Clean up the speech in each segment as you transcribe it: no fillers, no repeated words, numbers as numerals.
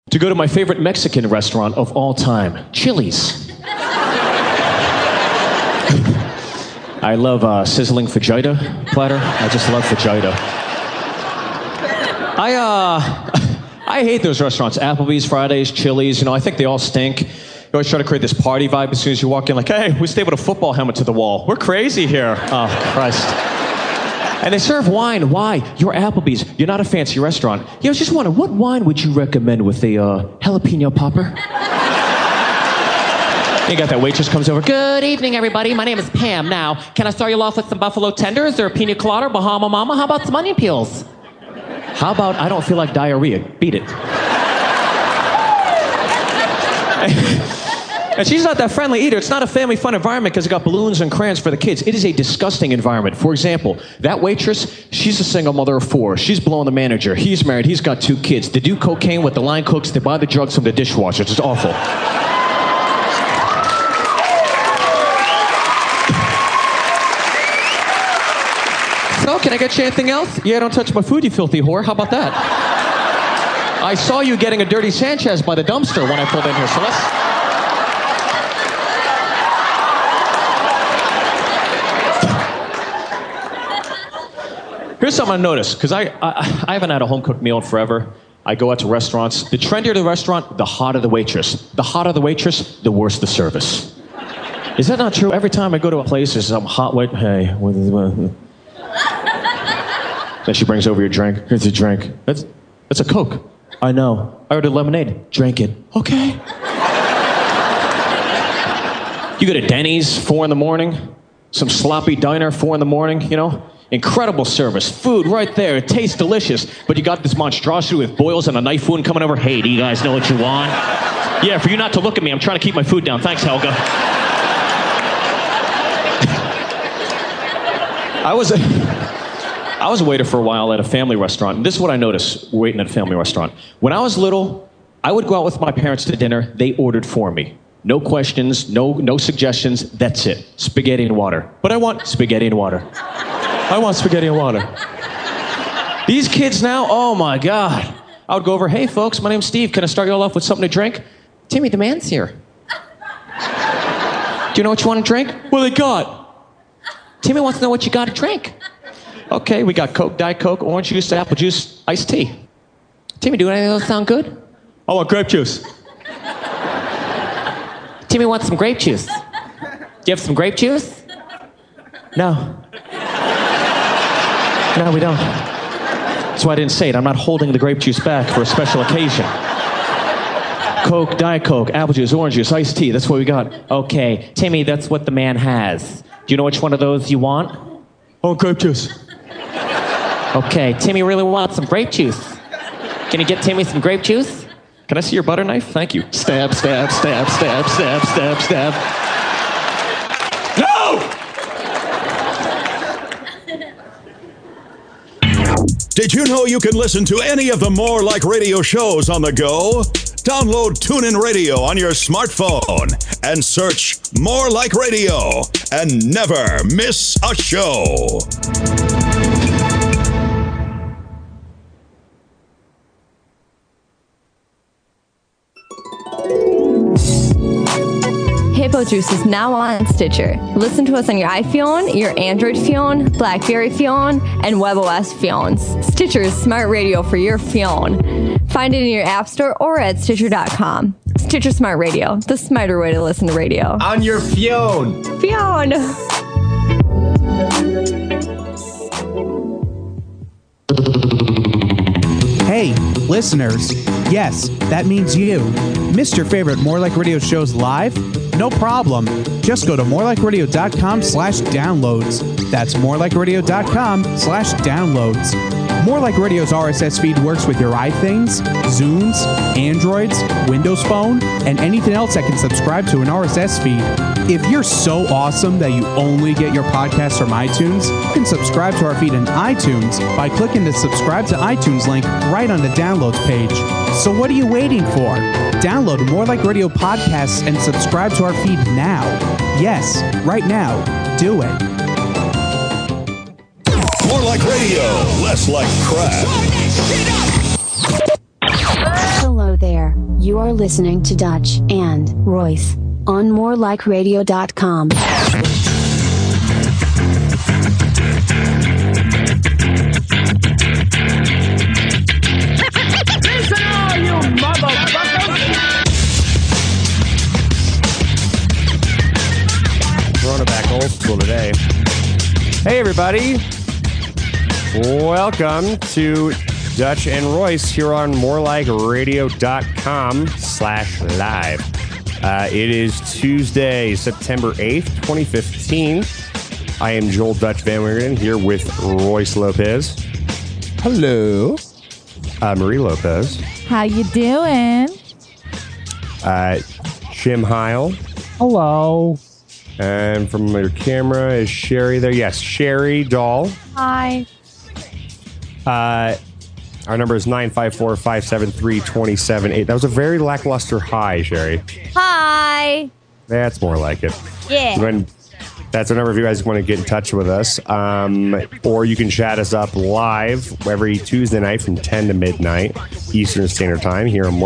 To go to my favorite Mexican restaurant of all time, Chili's. I love sizzling fajita platter. I just love fajita. I hate those restaurants. Applebee's, Fridays, Chili's. I think they all stink. You always try to create this party vibe as soon as you walk in. Like, hey, we stay with a football helmet to the wall. We're crazy here. Oh, Christ. And they serve wine. Why? You're Applebee's. You're not a fancy restaurant. I was just wondering, what wine would you recommend with a jalapeno popper? You got that waitress comes over. Good evening, everybody. My name is Pam. Now, can I start you off with some buffalo tenders or a pina colada, Bahama Mama? How about some onion peels? How about I don't feel like diarrhea? Beat it. And she's not that friendly either. It's not a family fun environment because it got balloons and crayons for the kids. It is a disgusting environment. For example, that waitress, she's a single mother of 4. She's blowing the manager. He's married. He's got 2 kids. They do cocaine with the line cooks. They buy the drugs from the dishwasher. It's awful. So, can I get you anything else? Yeah, don't touch my food, you filthy whore. How about that? I saw you getting a dirty Sanchez by the dumpster when I pulled in here, so Here's something I noticed, because I haven't had a home-cooked meal in forever. I go out to restaurants. The trendier the restaurant, the hotter the waitress. The hotter the waitress, the worse the service. Is that not true? Every time I go to a place, there's some hot wait. Hey, then she brings over your drink. Here's your drink. That's a Coke. I know. I ordered lemonade. Drank it. Okay. You go to Denny's, 4 in the morning. Some sloppy diner, 4 in the morning, Incredible service. Food right there. It tastes delicious. But you got this monstrosity with boils and a knife wound coming over. Hey, do you guys know what you want? Yeah, for you not to look at me, I'm trying to keep my food down. Thanks, Helga. I was a waiter for a while at a family restaurant, and this is what I noticed waiting at a family restaurant. When I was little, I would go out with my parents to dinner. They ordered for me. No questions, no suggestions. That's it. Spaghetti and water. But I want spaghetti and water. I want spaghetti and water. These kids now, oh my God. I would go over, hey folks, my name's Steve. Can I start you all off with something to drink? Timmy, the man's here. Do you know what you want to drink? What do they got? Timmy wants to know what you got to drink. Okay, we got Coke, Diet Coke, orange juice, apple juice, iced tea. Timmy, do any of those sound good? I want grape juice. Timmy wants some grape juice. Do you have some grape juice? No. No, we don't. That's why I didn't say it. I'm not holding the grape juice back for a special occasion. Coke, Diet Coke, apple juice, orange juice, iced tea. That's what we got. Okay, Timmy, that's what the man has. Do you know which one of those you want? Oh, grape juice. Okay, Timmy really wants some grape juice. Can you get Timmy some grape juice? Can I see your butter knife? Thank you. Stab, stab, stab, stab, stab, stab, stab. No! Did you know you can listen to any of the More Like Radio shows on the go? Download TuneIn Radio on your smartphone and search More Like Radio and never miss a show. Hippo Juice is now on Stitcher. Listen to us on your iPhone, your Android phone, BlackBerry phone, and WebOS phones. Stitcher's smart radio for your phone. Find it in your app store or at Stitcher.com. Stitcher Smart Radio, the smarter way to listen to radio. On your phone. Phone. Hey, listeners. Yes, that means you. Missed your favorite More Like Radio shows live? No problem. Just go to morelikeradio.com/downloads. That's morelikeradio.com/downloads. More Like Radio's RSS feed works with your iThings, Zunes, Androids, Windows Phone, and anything else that can subscribe to an RSS feed. If you're so awesome that you only get your podcasts from iTunes, you can subscribe to our feed in iTunes by clicking the subscribe to iTunes link right on the downloads page. So what are you waiting for? Download More Like Radio podcasts and subscribe to our feed now. Yes, right now. Do it. More Like Radio, less like crap. Hello there. You are listening to Dutch and Royce on morelikeradio.com. Listen all you motherfuckers! Throwing it back old school today. Hey everybody. Welcome to Dutch and Royce here on morelikeradio.com/live. It is Tuesday, September 8th, 2015. I am Joel Dutch Van Winkeren here with Royce Lopez. Hello. Marie Lopez. How you doing? Jim Heil. Hello. And from your camera is Sherry there. Yes, Sherry Dahl. Hi. Our number is 954-573-2078. That was a very lackluster hi, Sherry. Hi. That's more like it. Yeah. That's the number if you guys want to get in touch with us. Or you can chat us up live every Tuesday night from 10 to midnight Eastern Standard Time here on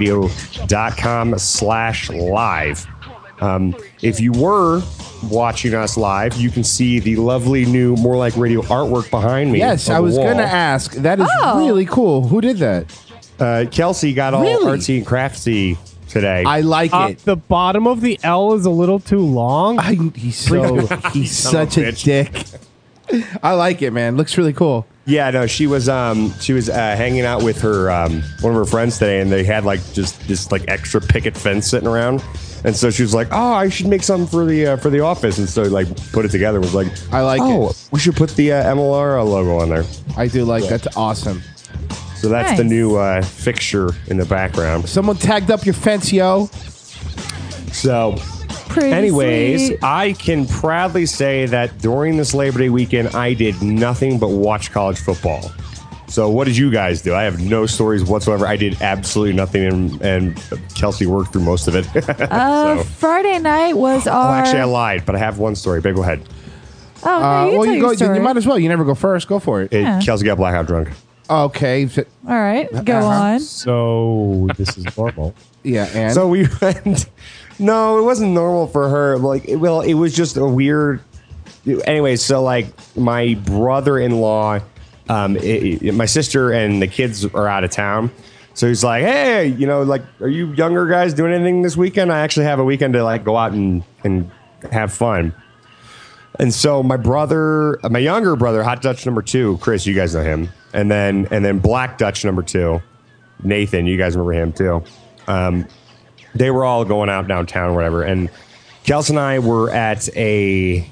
morelikeradio.com/live. If you were watching us live, you can see the lovely new More Like Radio artwork behind me. Yes, I was going to ask. That is really cool. Who did that? Kelsey got all artsy and craftsy today. I like it. The bottom of the L is a little too long. He's such a dick. I like it, man. Looks really cool. Yeah, no, she was hanging out with her one of her friends today, and they had like just this like extra picket fence sitting around, and so she was like, "Oh, I should make something for the office," and so like put it together. Was like, I like it. We should put the MLR logo on there. I do like that's awesome. So that's the new fixture in the background. Someone tagged up your fence, yo. So. Anyways, I can proudly say that during this Labor Day weekend, I did nothing but watch college football. So what did you guys do? I have no stories whatsoever. I did absolutely nothing, and Kelsey worked through most of it. Friday night was our... Oh, actually, I lied, but I have one story. Babe, go ahead. Oh, no, you go. You might as well. You never go first. Go for it. Yeah. Kelsey got blackout drunk. Okay. All right, go on. So this is normal. Yeah, and? So we went... No, it wasn't normal for her. Like, it was just a weird. Anyway, so like my brother-in-law, my sister and the kids are out of town. So he's like, "Hey, like, are you younger guys doing anything this weekend? I actually have a weekend to like go out and have fun." And so my younger brother, Hot Dutch number 2, Chris, you guys know him, and then Black Dutch number 2, Nathan, you guys remember him too. They were all going out downtown or whatever. And Kelsey and I were at it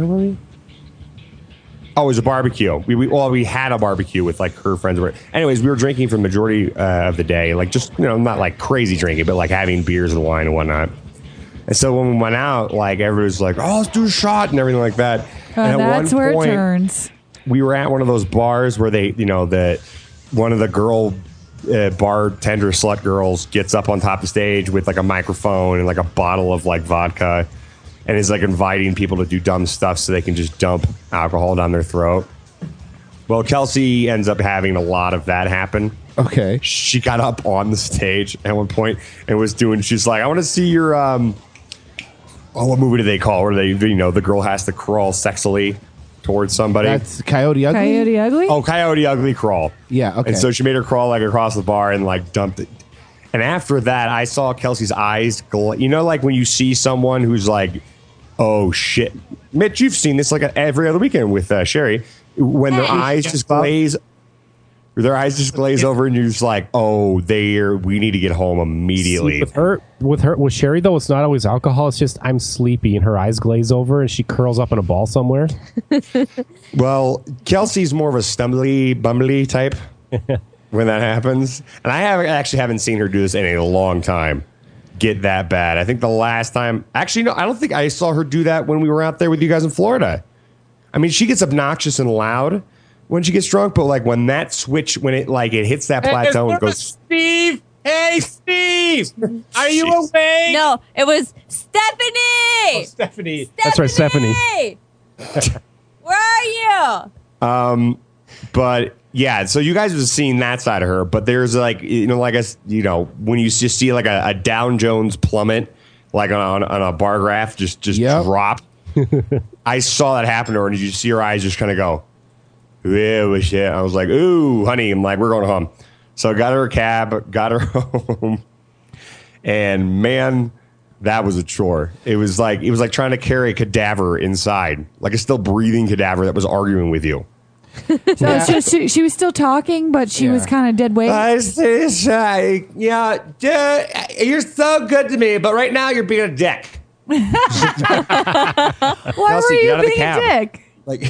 was a barbecue. We had a barbecue with like her friends. Anyways, we were drinking for the majority of the day. Like just, not like crazy drinking, but like having beers and wine and whatnot. And so when we went out, like everybody was like, "Oh, let's do a shot" and everything like that. And that's where it turns. We were at one of those bars where they, one of the girl bartender slut girls gets up on top of the stage with like a microphone and like a bottle of like vodka and is like inviting people to do dumb stuff so they can just dump alcohol down their throat. Well, Kelsey ends up having a lot of that happen. Okay. She got up on the stage at one point and she's like, "I want to see your what movie do they call where they the girl has to crawl sexily towards somebody?" That's Coyote Ugly? Coyote Ugly? Oh, Coyote Ugly crawl. Yeah, okay. And so she made her crawl like across the bar and like dumped it. And after that, I saw Kelsey's eyes like when you see someone who's like, "Oh shit." Mitch, you've seen this like every other weekend with Sherry. When their eyes just glaze over and you're just like, "Oh, we need to get home immediately." See, with Sherry though, it's not always alcohol. It's just I'm sleepy and her eyes glaze over and she curls up in a ball somewhere. Well, Kelsey's more of a bumbly type when that happens, and I haven't seen her do this in a long time. Get that bad. I think the last time, actually, no, I don't think I saw her do that when we were out there with you guys in Florida. I mean, she gets obnoxious and loud when she gets drunk, but like when that switch, when it hits that plateau and goes, "Steve, hey Steve, are you awake?" No, it was Stephanie. Oh, Stephanie. That's right, Stephanie. Where are you? But Yeah, so you guys have seen that side of her, but there's like, like when you just see like a Dow Jones plummet, like on a bar graph, just drop. I saw that happen to her, and you see her eyes just kind of go, "Ooh, shit." I was like, "Ooh, honey," I'm like, "We're going home." So I got her a cab, got her home, and man, that was a chore. It was like trying to carry a cadaver inside, like a still breathing cadaver that was arguing with you. So it's just she was still talking, but she was kind of dead weight. I say, shy. Yeah, you're so good to me, but right now you're being a dick. Why were you being a dick? Like,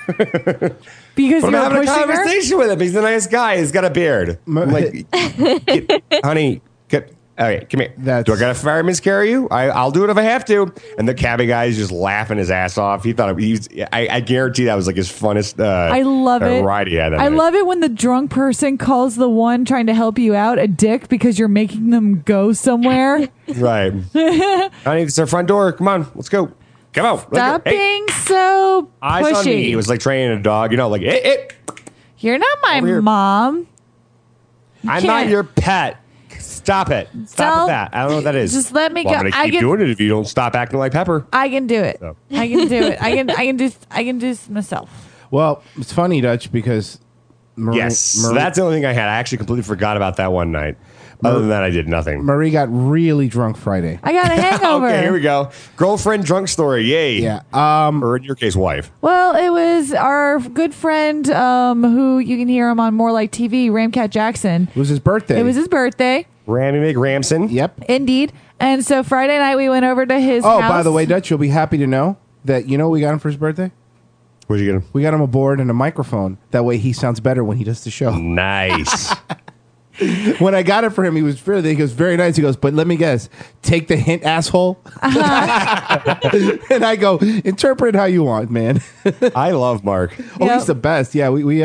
because I'm you're having a pushing conversation with him. He's a nice guy. He's got a beard. I'm like, honey, okay, come here. Do I got to fireman's carry you? I'll do it if I have to. And the cabbie guy is just laughing his ass off. He thought I guarantee that was like his funnest. I love it. Ride he had that I night. love it when the drunk person calls the one trying to help you out a dick because you're making them go somewhere. Right. Honey, it's our front door. Come on, let's go. Come on. Stop being so Eyes on me. pushy. He was like training a dog. Like, hey. You're not my mom. I'm not your pet. Stop it. Stop with that. I don't know what that is. Just let me well, go. I'm going to keep doing it if you don't stop acting like Pepper. I can do it. So. I can do it. I can do this myself. Well, it's funny, Dutch, because Marie, So that's the only thing I had. I actually completely forgot about that one night. Other than that, I did nothing. Marie got really drunk Friday. I got a hangover. Okay, here we go. Girlfriend drunk story. Yay. Yeah. Or in your case, wife. Well, it was our good friend who you can hear him on More Like TV, Ramcat Jackson. It was his birthday. It was his birthday. Rammy McRamson. Yep. Indeed. And so Friday night we went over to his house. Oh, by the way, Dutch, you'll be happy to know that what we got him for his birthday? What'd you get him? We got him a board and a microphone. That way he sounds better when he does the show. Nice. When I got it for him, he goes very nice. He goes, but let me guess, take the hint, asshole. And I go, interpret it how you want, man. I love Mark. Oh, he's the best. Yeah, we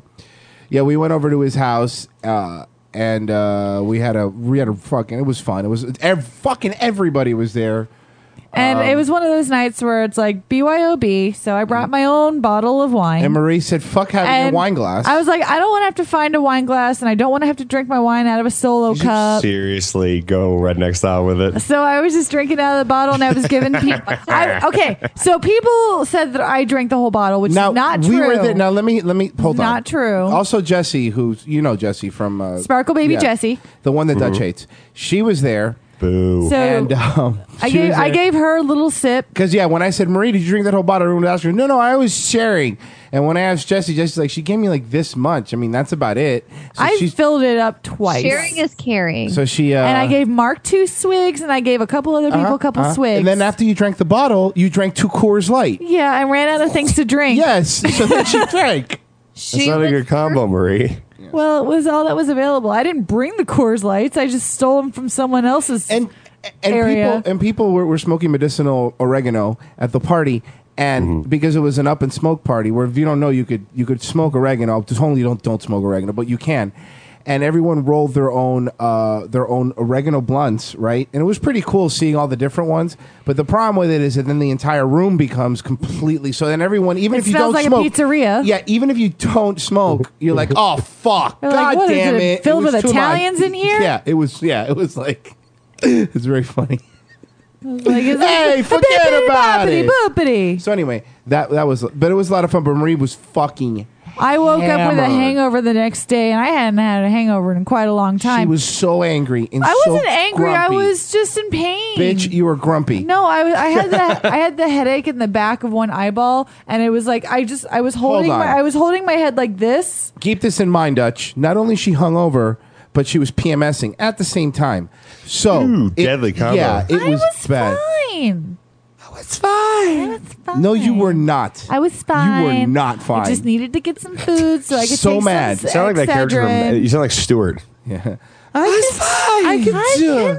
went over to his house, and we had a fucking. It was fun. It was fucking everybody was there. And it was one of those nights where it's like BYOB. So I brought my own bottle of wine. And Marie said, fuck having a wine glass. I was like, I don't want to have to find a wine glass, and I don't want to have to drink my wine out of a solo cup. Seriously, go redneck style with it. So I was just drinking out of the bottle, and I was giving people. Okay, so people said that I drank the whole bottle, which is not true. We were there. Now let me hold on. Not true. Also, Jesse, who's Jesse from Sparkle Baby Jessie, the one that Dutch hates. She was there. Boo. So and I gave her a little sip. Because when I said, Marie, did you drink that whole bottle? Everyone asked her, no, I was sharing. And when I asked Jesse's like, she gave me like this much. I mean, that's about it. So I filled it up twice. Sharing is caring. So she and I gave Mark 2 swigs, and I gave a couple other people a couple swigs. And then after you drank the bottle, you drank 2 Coors Light. Yeah, I ran out of things to drink. Yes, so then she drank. That's not a good combo, Marie. Well, it was all that was available. I didn't bring the Coors Lights. I just stole them from someone else's area. People were smoking medicinal oregano at the party, and because it was an up and smoke party, where if you don't know, you could smoke oregano. Just only don't smoke oregano, but you can. And everyone rolled their own oregano blunts, right? And it was pretty cool seeing all the different ones. But the problem with it is that then the entire room becomes completely. So then everyone, even if you don't like smoke, a pizzeria. Yeah, even if you don't smoke, you're like, oh fuck, You're god like, what, damn is it, filled was with too much. Italians in here? Yeah, it was like, it's very funny. Like, hey, forget about it. Boopity. So anyway, that was, but it was a lot of fun. But Marie was fucking. I woke up with a hammered. hangover the next day, and I hadn't had a hangover in quite a long time. She was so angry and I so wasn't angry. I grumpy. was just in pain. Bitch, you were grumpy. No, I had the headache in the back of one eyeball, and it was like I was holding Hold on. I was holding my head like this. Keep this in mind, Dutch. Not only she hung over, but she was PMSing at the same time. So deadly combo. Yeah, it was bad. Fine. It's fine. I was fine. No, you were not. I was fine. You were not fine. I just needed to get some food so I could So take mad. some You sound like that character from. You sound like Stewart. Yeah. I can do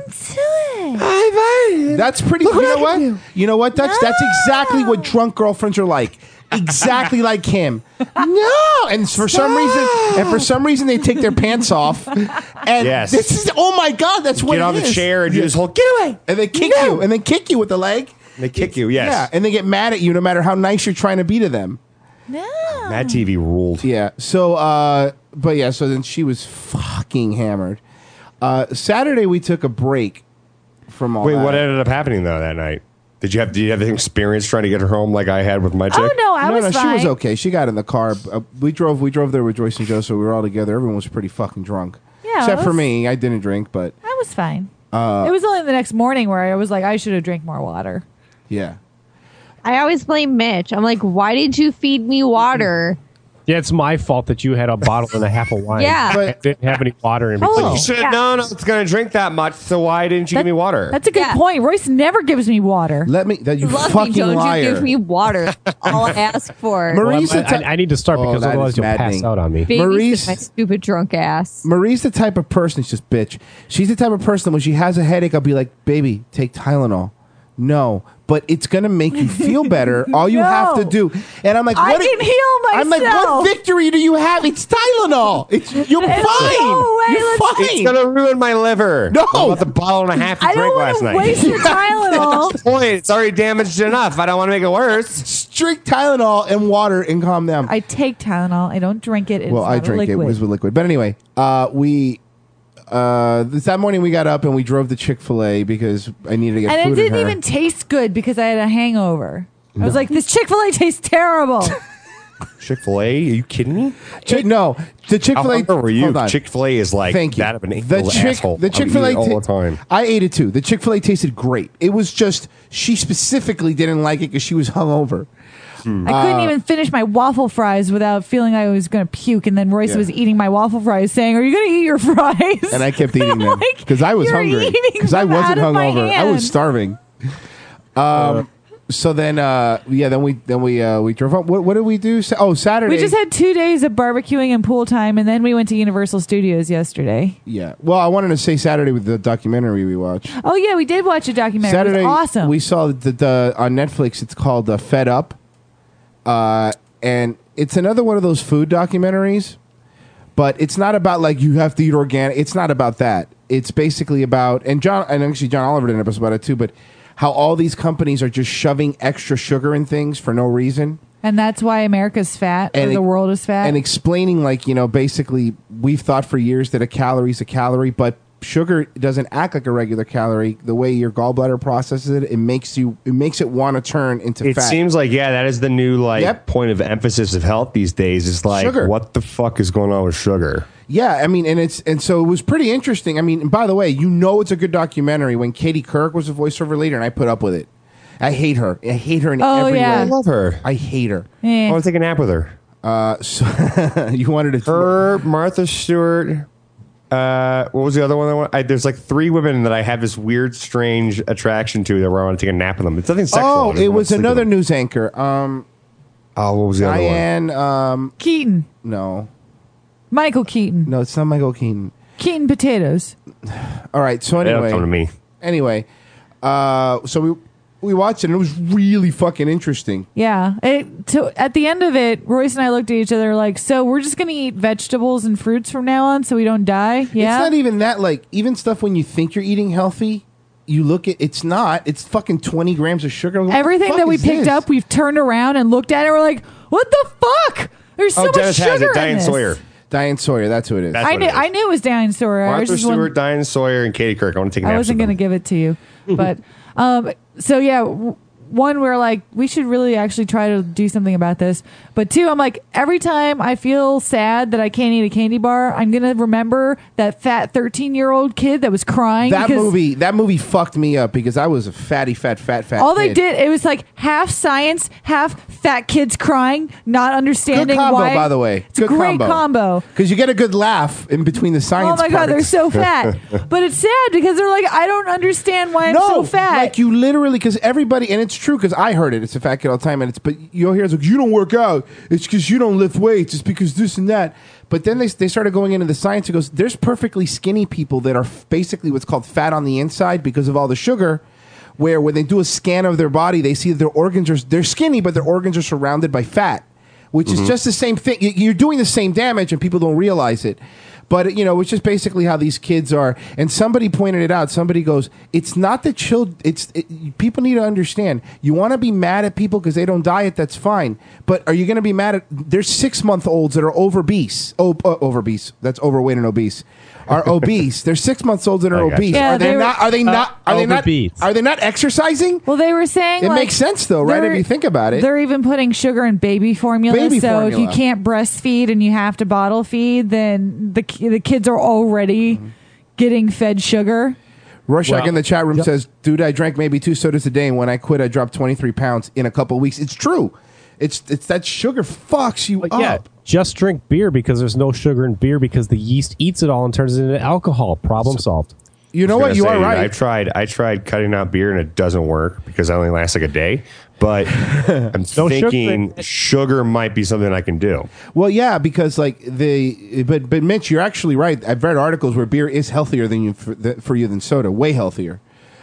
it. That's pretty. You know what? You know what, Dutch? That's exactly what drunk girlfriends are like. Exactly like him. No, and for some reason, they take their pants off. And Yes. this is oh my god, that's what Get on it the is. chair and do this whole get away. And they kick you, and then kick you with the leg. They kick you. Yes. Yeah, and they get mad at you no matter how nice you're trying to be to them. No. Mad TV ruled. Yeah. So, but yeah. So then she was fucking hammered. Saturday we took a break from all. Wait, that. what ended up happening though that night? Did you have an experience trying to get her home like I had with my chick? Oh no, I was She fine. was okay. She got in the car. We drove there with Joyce and Joe, so we were all together. Everyone was pretty fucking drunk. Yeah, Except it for was- me. I didn't drink, but I was fine. It was only the next morning where I was like, I should have drank more water. yeah. I always blame Mitch. I'm like, why did you feed me water? Yeah, it's my fault that you had a bottle and a half of wine. Yeah. I didn't have any water in Oh. between. You should have Yeah. known I was going to drink that much, so why didn't you give me water? That's a good point. Royce never gives me water. Let me. That you Love fucking me, don't liar. you give me water. All I ask for. Marie's Well, the type- I need to start Oh, because that otherwise is you'll pass maddening. out on me. Babysit Maurice- my stupid drunk ass. Marie's the type of person. She's just bitch. She's the type of person when she has a headache, I'll be like, "Baby, take Tylenol." No, but it's gonna make you feel better. All you have to No. do, and I'm like, I what can heal myself. I'm like, what victory do you have? It's Tylenol. You're fine. no way, You're let's- fine. It's going to ruin my liver. No. About the bottle and a half you I don't drank want last to night. waste the Tylenol. That's the point. It's already damaged enough. I don't want to make it worse. Drink Tylenol and water and calm down. I take Tylenol. I don't drink it. It's well, I not a drink it. It liquid. was with liquid. But anyway, that morning we got up and we drove to Chick-fil-A because I needed to get And food it in didn't her. even taste good because I had a hangover. I was like, this Chick-fil-A tastes terrible. Chick-fil-A? Are you kidding me? No, the How Chick-fil-A. hungry were you? Hold on. Chick-fil-A is like Thank you. that of an The asshole. the I'm Chick-fil-A eating all the time. I ate it too. The Chick-fil-A tasted great. It was just she specifically didn't like it because she was hungover. I couldn't even finish my waffle fries without feeling I was going to puke. And then Royce Yeah. was eating my waffle fries, saying, "Are you going to eat your fries?" And I kept eating them Like, because I was you're hungry. eating Because I them wasn't out of my hungover. I hand. was starving. So then, then we drove up. What did we do? Saturday. We just had 2 days of barbecuing and pool time, and then we went to Universal Studios yesterday. Yeah. Well, I wanted to say Saturday with the documentary we watched. Oh yeah, we did watch a documentary. Saturday, it was awesome. we saw the on Netflix. It's called Fed Up, and it's another one of those food documentaries. But it's not about like you have to eat organic. It's not about that. It's basically about and actually John Oliver did an episode about it too. But how all these companies are just shoving extra sugar in things for no reason. and that's why America's fat, or the world is fat. And explaining, like, basically, we've thought for years that a calorie is a calorie, but sugar doesn't act like a regular calorie. The way your gallbladder processes it, it makes it want to turn into It fat. seems like, that is the new point of emphasis of health these days. Is like, Sugar. what the fuck is going on with sugar? Yeah, I mean, and so it was pretty interesting. I mean, and by the way, it's a good documentary when Katie Couric was a voiceover leader, and I put up with it. I hate her. I hate her in every yeah. way. I love her. I hate her. I want to take a nap with her. So you wanted to Her, Martha Stewart. What was the other one? There's like 3 women that I have this weird, strange attraction to that where I want to take a nap with them. It's nothing sexual. I Oh, just it wanna was sleep with another them. news anchor. What was the other one? Diane. Keaton, No, Michael Keaton, no, it's not Michael Keaton. Keaton potatoes. All right. So They don't anyway, come to me. Anyway, so we watched it and it was really fucking interesting. Yeah. At the end of it, Royce and I looked at each other like, so we're just going to eat vegetables and fruits from now on so we don't die? Yeah. It's not even that, like, even stuff when you think you're eating healthy, you look at it's not. It's fucking 20 grams of sugar. What the Everything fuck that we is picked this? up, we've turned around and looked at it. We're like, what the fuck? There's so much Dennis has sugar it. in Diane this. Sawyer. Diane Sawyer, that's who it is. That's I what knew it is. I knew it was Diane Sawyer. I was Martha just Stewart, Diane Sawyer, and Katie Couric. I want to take a nap. I wasn't going to give it to you. But so yeah, one, we're like, we should really actually try to do something about this. But 2, I'm like, every time I feel sad that I can't eat a candy bar, I'm going to remember that fat 13-year-old kid that was crying. That because movie fucked me up because I was a fat all they kid. did, it was like half science, half fat kids crying, not understanding Good combo, why. by the way. It's a great combo. Because you get a good laugh in between the science Oh my god, they're parts. so fat. But it's sad because they're like, I don't understand why I'm so fat. Like you literally, because everybody, and it's true because I heard it. It's a fat kid all the time, but you'll hear it's like, you don't work out. It's because you don't lift weights. It's because this and that. But then they started going into the science. It goes, there's perfectly skinny people that are basically what's called fat on the inside because of all the sugar. Where when they do a scan of their body, they see that they're skinny, but their organs are surrounded by fat. which is just the same thing. You're doing the same damage, and people don't realize it. But it's just basically how these kids are. And somebody pointed it out. Somebody goes, "It's not the children. People need to understand. You want to be mad at people because they don't diet. That's fine. But are you going to be mad at? There's 6-month-olds that are obese. Obese. That's overweight and obese. Are obese. They're 6-month-olds that are obese. Yeah, are they not? Are they not? Are they not? Are they not exercising? Well, they were saying it makes sense though, right? If you think about it, they're even putting sugar in baby formula. Baby so formula. if you can't breastfeed and you have to bottle feed, then the kids are already getting fed sugar. Rorschach in the chat room says, "Dude, I drank maybe 2 sodas a day, and when I quit, I dropped 23 pounds in a couple of weeks." It's true. It's that sugar fucks you up. Yeah, just drink beer because there's no sugar in beer because the yeast eats it all and turns it into alcohol. Problem solved. You know what? You are right. I tried cutting out beer and it doesn't work because it only lasts like a day. But I'm thinking sugar might be something I can do. Well, yeah, because but Mitch, you're actually right. I've read articles where beer is healthier for you than soda, way healthier.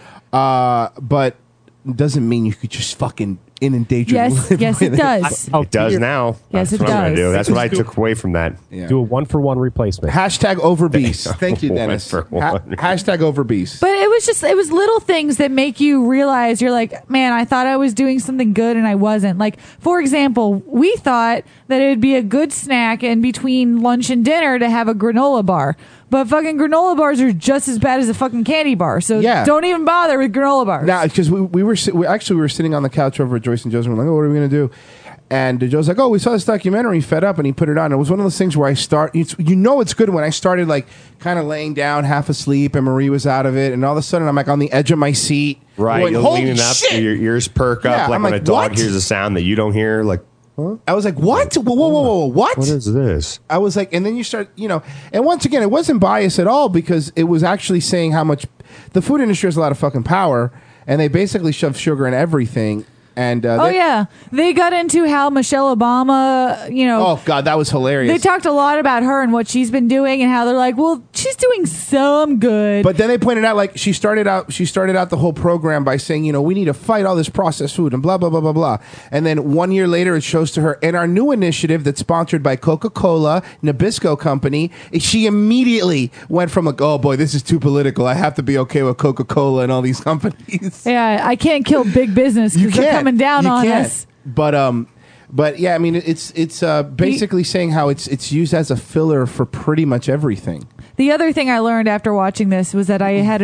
But doesn't mean you could just fucking inundate your Yes, liver yes, with it does. It does now. Yes, That's it what I'm gonna does. do. That's what I took away from that. Yeah. Do a 1-for-1 replacement. Hashtag overbeast. Thank you, Dennis. Hashtag overbeast. But it was little things that make you realize you're like, man, I thought I was doing something good and I wasn't. Like, for example, we thought that it would be a good snack in between lunch and dinner to have a granola bar. But fucking granola bars are just as bad as a fucking candy bar. So don't even bother with granola bars. Now, because we were sitting on the couch over at Joyce and Joe's, and we're like, oh, what are we going to do? And Joe's like, oh, we saw this documentary, fed up, and he put it on. It was one of those things where it's good when I started like kind of laying down, half asleep, and Marie was out of it, and all of a sudden I'm like on the edge of my seat. Right, going, you're holy leaning up, shit! your ears perk up like I'm when like, a dog what? hears a sound that you don't hear. Like, huh? I was like, what? Whoa, what? What is this? I was like, and then you start, and once again, it wasn't biased at all because it was actually saying how much the food industry has a lot of fucking power, and they basically shove sugar in everything. And they got into how Michelle Obama, oh god, that was hilarious. They talked a lot about her and what she's been doing and how they're like, well, she's doing some good. But then they pointed out like she started out the whole program by saying, we need to fight all this processed food and blah blah blah blah blah. And then 1 year later it shows to her in our new initiative that's sponsored by Coca-Cola, Nabisco Company, she immediately went from like, oh boy, this is too political. I have to be okay with Coca-Cola and all these companies. Yeah, I can't kill big business because they're coming down on us. But yeah, I mean, it's basically saying how it's used as a filler for pretty much everything. The other thing I learned after watching this was that I had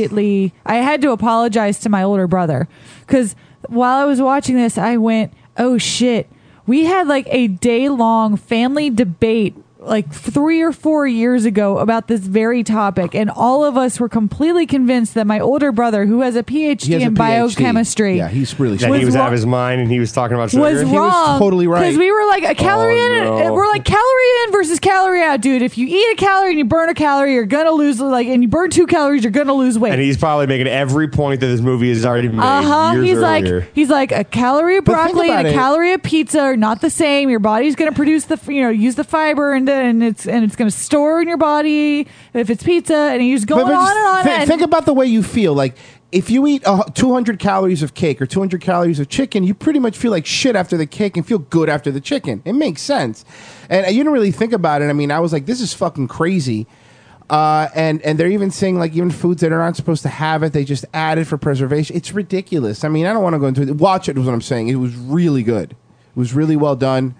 to apologize to my older brother because while I was watching this, I went, oh shit, we had like a day-long family debate like 3 or 4 years ago about this very topic, and all of us were completely convinced that my older brother, who has a PhD in biochemistry, he's really that he was out of his mind and he was talking about sugar. Was wrong. He was totally right because we were like a calorie in. no. We're like calorie in versus calorie out, dude. If you eat a calorie and you burn a calorie, you're gonna lose and you burn 2 calories, you're gonna lose weight. And he's probably making every point that this movie has already made. Years earlier. He's like a calorie of broccoli and a calorie of pizza are not the same. Your body's gonna produce use the fiber and it's going to store in your body if it's pizza, and he's going on and on. Think about the way you feel. Like if you eat 200 calories of cake or 200 calories of chicken, you pretty much feel like shit after the cake and feel good after the chicken. It makes sense. And you don't really think about it. I mean, I was like, this is fucking crazy. And they're even saying like even foods that are not supposed to have it, they just add it for preservation. It's ridiculous. I mean, I don't want to go into it. Watch it is what I'm saying. It was really good. It was really well done.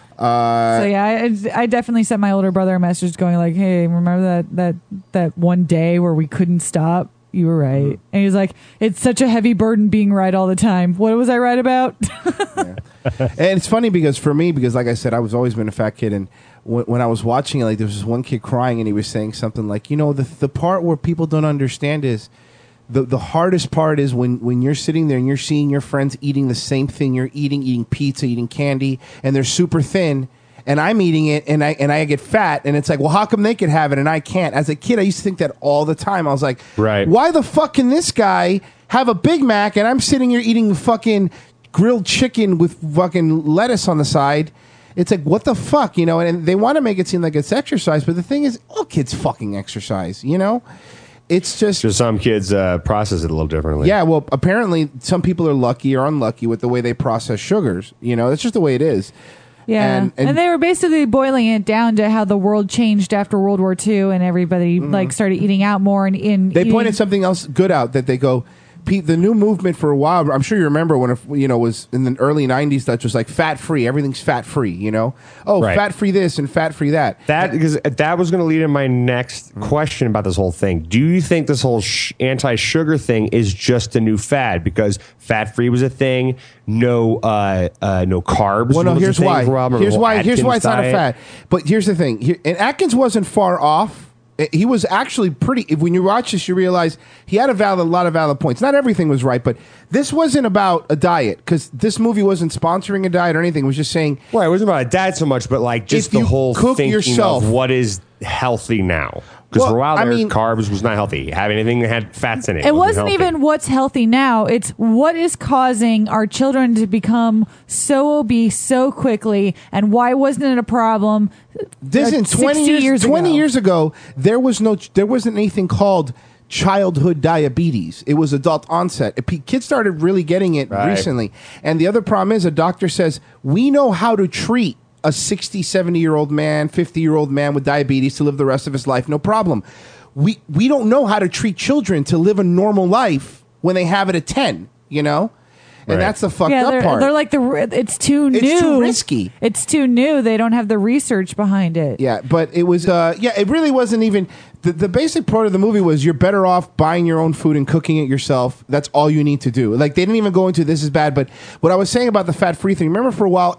So yeah, I definitely sent my older brother a message going like, hey, remember that one day where we couldn't stop? You were right. Mm-hmm. And he's like, it's such a heavy burden being right all the time. What was I right about? Yeah. And it's funny because like I said, I was always been a fat kid, and when I was watching it, like there was this one kid crying and he was saying something like, the part where people don't understand is the hardest part is when you're sitting there and you're seeing your friends eating the same thing you're eating pizza, eating candy, and they're super thin, and I'm eating it and I get fat, and it's like, well, how come they could have it and I can't? As a kid, I used to think that all the time. I was like, right, why the fuck can this guy have a Big Mac and I'm sitting here eating fucking grilled chicken with fucking lettuce on the side? It's like, what the fuck, and they want to make it seem like it's exercise, but the thing is, all kids fucking exercise, It's just some kids process it a little differently. Yeah, well, apparently some people are lucky or unlucky with the way they process sugars. That's just the way it is. Yeah, and they were basically boiling it down to how the world changed after World War II, and everybody like started eating out more. And they pointed something else good out that they go, Pete, the new movement for a while. I'm sure you remember when it was in the early '90s. That was like fat free. Everything's fat free. Fat free this and fat free that. Because that was going to lead in my next question about this whole thing. Do you think this whole anti-sugar thing is just a new fad? Because fat free was a thing. No carbs. Well, no. Was Here's a thing why. for a while. Here's why. Atkins Here's why it's not a diet. fad. But here's the thing. And Atkins wasn't far off. He was actually pretty. When you watch this, you realize he had a lot of valid points. Not everything was right, but this wasn't about a diet because this movie wasn't sponsoring a diet or anything. It was just saying, well, it wasn't about a diet so much, but like just if the you whole cook thinking yourself- of what is healthy now. Because for a while there, carbs was not healthy. Have anything that had fats in it. It wasn't healthy. even what's healthy now. It's what is causing our children to become so obese so quickly, and why wasn't it a problem? This in 20 years ago, there wasn't anything called childhood diabetes. It was adult onset. Kids started really getting it recently. And the other problem is a doctor says, we know how to treat a 60, 70-year-old man, 50-year-old man with diabetes to live the rest of his life, no problem. We don't know how to treat children to live a normal life when they have it at 10, And that's the fucked up part. They're like it's too new. It's too risky. It's too new. They don't have the research behind it. Yeah, but it was it really wasn't even the basic part of the movie was you're better off buying your own food and cooking it yourself. That's all you need to do. Like they didn't even go into this is bad, but what I was saying about the fat free thing, remember for a while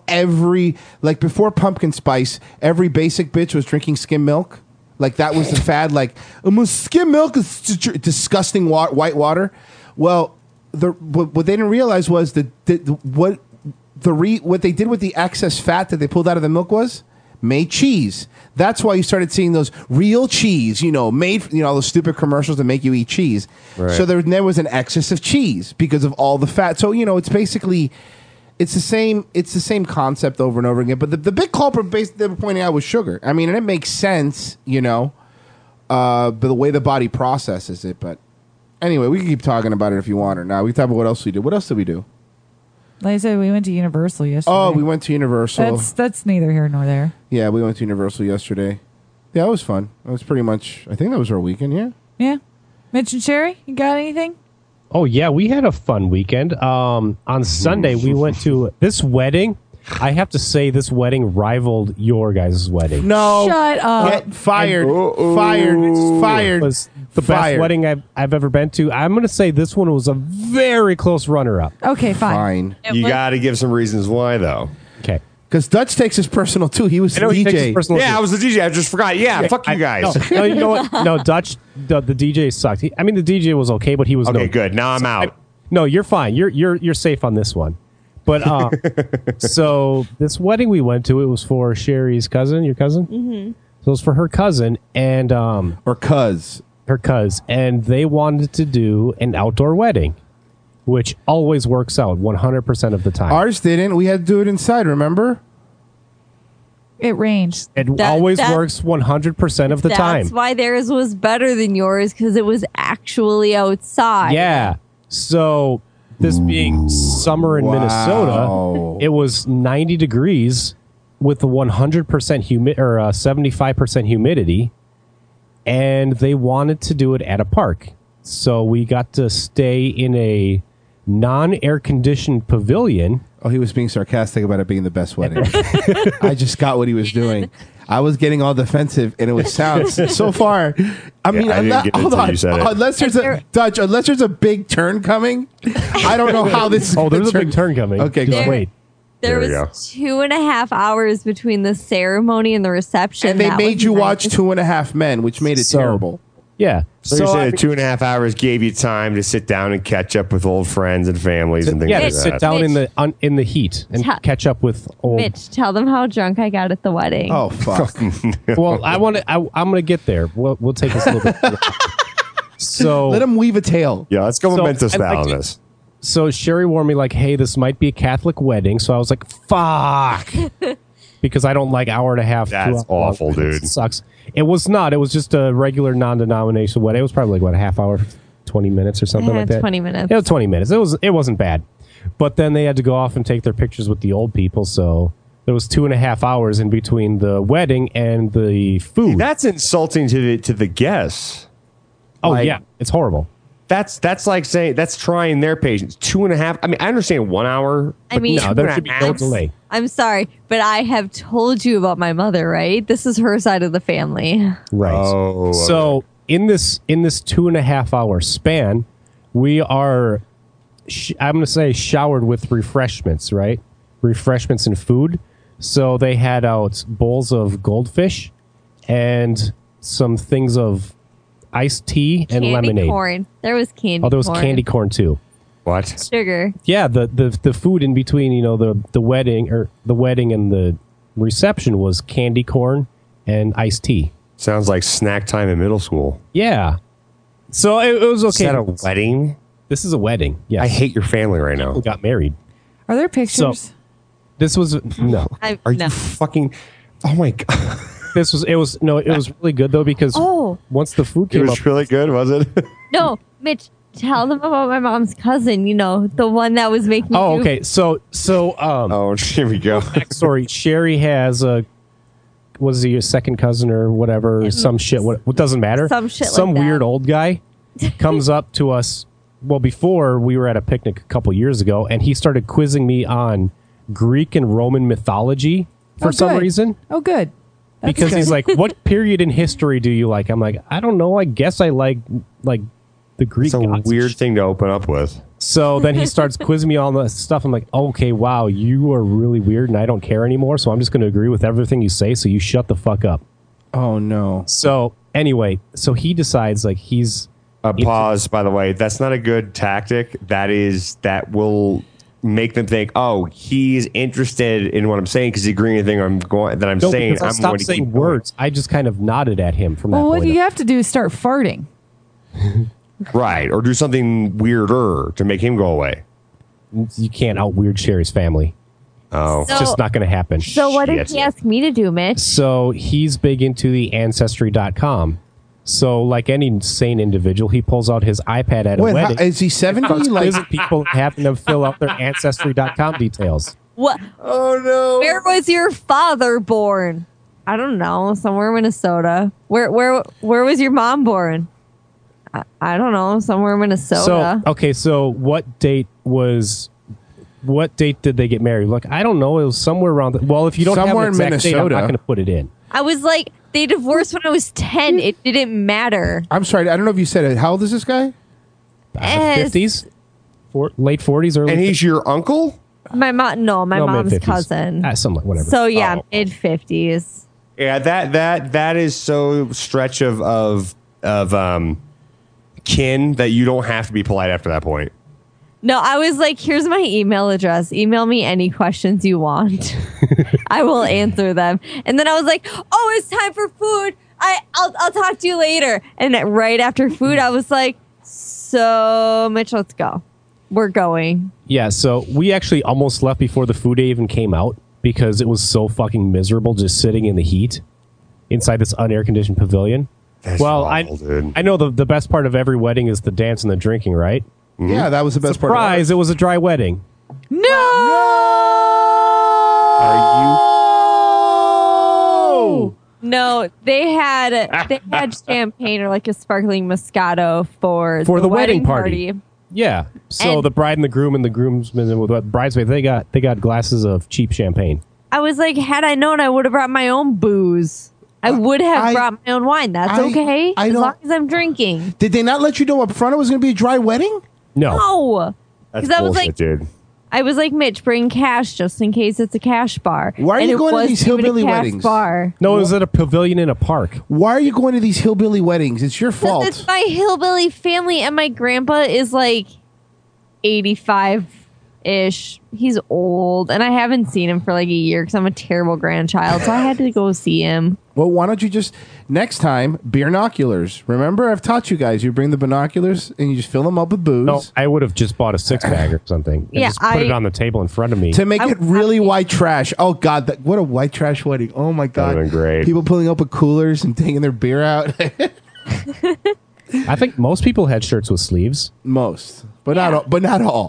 before pumpkin spice, every basic bitch was drinking skim milk? Like that was the fad, like skim milk is disgusting white water. Well, what they didn't realize was what they did with the excess fat that they pulled out of the milk was made cheese. That's why you started seeing those real cheese, made, those stupid commercials that make you eat cheese. Right. So there was an excess of cheese because of all the fat. So, it's basically, it's the same concept over and over again. But the big culprit they were pointing out was sugar. I mean, and it makes sense, but the way the body processes it. But anyway, we can keep talking about it if you want or not. We can talk about what else we did. What else did we do? Like I said, we went to Universal yesterday. Oh, we went to Universal. That's neither here nor there. Yeah, we went to Universal yesterday. Yeah, it was fun. It was pretty much, I think that was our weekend, yeah? Yeah. Mitch and Sherry, you got anything? Oh, yeah, we had a fun weekend. On Sunday, we went to this wedding. I have to say, this wedding rivaled your guys' wedding. No. Shut up. Get fired. Fired. It was the best wedding I've ever been to. I'm going to say this one was a very close runner-up. Okay, fine. You got to give some reasons why, though. Okay. Because Dutch takes his personal, too. He was the he takes his DJ. personal Yeah, too. I was the DJ. I just forgot. Yeah, fuck you guys. No, you know what? No, Dutch, the DJ sucked. The DJ was okay, but he was Okay, good. Now I'm out. No, you're fine. You're safe on this one. But so this wedding we went to, it was for Sherry's cousin, your cousin. Mm-hmm. So it was for her cousin and or cuz her cuz, and they wanted to do an outdoor wedding, which always works out 100% of the time. Ours didn't. We had to do it inside. Remember? It rained. It always works 100% of the time. That's why theirs was better than yours, because it was actually outside. Yeah. So this being summer in Minnesota, it was 90 degrees with the 100% humid or 75% humidity, and they wanted to do it at a park. So we got to stay in a non-air conditioned pavilion. Oh, he was being sarcastic about it being the best wedding. I just got what he was doing. I was getting all defensive, and it was sounds so far. I mean, hold on. Unless there's a big turn coming, I don't know how this is. Oh, there's a big turn coming. Okay, just wait. There was 2.5 hours between the ceremony and the reception. And they made you watch 2.5 Men, which made it terrible. Yeah. So you said 2.5 hours gave you time to sit down and catch up with old friends and families and things yeah, like to that. sit down in the heat and catch up with old. Mitch, tell them how drunk I got at the wedding. Oh fuck! Well, I'm gonna get there. We'll take this a little bit. So let him weave a tale. Yeah, let's go momentous and, on this. So Sherry warned me like, "Hey, this might be a Catholic wedding." So I was like, "Fuck," because I don't like hour and a half. That's awful, dude. It sucks. It was not. It was just a regular non-denominational wedding. It was probably like what, a half hour, 20 minutes or something like that. 20 minutes. It was 20 minutes. It wasn't bad. But then they had to go off and take their pictures with the old people. So There was 2.5 hours in between the wedding and the food. That's insulting to the guests. Oh, Like, yeah. It's horrible. That's like saying that's trying their patience. 2.5. I mean, I understand 1 hour. I mean, No, there should be no delay. I'm sorry, but I have told you about my mother, right? This is her side of the family. Right. Oh, So in this 2.5 hour span, we are, I'm going to say, showered with refreshments, right? Refreshments and food. So they had out bowls of goldfish and some things of iced tea and Candy lemonade. corn. There was candy corn. Oh, there was candy corn too. What? Sugar. Yeah, the food in between, the wedding and the reception was candy corn and iced tea. Sounds like snack time in middle school. Yeah. So it was okay. Is that a wedding? This is a wedding. Yes. I hate your family right now. We got married. Are there pictures? So this was no. Are you fucking? Oh my god! It was really good though because once the food It came was up, really good, was it? No, Mitch, tell them about my mom's cousin. The one that was making. oh you- okay. So oh, here we go. backstory. Sherry has was he a second cousin or whatever? Some shit. What doesn't matter. Some shit like Some that. weird old guy comes up to us. Well, before we were at a picnic a couple years ago, and he started quizzing me on Greek and Roman mythology for some good. reason. Oh, good. That's Because good. he's like, "What period in history do you like?" I'm like, "I don't know. I guess I like the Greek." It's a gods." weird thing to open up with. So then he starts quizzing me on the stuff. I'm like, "Okay, wow, you are really weird, and I don't care anymore. So I'm just going to agree with everything you say. So you shut the fuck up." Oh no. So anyway, so he decides like he's Pause. By the way, that's not a good tactic. That will make them think, oh, he's interested in what I'm saying because he agrees with anything that I'm no, saying. because I I'm stopped going to saying keep going. words. I just kind of nodded at him from that Well, what point. you have to do is start farting. Right, or do something weirder to make him go away. You can't out weird Sherry's family. Oh, It's just not going to happen. So what did Shit. he ask me to do, Mitch? So he's big into the Ancestry.com. So like any sane individual, he pulls out his iPad at a Wait, wedding. is he 70? Starts Like, quizzing people and having them fill out their Ancestry.com details. What? oh no! Where was your father born? I don't know. Somewhere in Minnesota. Where was your mom born? I don't know. Somewhere in Minnesota. So what date did they get married? Look, I don't know. It was somewhere around. Well, if you don't Somewhere have an in exact date, I'm Minnesota. not going to put it in. I was like, they divorced when I was 10. It didn't matter. I'm sorry, I don't know if you said it. How old is this guy? Yes. 50s, late 40s, early. And he's your uncle? My mom's mom's mid-50s. cousin. Something, whatever. So yeah, Oh. mid 50s. Yeah, that is so stretch of kin that you don't have to be polite after that point. No, I was like, here's my email address. Email me any questions you want. I will answer them. And then I was like, oh, it's time for food. I'll talk to you later. And then right after food, I was like, so Mitch, let's go. We're going. Yeah, so we actually almost left before the food even came out because it was so fucking miserable just sitting in the heat inside this unair conditioned pavilion. That's well, awful, dude. I know the best part of every wedding is the dance and the drinking, right? Yeah, that was the best part. Surprise! It was a dry wedding. No, they had champagne or like a sparkling Moscato for The wedding party. Yeah. So And- the bride and the groom and the groomsmen and the bridesmaids, they got glasses of cheap champagne. I was like, had I known, I would have brought my own booze. I would have brought my own wine. That's okay. I as don't- long as I'm drinking. Did they not let you know up front it was going to be a dry wedding? No. No. That's Because I was bullshit, like, dude. I was like, Mitch, bring cash just in case it's a cash bar. Why are And you it going to was these even a hillbilly cash weddings? Bar. No, it was at a pavilion in a park. Why are you going to these hillbilly weddings? It's your fault. It's my hillbilly family, and my grandpa is like 85-ish. He's old, and I haven't seen him for like a year because I'm a terrible grandchild, so I had to go see him. Well, why don't you just next time binoculars? Remember, I've taught you guys. You bring the binoculars and you just fill them up with booze No, I would have just bought a 6-pack or something. And Yeah, just put it on the table in front of me. to make I it would really have- white trash. Oh God, what a white trash wedding! Oh my God, That'd been great. People pulling up with coolers and taking their beer out. I think most people had shirts with sleeves. Most, but not all.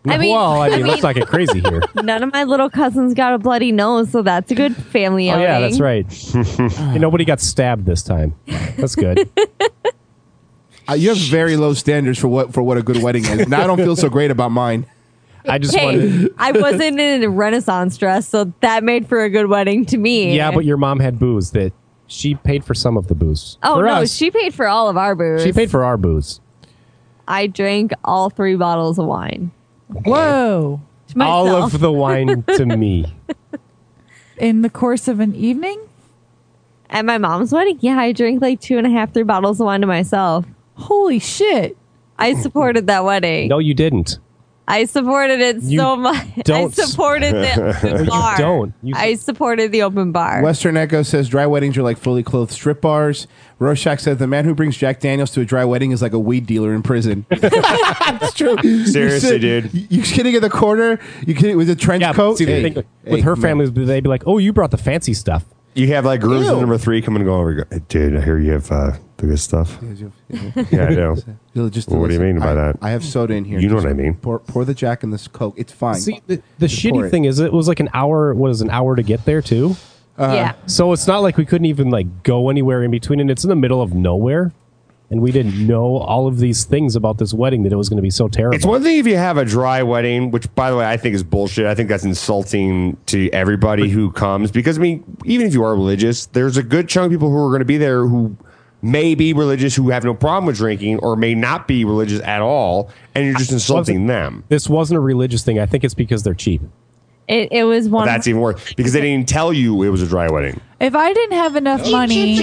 I mean, let's not get crazy here. None of my little cousins got a bloody nose, so that's a good family Oh outing. yeah, that's right. And nobody got stabbed this time. That's good. You have very low standards for what a good wedding is. Now I don't feel so great about mine. I just Hey, wanted. I wasn't in a Renaissance dress, so that made for a good wedding to me. Yeah, but your mom had booze that she paid for some of the booze. Oh, For no, us. she paid for all of our booze. She paid for our booze. I drank all 3 bottles of wine. Whoa. To myself. All of the wine to me. In the course of an evening? At my mom's wedding, yeah, I drank like 2.5, 3 bottles of wine to myself. Holy shit. I supported that wedding. No, you didn't. I supported it You so much. don't. I supported the bar. don't. I supported the open bar. Western Echo says dry weddings are like fully clothed strip bars. Rorschach says the man who brings Jack Daniels to a dry wedding is like a weed dealer in prison. It's true. Seriously, dude. You sitting in the corner, you kidding with a trench coat. See, the thing with her family, they'd be like, "Oh, you brought the fancy stuff." You have like groomsman Ew. number 3 coming and going over. and go, "Hey, dude, I hear you have the good stuff." Yeah, I know. Just Well, what do you mean by that? I have soda in here. You know Just what I mean. Pour the Jack in this Coke. It's fine. See, the pour shitty it. thing is, it was like an hour. What is an hour to get there too? Yeah. So it's not like we couldn't even like go anywhere in between, and it's in the middle of nowhere, and we didn't know all of these things about this wedding that it was going to be so terrible. It's one thing if you have a dry wedding, which, by the way, I think is bullshit. I think that's insulting to everybody who comes because, I mean, even if you are religious, there's a good chunk of people who are going to be there who may be religious, who have no problem with drinking, or may not be religious at all, and you're just insulting them. This wasn't a religious thing. I think it's because they're cheap. It was one. That's even worse because they didn't tell you it was a dry wedding. If I didn't have enough money,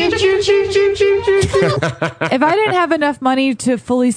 if I didn't have enough money to fully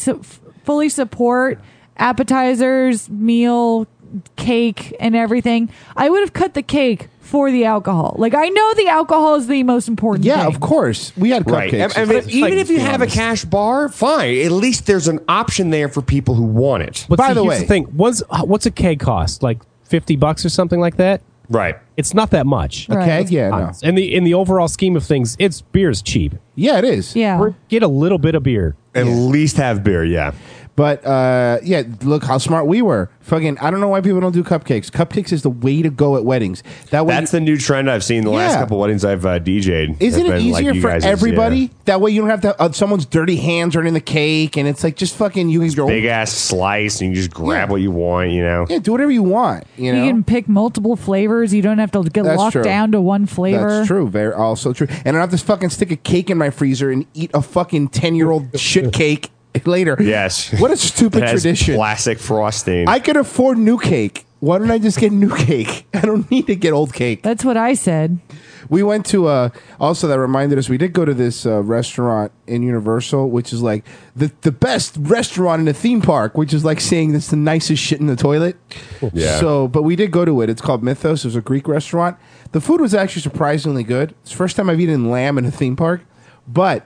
support appetizers, meal, cake, and everything, I would have cut the cake for the alcohol. Like, I know the alcohol is the most important Yeah, thing. of course. We had Right. cupcakes. I mean, even if you have a honest. cash bar, fine. At least there's an option there for people who want it. But By see, the here's way- thing: what's a keg cost? Like $50 or something like that? Right. It's not that much. Right. Okay, yeah, no. Honest. In the overall scheme of things, beer's cheap. Yeah, it is. Yeah. Get a little bit of beer. At least have beer, yeah. But yeah, look how smart we were. Fucking, I don't know why people don't do cupcakes. Cupcakes is the way to go at weddings. That way, That's the new trend I've seen the last Yeah. couple weddings I've DJ'd. isn't Has it been like easier you for guys' everybody? yeah. That way, you don't have to someone's dirty hands are in the cake, and it's like just fucking you use your Big ass slice, and you just grab what you want, you know? yeah, do whatever you want. You know, You can pick multiple flavors. You don't have to get That's locked true. down to one flavor. That's true. Very also true. And I don't have to fucking stick a cake in my freezer and eat a fucking 10-year-old shit cake later. Yes. What a stupid It has tradition. Plastic frosting. I could afford new cake. Why don't I just get new cake? I don't need to get old cake. That's what I said. We went to also that reminded us we did go to this restaurant in Universal, which is like the best restaurant in a theme park, which is like saying it's the nicest shit in the toilet. Yeah. So, but we did go to it. It's called Mythos. It was a Greek restaurant. The food was actually surprisingly good. It's the first time I've eaten lamb in a theme park, but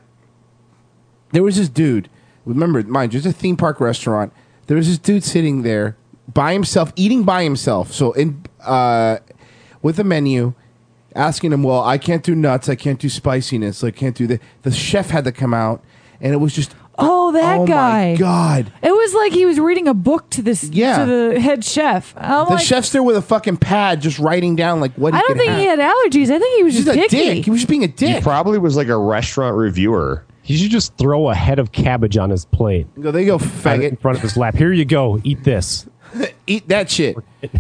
there was this dude. Remember, mind you, it's a theme park restaurant. There was this dude sitting there by himself, eating by himself. So in with a menu, asking him, "Well, I can't do nuts. I can't do spiciness. I can't do that." The chef had to come out, and it was just Oh, that oh guy. my god! It was like he was reading a book to this Yeah. to the head chef. I'm The like, chef's there with a fucking pad, just writing down like what I he don't could think have. he had allergies. I think he was He's just a picky. dick. He was just being a He dick. probably was like a restaurant reviewer. He should just throw a head of cabbage on his plate. Go, there you go, In faggot. front of his lap. Here you go. Eat this. Eat that shit.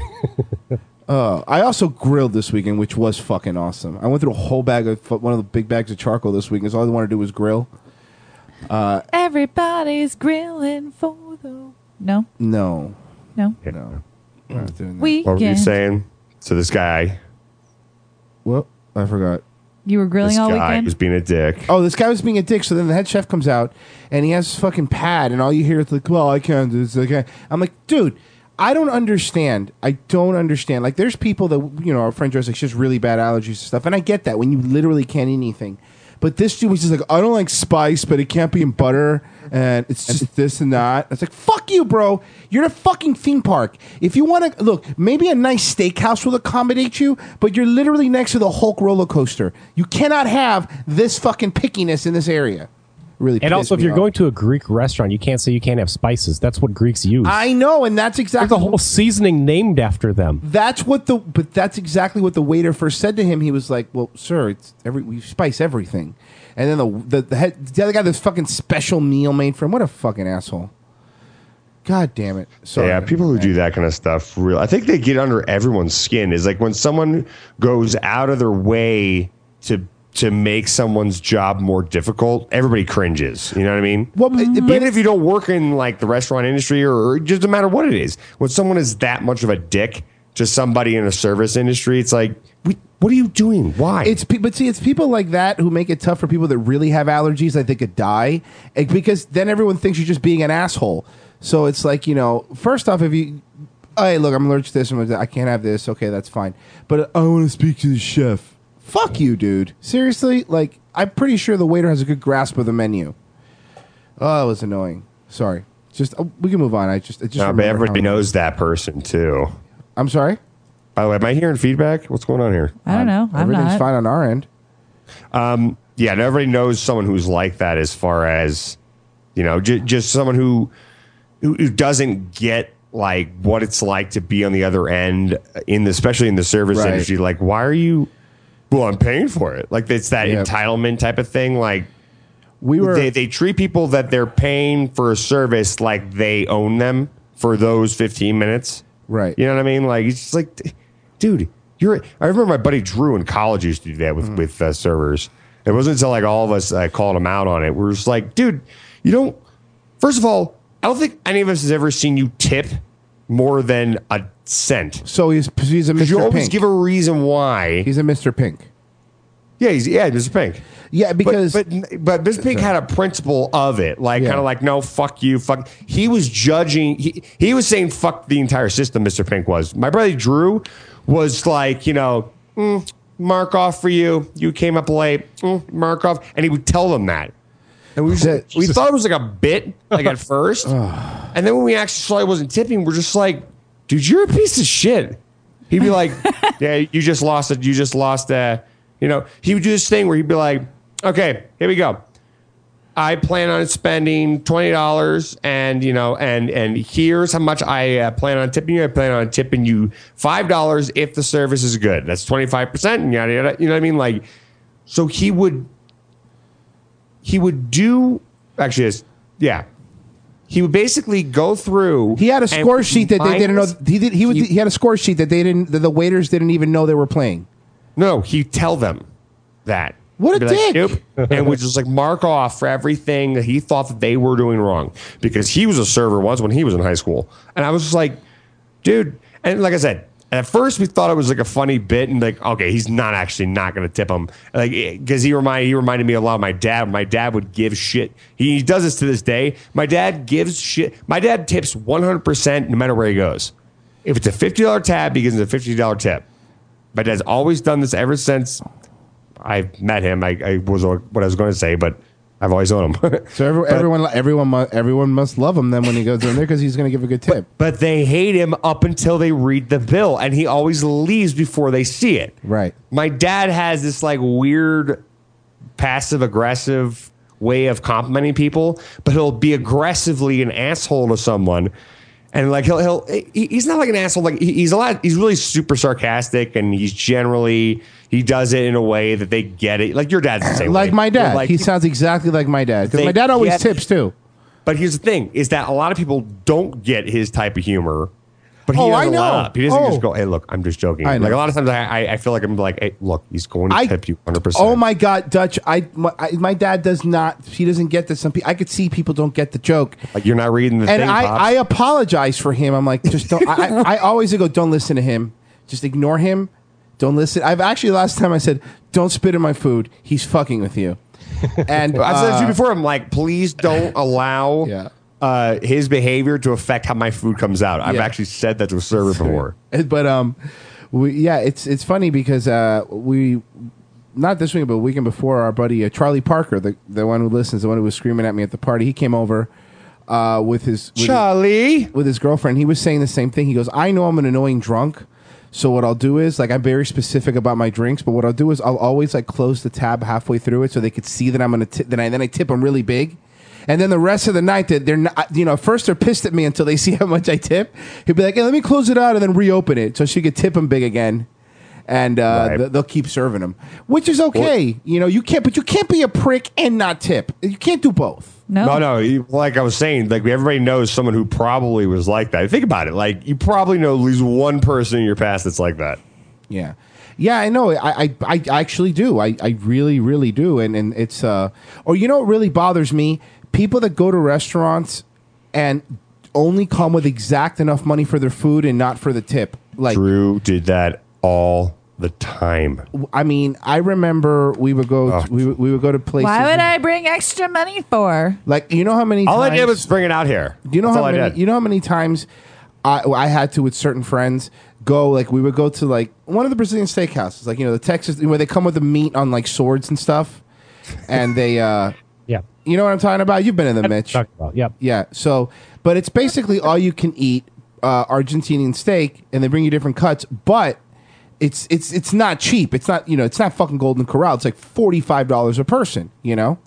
I also grilled this weekend, which was fucking awesome. I went through a whole bag of one of the big bags of charcoal this weekend. So all I wanted to do was grill. Everybody's grilling for the no. No, We're not doing that. What were you Weekend. saying? So this guy, Well, I forgot. You were grilling this all guy weekend. was being a dick. Oh, this guy was being a dick. So then the head chef comes out and he has his fucking pad, and all you hear is like, "Well, I can't do this." Okay, I'm like, dude, I don't understand. I don't understand. Like, there's people that our friend Joe's like, she has really bad allergies and stuff, and I get that when you literally can't eat anything. But this dude was just like, I don't like spice, but it can't be in butter, and it's just this and that. It's like, fuck you, bro. You're in a fucking theme park. If you want to look, maybe a nice steakhouse will accommodate you, but you're literally next to the Hulk roller coaster. You cannot have this fucking pickiness in this area. Really, And also, if you're going to a Greek restaurant, you can't say you can't have spices. That's what Greeks use. I know, and that's exactly There's a whole seasoning named after them. That's exactly what the waiter first said to him. He was like, "Well, sir, we spice everything." And then the other guy, this fucking special meal made for him. What a fucking asshole! God damn it! Sorry. Yeah, people who do that kind of stuff, I think they get under everyone's skin. Is like when someone goes out of their way to make someone's job more difficult, everybody cringes. You know what I mean? Well, even if you don't work in like the restaurant industry or just no matter what it is, when someone is that much of a dick to somebody in a service industry, it's like, what are you doing? Why? It's people like that who make it tough for people that really have allergies, like they could die, because then everyone thinks you're just being an asshole. So it's like, first off, if you, hey, look, I'm allergic to this, I can't have this. Okay, that's fine. But I want to speak to the chef. Fuck you, dude. Seriously? Like, I'm pretty sure the waiter has a good grasp of the menu. Oh, that was annoying. Sorry. We can move on. But everybody knows that person too. I'm sorry? By the way, am I hearing feedback? What's going on here? I don't know. Everything's fine on our end. Yeah, and everybody knows someone who's like that as far as, just someone who doesn't get like what it's like to be on the other end especially in the service industry. Like, why are you... Well, I'm paying for it. Like, it's that entitlement type of thing. Like, they treat people that they're paying for a service like they own them for those 15 minutes. Right. You know what I mean? Like, it's just like, dude, I remember my buddy Drew in college used to do that with servers. It wasn't until like all of us called him out on it. We're just like, dude, first of all, I don't think any of us has ever seen you tip more than a cent. So he's a Mr. Pink. You always give a reason why. He's a Mr. Pink. Yeah, Mr. Pink. Yeah, because but Mr. Pink had a principle of it, like kind of like, no, fuck you, fuck. He was judging. He was saying fuck the entire system. Mr. Pink was. My brother Drew was like, mark off for you. You came up late. Mark off, and he would tell them that. And we thought it was like a bit, like at first. And then when we actually saw he wasn't tipping, we're just like, dude, you're a piece of shit. He'd be like, yeah, you just lost it. You just lost he would do this thing where he'd be like, okay, here we go. I plan on spending $20 and here's how much I plan on tipping you. I plan on tipping you $5 if the service is good. That's 25% and yada, yada. You know what I mean? Like, so he would do, actually, he would basically go through. He had a score sheet that they didn't know. He had a score sheet that the waiters didn't even know they were playing. No, he'd tell them that. What a dick! Like, nope. And would just like mark off for everything that he thought that they were doing wrong, because he was a server once when he was in high school, and I was just like, dude. And like I said, at first we thought it was like a funny bit, and like, okay, he's not going to tip him, like, because he reminded me a lot of my dad. My dad would give shit. He does this to this day. My dad gives shit. My dad tips 100% no matter where he goes. If it's a $50 tab, he gives a $50 tip. My dad's always done this ever since I've met him. I was what I was going to say, but I've always known him. So everyone must love him then when he goes in there, because he's going to give a good tip. But they hate him up until they read the bill, and he always leaves before they see it. Right. My dad has this like weird passive aggressive way of complimenting people, but he'll be aggressively an asshole to someone. And like he's not like an asshole. Like he's really super sarcastic, and he does it in a way that they get it. Like your dad's the same like way. My dad. Like, he sounds exactly like my dad. Because my dad always tips too. But here's the thing: is that a lot of people don't get his type of humor. But he doesn't let up. He doesn't just go, hey, look, I'm just joking. Like a lot of times I feel like I'm like, hey, look, he's going to tip you 100%. Oh my God, Dutch. My dad does not. He doesn't get this. I could see people don't get the joke. Like you're not reading the thing. And I apologize for him. I'm like, just don't. I always go, don't listen to him. Just ignore him. Don't listen. I've actually, last time I said, don't spit in my food. He's fucking with you. And I've said it to you before. I'm like, please don't allow his behavior to affect how my food comes out. I've actually said that to a server before. But it's funny because we, not this week, but a weekend before, our buddy Charlie Parker, the one who listens, the one who was screaming at me at the party, he came over with his girlfriend. He was saying the same thing. He goes, I know I'm an annoying drunk, So what I'll do is like I'm very specific about my drinks, but what I'll do is I'll always like close the tab halfway through it so they could see that I'm gonna tip. Then I tip them really big, and then the rest of the night that they're not, at first they're pissed at me until they see how much I tip. He'll be like, "Hey, let me close it out and then reopen it so she could tip them big again." And they'll keep serving them, which is okay. You can't be a prick and not tip. You can't do both. No. Like I was saying, like everybody knows someone who probably was like that. Think about it. Like you probably know at least one person in your past that's like that. Yeah, I know. I actually do. I really, really do. And it's or what really bothers me? People that go to restaurants and only come with exact enough money for their food and not for the tip. Like Drew did that all the time. I mean, I remember we would go we would go to places. Why would I bring extra money for? Like, how many times all I did was bring it out here. Do you know how many times I had to with certain friends go, like we would go to like one of the Brazilian steakhouses, like the Texas where they come with the meat on like swords and stuff. And they yeah. You know what I'm talking about? You've been in them, Mitch. Yep. Yeah. So, but it's basically all you can eat Argentinian steak, and they bring you different cuts, but it's not cheap. It's not it's not fucking Golden Corral. It's like $45 a person. Yeah.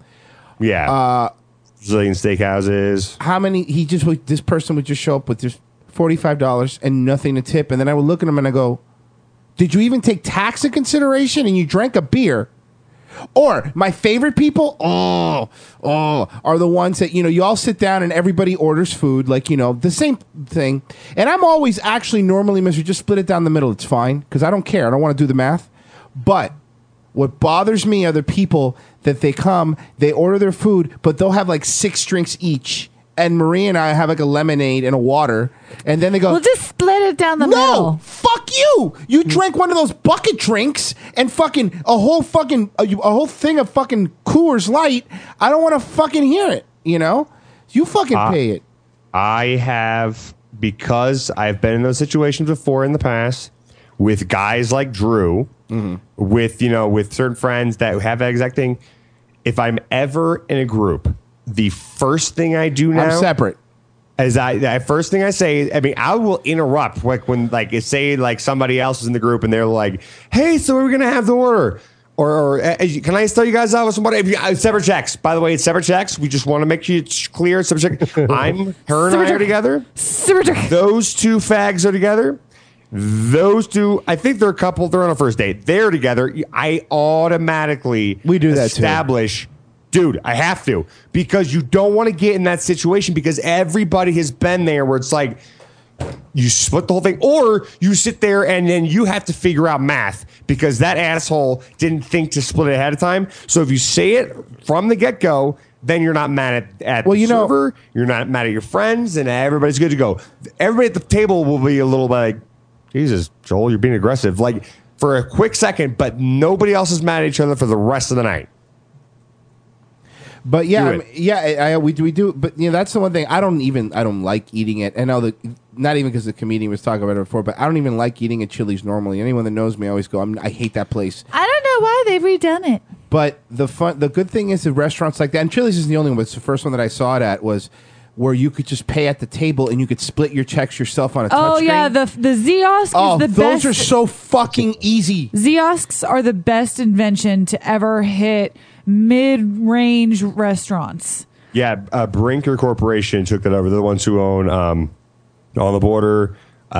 Brazilian steakhouses. How many? This person would just show up with just $45 and nothing to tip, and then I would look at him and I go, "Did you even take tax into consideration? And you drank a beer?" Or my favorite people, are the ones that you all sit down and everybody orders food, like the same thing. And I'm always actually normally, Mister, just split it down the middle. It's fine because I don't care. I don't want to do the math. But what bothers me are the people that they order their food, but they'll have like 6 drinks each. And Marie and I have like a lemonade and a water, and then they go, "We'll just split it down the middle." No, fuck you! You drank one of those bucket drinks and fucking a whole thing of fucking Coors Light. I don't want to fucking hear it. You fucking pay it. I have, because I've been in those situations before in the past with guys like Drew, with certain friends that have that exact thing. If I'm ever in a group, the first thing I do now, I'm separate. Is first thing I say, I will interrupt when say somebody else is in the group and they're like, "Hey, so we're gonna have the order," or "Can I tell you guys out with somebody?" Separate checks. By the way, it's separate checks. We just want to make sure it's clear. Separate check. Her and I are together. Those two fags are together. Those two, I think they're a couple. They're on a first date. They're together. I automatically establish. Dude, I have to, because you don't want to get in that situation, because everybody has been there where it's like you split the whole thing, or you sit there and then you have to figure out math because that asshole didn't think to split it ahead of time. So if you say it from the get-go, then you're not mad at the server, you're not mad at your friends, and everybody's good to go. Everybody at the table will be a little bit like, "Jesus, Joel, you're being aggressive," like for a quick second, but nobody else is mad at each other for the rest of the night. But we do. But that's the one thing I don't like eating it. I know that not even because the comedian was talking about it before, but I don't even like eating at Chili's normally. Anyone that knows me always go, I hate that place. I don't know why they've redone it. But the good thing is the restaurants like that, and Chili's isn't the only one. It's the first one that I saw it at was where you could just pay at the table and you could split your checks yourself on a touchscreen. Oh yeah, the Ziosk is the best. Those are so fucking easy. Ziosks are the best invention to ever hit mid-range restaurants. Yeah, Brinker Corporation took that over. They're the ones who own On the Border,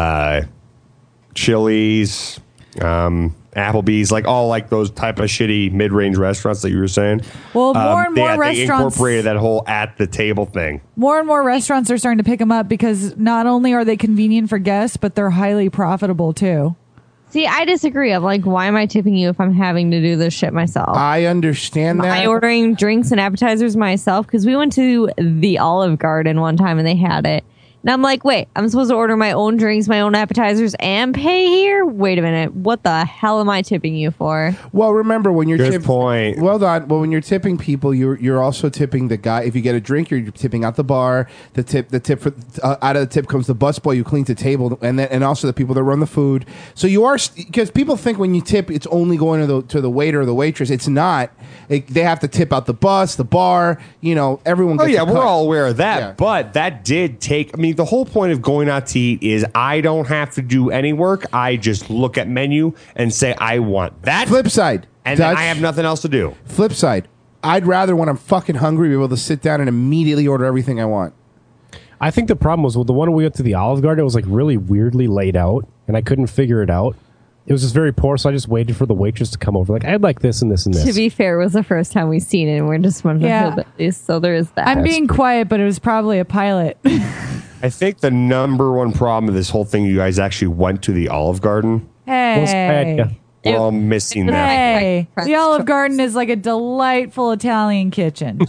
Chili's, Applebee's, all those type of shitty mid-range restaurants that you were saying. Well, more and more restaurants, they incorporated that whole at the table thing. More and more restaurants are starting to pick them up because not only are they convenient for guests, but they're highly profitable too. See, I disagree. I'm like, why am I tipping you if I'm having to do this shit myself? I understand that. Am I ordering drinks and appetizers myself? Because we went to the Olive Garden one time and they had it. And I'm like, wait, I'm supposed to order my own drinks, my own appetizers, and pay here? Wait a minute. What the hell am I tipping you for? Well, remember, when you're Good point. Well done. Well, when you're tipping people, you're also tipping the guy. If you get a drink, you're tipping out the bar. The tip for out of the tip comes the busboy who cleans the table, and also the people that run the food. So you are, because people think when you tip, it's only going to the waiter or the waitress. It's not. They have to tip out the bus, the bar. Everyone. Oh yeah, we're all aware of that. Yeah. But that did take. me, the whole point of going out to eat is I don't have to do any work. I just look at menu and say, I want that. Flip side. And then I have nothing else to do. Flip side. I'd rather, when I'm fucking hungry, be able to sit down and immediately order everything I want. I think the problem was with the one we went to the Olive Garden, it was like really weirdly laid out, and I couldn't figure it out. It was just very poor, so I just waited for the waitress to come over. Like, I'd like this and this and this. To be fair, it was the first time we've seen it, and we're just one of the hillbillies, so there is that. I'm being quiet, but it was probably a pilot. I think the number one problem of this whole thing, you guys actually went to the Olive Garden. Hey. We're all missing that. Hey. The Olive Garden is like a delightful Italian kitchen.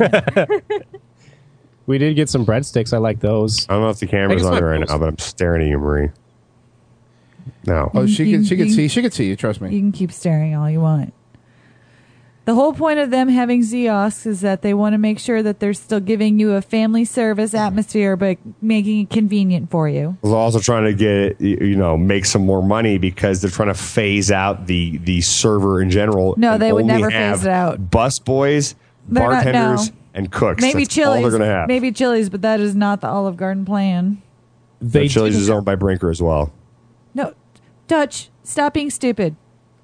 We did get some breadsticks. I like those. I don't know if the camera's on right now, but I'm staring at you, Marie. No. Oh, she could see you. Trust me. You can keep staring all you want. The whole point of them having kiosks is that they want to make sure that they're still giving you a family service atmosphere, but making it convenient for you. They're also trying to get, make some more money because they're trying to phase out the server in general. No, they would only never have phase it out. Bus boys, They're not- bartenders, no. and cooks. Maybe That's all Chili's. they're going to have. Maybe Chili's, but that is not the Olive Garden plan. Chili's is owned by Brinker as well. No, Dutch, stop being stupid.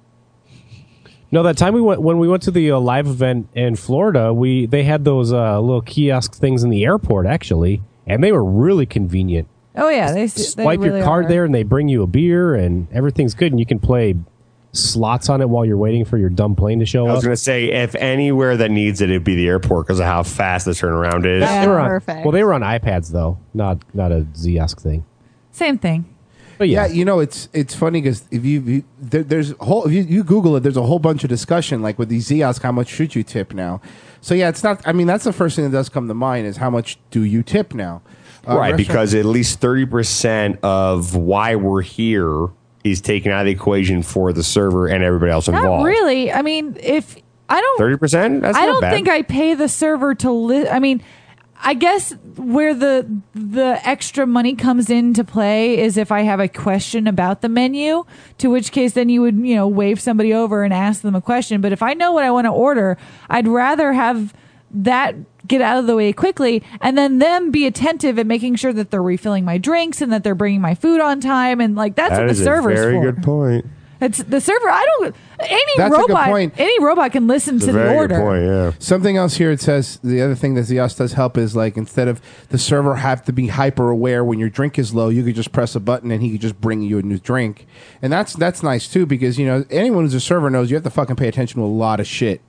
No, that time when we went to the live event in Florida, they had those little kiosk things in the airport actually, and they were really convenient. Oh yeah, they Swipe really your card are. there, and they bring you a beer, and everything's good, and you can play slots on it while you're waiting for your dumb plane to show I up. was going to say, if anywhere that needs it, it'd be the airport because of how fast the turnaround is. They were on- perfect. Well, they were on iPads though, not a Ziosk thing. Same thing. But yeah, it's funny because if you Google it, there's a whole bunch of discussion like with these Ziosk, how much should you tip now? So yeah, it's not. I mean, that's the first thing that does come to mind is how much do you tip now? Right, because at least 30% of why we're here is taken out of the equation for the server and everybody else involved. Not really. I mean, if I don't 30%? That's I not don't bad. think I pay the server to I mean, I guess where the extra money comes into play is if I have a question about the menu, to which case then you would, wave somebody over and ask them a question. But if I know what I want to order, I'd rather have that get out of the way quickly and then them be attentive at making sure that they're refilling my drinks and that they're bringing my food on time. And like, that's what the server's Very for. good point. It's the server. Any That's a good robot, point. any robot can listen to the Very order. good point, yeah. Something else here, it says the other thing that Ziosk does help is like instead of the server have to be hyper aware when your drink is low, you could just press a button and he could just bring you a new drink. And that's nice too because anyone who's a server knows you have to fucking pay attention to a lot of shit,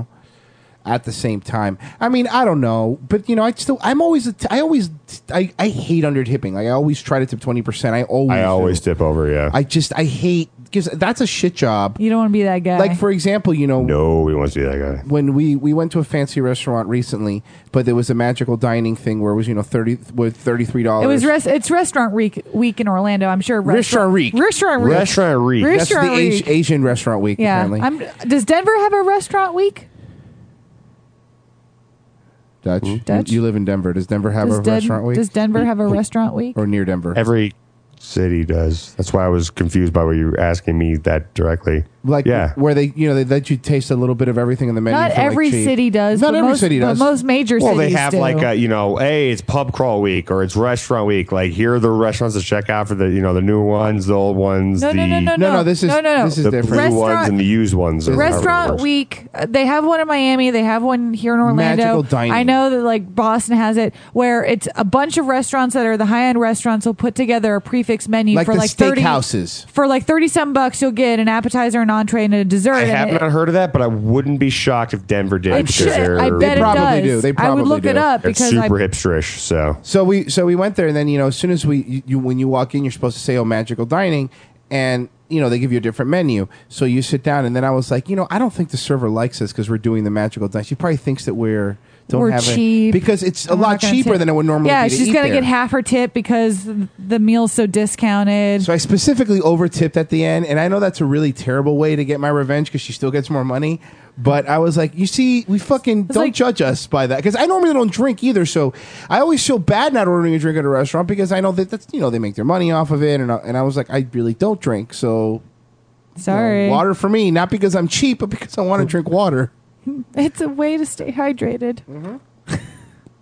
at the same time. I mean, I don't know, but I hate under tipping. Like I always try to tip 20%. I always tip over, yeah. I hate because that's a shit job. You don't want to be that guy. Like for example, No, we want to be that guy. when we went to a fancy restaurant recently, but there was a magical dining thing where it was $33. It was it's Restaurant Week in Orlando. I'm sure Restaurant Week. Restaurant Week. Restaurant Week. That's the Restaurant Week. Asian restaurant week. Yeah. Apparently. Does Denver have a Restaurant Week? Dutch. You live in Denver. Does Denver have a restaurant week? Does Denver have a Restaurant Week? Or near Denver? Every city does. That's why I was confused by what you were asking me that directly. Like yeah. where they let you taste a little bit of everything in the menu. Not for, like, every cheap. city does. Not but every most, city does. But most major Well, cities they have do. like hey, it's pub crawl week or it's restaurant week. Like here are the restaurants to check out for the the new ones, the old ones, No. This is the different. blue ones and the used ones. or however it Restaurant works. Week. They have one in Miami. They have one here in Orlando. Magical dining. I know that like Boston has it, where it's a bunch of restaurants that are the high end restaurants will put together a prefix menu Like for the like 30 steakhouses. For like $30 you'll get an appetizer, an entree, and a dessert. I and have not heard of that, but I wouldn't be shocked if Denver did. It because should. I bet They it probably does. do. They I would probably look it do. up It's because super hipsterish. So we went there, and then as soon as when you walk in, you're supposed to say, "Oh, magical dining," and they give you a different menu. So you sit down, and then I was like, I don't think the server likes us because we're doing the magical dining. She probably thinks that we're cheap because it's a and we're lot not gonna cheaper tip. than it would normally Yeah, be. to she's eat gonna there. get half her tip because the meal's so discounted. So I specifically over tipped at the end, and I know that's a really terrible way to get my revenge because she still gets more money. But I was like, you see, we fucking don't judge us by that because I normally don't drink either. So I always feel bad not ordering a drink at a restaurant because I know that's they make their money off of it, and I was like, I really don't drink, so Sorry. water for me, not because I'm cheap, but because I want to drink water. It's a way to stay hydrated.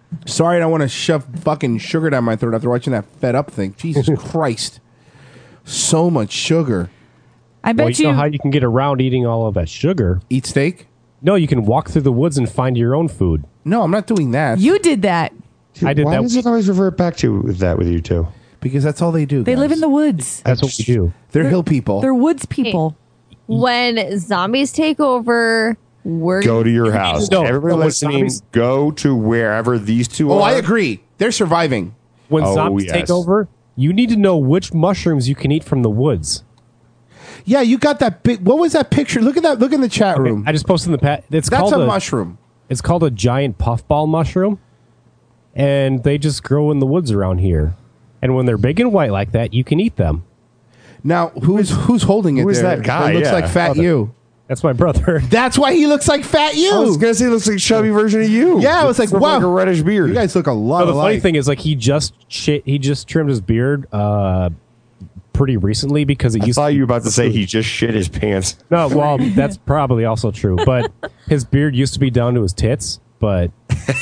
Sorry, I don't want to shove fucking sugar down my throat after watching that Fed Up thing. Jesus Christ. So much sugar. I bet you know how you can get around eating all of that sugar? Eat steak? No, you can walk through the woods and find your own food. No, I'm not doing that. You did that. I did Why that. does it always revert back to that with you two? Because that's all they do. They live in the woods. That's what we do. They're hill people. They're woods people. When zombies take over, we're Go to your house. No, Everybody when listening, zombies- go to wherever these two Oh, are. I agree. They're surviving. When Oh, zombies yes. take over, you need to know which mushrooms you can eat from the woods. Yeah, you got that big. What was that picture? Look at that. Look in the chat room. I just posted in the It's That's called a mushroom. It's called a giant puffball mushroom, and they just grow in the woods around here. And when they're big and white like that, you can eat them. Now, who's holding it? Who is there? that guy? It looks Yeah. like Fat You. That's my brother. That's why he looks like Fat You. I was gonna say, it looks like a chubby version of you. Yeah, I was like, Looks wow, like a reddish beard. You guys look a lot No, the funny alike. thing is, like, he just trimmed his beard pretty recently because it I used. thought you were about to say he just shit his pants. No, well, that's probably also true. But his beard used to be down to his tits, but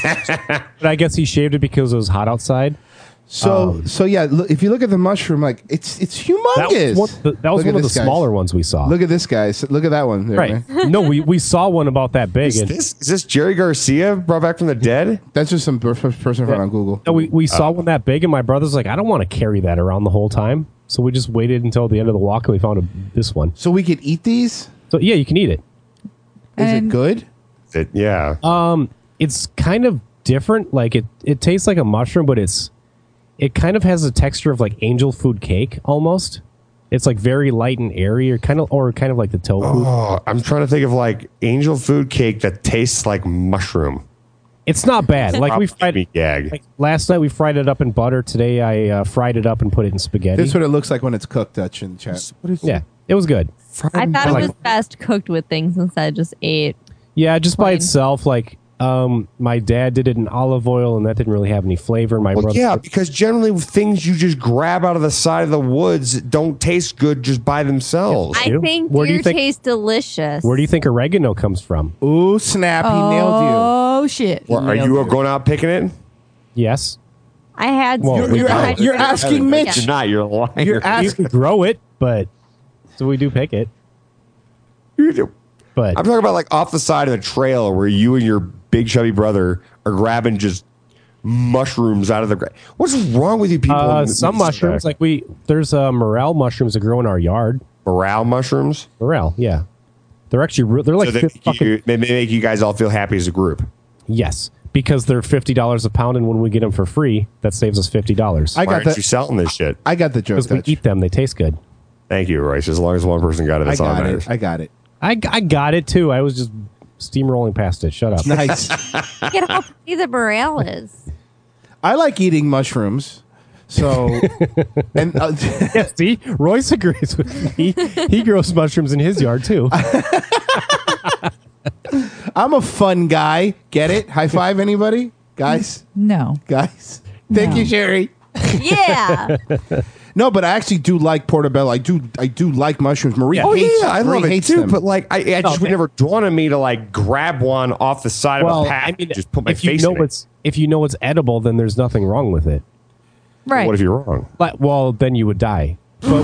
I guess he shaved it because it was hot outside. So yeah, look, if you look at the mushroom, like it's humongous. That was Look at one of the this, guys. smaller ones we saw. Look at this, guys. Look at that one. There, Right? man. No, we saw one about that big. Is and this Jerry Garcia brought back from the dead? That's just some person found on Google. no, we saw one that big, and my brother's like, I don't want to carry that around the whole time. So we just waited until the end of the walk, and we found this one. So we could eat these? So yeah, you can eat it. Is it good? Yeah. It's kind of different. Like it tastes like a mushroom, but it kind of has a texture of like angel food cake almost. It's like very light and airy, or kind of like the tofu. Oh, I'm trying to think of like angel food cake that tastes like mushroom. It's not bad. Like we Probably fried me gag. like last night we fried it up in butter. Today I fried it up and put it in spaghetti. This is what it looks like when it's cooked, Dutch, in the chat. Yeah, it was good. I thought it Like- was best cooked with things instead of just ate. Yeah, just by Plain. itself. Like my dad did it in olive oil, and that didn't really have any flavor. My Well, brother, yeah, because generally things you just grab out of the side of the woods don't taste good just by themselves. I think Where do you deer think- taste delicious. where do you think oregano comes from? Ooh, snap! He nailed you. Oh shit! Well, are you going out picking it? Yes, I had. Well, some- you're asking Mitch. You're not. You're a liar. You're you asking. can grow it, but so we do pick it. But I'm talking about like off the side of the trail where you and your big chubby brother are grabbing just mushrooms out of the ground. What's wrong with you people? some mushrooms, like there's morel mushrooms that grow in our yard. morale mushrooms. Morel, yeah, they're actually they're like So they make you guys all feel happy as a group. yes, because they're $50 a pound, and when we get them for free, that saves us $50. I Why got aren't that. you selling this shit? I got the joke. Because we Dutch. eat them, they taste good. Thank you, Royce. As long as one person got it, I that's all that got matters. it. I got it. I got it too. I was just steamrolling past it. Shut up. Nice. Get how pretty the morale is. I like eating mushrooms. So, and Yeah, see, Royce agrees with me. He grows mushrooms in his yard too. I'm a fun guy. Get it? High five, anybody? Guys? No. Guys? Thank you, Sherry. Yeah. No, but I actually do like portobello. I do like mushrooms. Marie Oh hates, yeah, I Marie love it hates too. them. But like, I just would never dawn on me to like grab one off the side of a pack and just put my if you face know in it. if you know it's edible, then there's nothing wrong with it. Right. What if you're wrong? But well, then you would die. But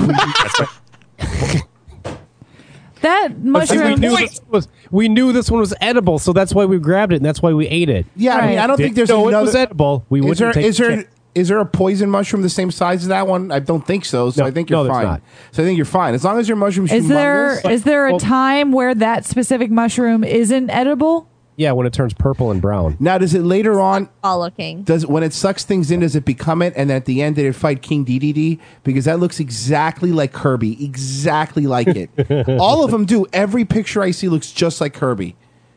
That we mushroom. knew this one was edible, so that's why we grabbed it, and that's why we ate it. Yeah, I mean, I don't think there's it another. was edible. We Is there, wouldn't take is the there chance. is there a poison mushroom the same size as that one? I don't think so. So No, I think no, you're there's fine. not. So I think you're fine as long as your mushroom's Is there humongous. a time where that specific mushroom isn't edible? Yeah, when it turns purple and brown. Now, does it later on? All looking. Does when it sucks things in, does it become it? And then at the end, did it fight King Dedede? Because that looks exactly like Kirby, exactly like it. All of them do. Every picture I see looks just like Kirby.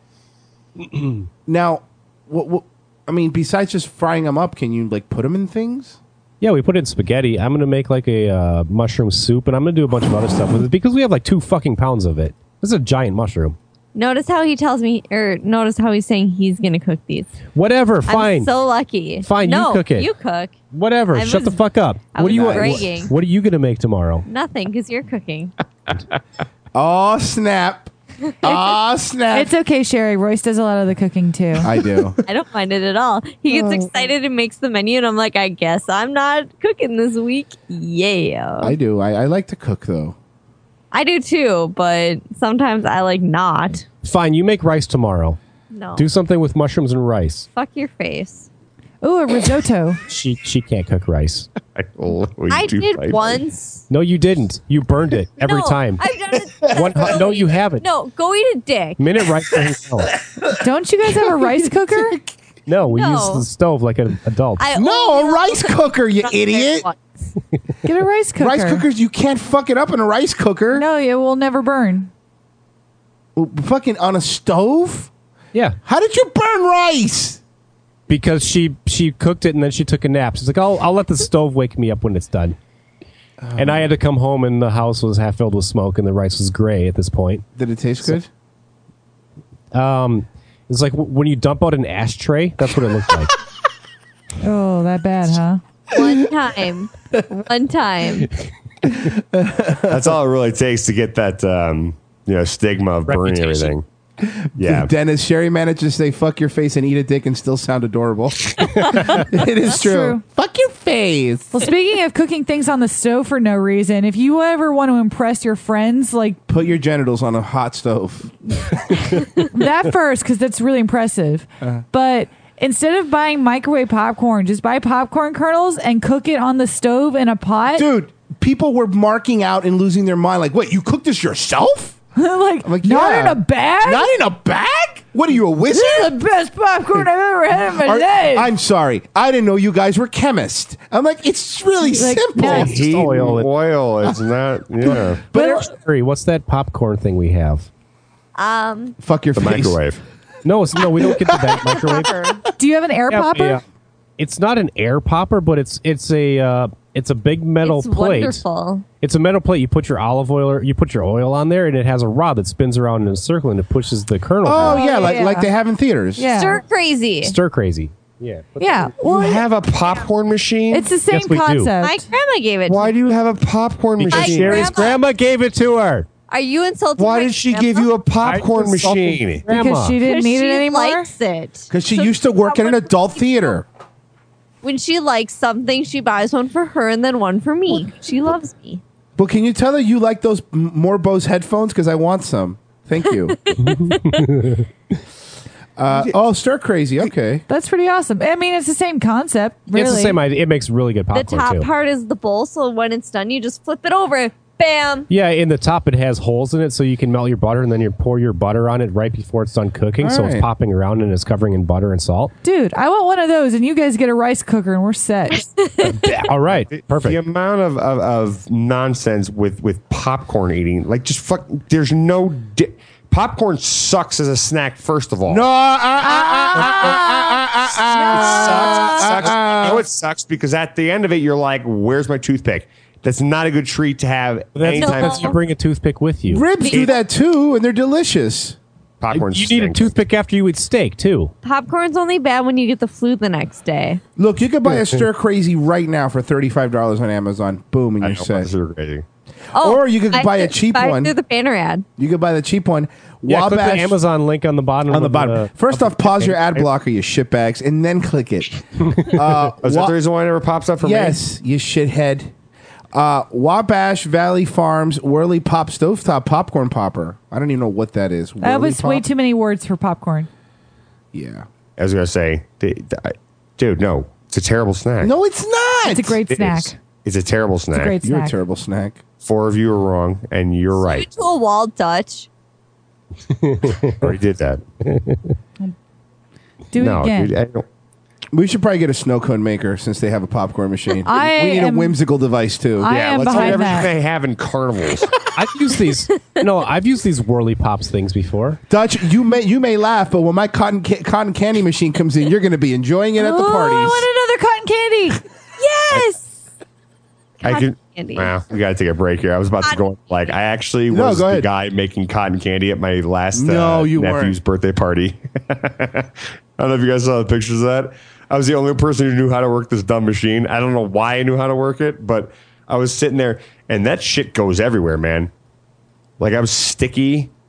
Now, what? I mean, besides just frying them up, can you like put them in things? Yeah, we put it in spaghetti. I'm gonna make like a mushroom soup, and I'm gonna do a bunch of other stuff with it because we have like 2 fucking pounds of it. This is a giant mushroom. Notice how he tells me, or notice how he's saying he's going to cook these. Whatever, fine. I'm so lucky. Fine, no, you cook it. You cook. Whatever. I Shut the was- fuck up. I What do was you bragging. What are you gonna make tomorrow? Nothing, because you're cooking. Oh snap! Ah, snap. It's okay, Sherry. Royce does a lot of the cooking too. I do. I don't mind it at all. He gets excited and makes the menu, and I'm like, I guess I'm not cooking this week. Yeah. I do. I like to cook, though. I do too, but sometimes I like not. Fine, you make rice tomorrow. No. Do something with mushrooms and rice. Fuck your face. Ooh, a risotto. She can't cook rice. I did once. No, you didn't. You burned it every No, time. I've done it. No, you haven't. No, go eat a dick. Minute rice doesn't count. Don't you guys have a rice cooker? No, we No. use the stove like an adult. No, a rice cooker, you idiot. Get a rice cooker. Rice cookers, you can't fuck it up in a rice cooker. No, it will never burn. Fucking on a stove? Yeah. How did you burn rice? Because she cooked it and then she took a nap. She's like, I'll let the stove wake me up when it's done. And I had to come home and the house was half filled with smoke and the rice was gray at this point. Did it taste good? It's like when you dump out an ashtray. That's what it looked like. Oh, that bad, huh? One time. One time. That's all it really takes to get that stigma of burning everything. Yeah. Dennis, Sherry managed to say fuck your face and eat a dick and still sound adorable. It is true. Fuck your face. Well, speaking of cooking things on the stove for no reason, if you ever want to impress your friends, like Put your genitals on a hot stove. that first, because that's really impressive. But instead of buying microwave popcorn, just buy popcorn kernels and cook it on the stove in a pot. Dude, people were marking out and losing their mind. Like, wait, you cooked this yourself? like, like, not yeah. in a bag? Not in a bag? What are you, a wizard? This is the best popcorn I've ever had in my life. I'm sorry. I didn't know you guys were chemists. I'm like, it's really simple. no. It's just oil. Oil. It's not. Yeah. But what's that popcorn thing we have? Fuck your The face. microwave. No, we don't get the microwave. Do you have an air popper? Yeah. It's not an air popper, but it's a big metal It's plate. wonderful. It's a metal plate. You put your olive oil or you put your oil on there, and it has a rod that spins around in a circle and it pushes the kernel. Oh, yeah, yeah. like they have in theaters. Yeah. Stir crazy. Stir crazy. Yeah. Yeah. You Well, have a popcorn machine? it's the same Yes, we do. concept. My grandma gave it. Why do you have a popcorn Because machine? Sherry's grandma gave it to her. Are you insulting? Why my did she grandma? give you a popcorn I'm insulting machine? Grandma. Because she didn't Because need she it anymore. likes it. Because she used to work in an adult theater. When she likes something, she buys one for her and then one for me. She loves me. But can you tell her you like those Morbose headphones? Because I want some. Thank you. Stir crazy. Okay. That's pretty awesome. I mean, it's the same concept. Really. It's the same idea. It makes really good The popcorn top too. part is the bowl, so when it's done, you just flip it over. Bam. Yeah, in the top it has holes in it so you can melt your butter and then you pour your butter on it right before it's done cooking. All So right. it's popping around and it's covering in butter and salt. Dude, I want one of those, and you guys get a rice cooker, and we're set. All right. Perfect. The amount of nonsense with popcorn eating, like just fuck. There's no popcorn sucks as a snack. First of all, No. it sucks. I know it sucks because at the end of it, you're like, "Where's my toothpick?" That's not a good treat to have anytime. That's you bring a toothpick with you. Ribs do that too, and they're delicious. Popcorn. You need a toothpick after you eat steak too. Popcorn's only bad when you get the flu the next day. Look, you could buy a Stir Crazy right now for $35 on Amazon. Boom, and you're set. Or you could buy a cheap one. Through the banner ad. You could buy the cheap one. Yeah, click the Wabash Amazon link on the bottom. on the of bottom. First off, pause your ad blocker, you shitbags, and then click it. Is that the reason why it never pops up for me? Yes, you shithead. Wabash Valley Farms Whirly Pop Stovetop Popcorn Popper. I don't even know what that is. That Whirly was way Pop? too many words for popcorn. Yeah. I was gonna say, dude, no, it's a terrible snack. No, it's not. It's a great It snack. is. It's a terrible snack. great You're snack. a terrible snack. 4 of you are wrong, and you're right. To a wall, Dutch. Already did that. Do it No, again. dude, I don't. We should probably get a snow cone maker since they have a popcorn machine. I we need am- a whimsical device too. I am let's do behind everything that. they have in carnivals. I've used these. No, I've used these Whirly Pops things before. Dutch, you may laugh, but when my cotton candy machine comes in, you're going to be enjoying it at the Oh, parties. I want another cotton candy. Yes. I can. candy. Well, we got to take a break here. I was about to go. Like, I actually No, was go the ahead. guy making cotton candy at my last No, you nephew's weren't. birthday party. I don't know if you guys saw the pictures of that. I was the only person who knew how to work this dumb machine. I don't know why I knew how to work it, but I was sitting there, and that shit goes everywhere, man. Like, I was sticky.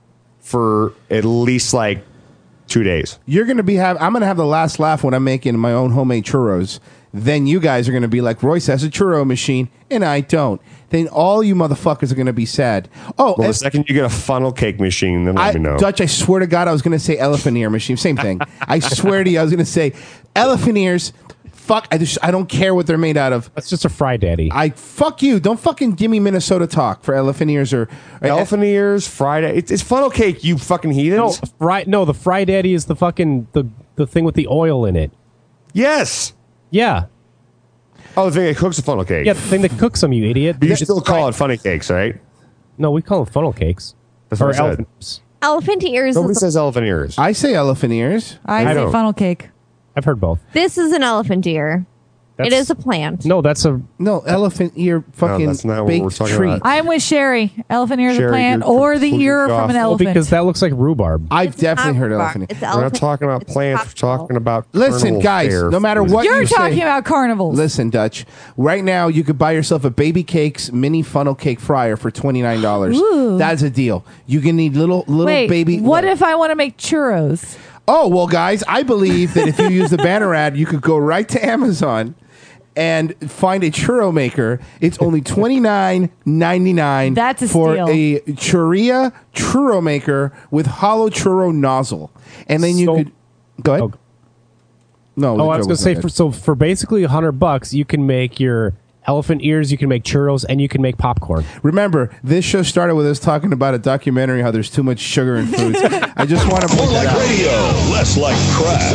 for at least like 2 days. You're going to be I'm going to have the last laugh when I'm making my own homemade churros. Then you guys are going to be like, Royce has a churro machine and I don't. Then all you motherfuckers are going to be sad. Oh, well, the second you get a funnel cake machine, then let me know. Dutch, I swear to God, I was going to say elephant ear machine. Same thing. I swear to you, I was going to say elephant ears. Fuck, I don't care what they're made out of. That's just a Fry Daddy. Fuck you. Don't fucking give me Minnesota talk for elephant ears or elephant ears, fried. It's funnel cake, you fucking heathens. No, the Fry Daddy is the fucking the thing with the oil in it. Yes. Yeah. Oh, the thing that cooks the funnel cake. Yeah, the thing that cooks them, you idiot. But you still call it funny cakes, right? No, we call them funnel cakes. That's what I said. Elephant ears. Elephant ears. Nobody says elephant ears. I say elephant ears. I say don't. funnel cake. I've heard both. This is an elephant ear. It is a plant. No, that's a elephant ear fucking that's not what baked we're talking treat. about. I'm with Sherry. Elephant ear is a Sherry, plant, you're or the completely ear off. from an Well, elephant. because that looks like rhubarb. I've definitely heard elephant ear. We're not talking about plants. We're talking about Listen, carnival guys, fare. no matter what You're you talking say, about carnivals. Listen, Dutch. Right now, you could buy yourself a Baby Cakes mini funnel cake fryer for $29. Ooh. That's a deal. You can need little Wait, baby. what if I want to make churros? Oh well, guys, I believe that if you use the banner ad, you could go right to Amazon and find a churro maker. It's only $29.99. That's a for steal. a churro maker with hollow churro nozzle, and then you could go ahead. No, I was going to say for basically $100, you can make your elephant ears, you can make churros, and you can make popcorn. Remember, this show started with us talking about a documentary how there's too much sugar in foods. I just want to point More like that out. radio, less like crap.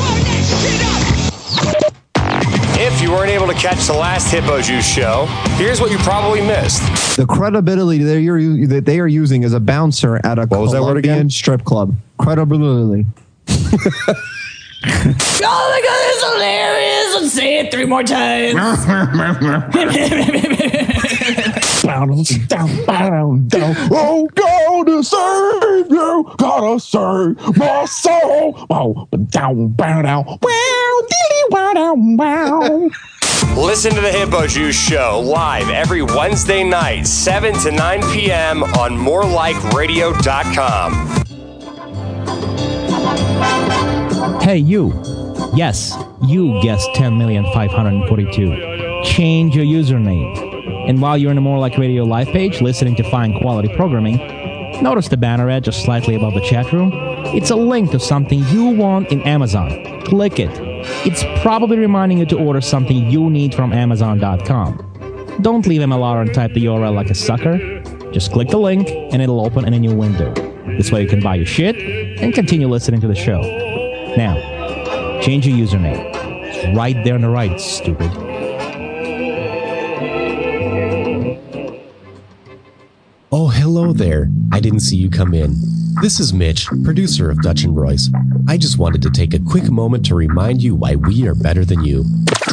If you weren't able to catch the last Hippo Juice show, here's what you probably missed. The credibility that they are using as a bouncer at a Colombian strip club. Credibility. Oh my god, it's hilarious! Let's say it 3 more times. Oh, God to save you, gotta save my soul. Oh, down, bow, down, wow, dilly, wow, down, wow. Listen to the Hippo Juice show live every Wednesday night, 7 to 9 p.m. on morelikeradio.com. Hey, you. Yes, you guessed 10,542,000. Change your username. And while you're in the More Like Radio live page, listening to fine quality programming, notice the banner ad just slightly above the chat room. It's a link to something you want in Amazon. Click it. It's probably reminding you to order something you need from Amazon.com. Don't leave MLR and type the URL like a sucker. Just click the link and it'll open in a new window. This way you can buy your shit and continue listening to the show. Now, change your username. It's right there on the right, stupid. Oh, hello there. I didn't see you come in. This is Mitch, producer of Dutch and Royce. I just wanted to take a quick moment to remind you why we are better than you.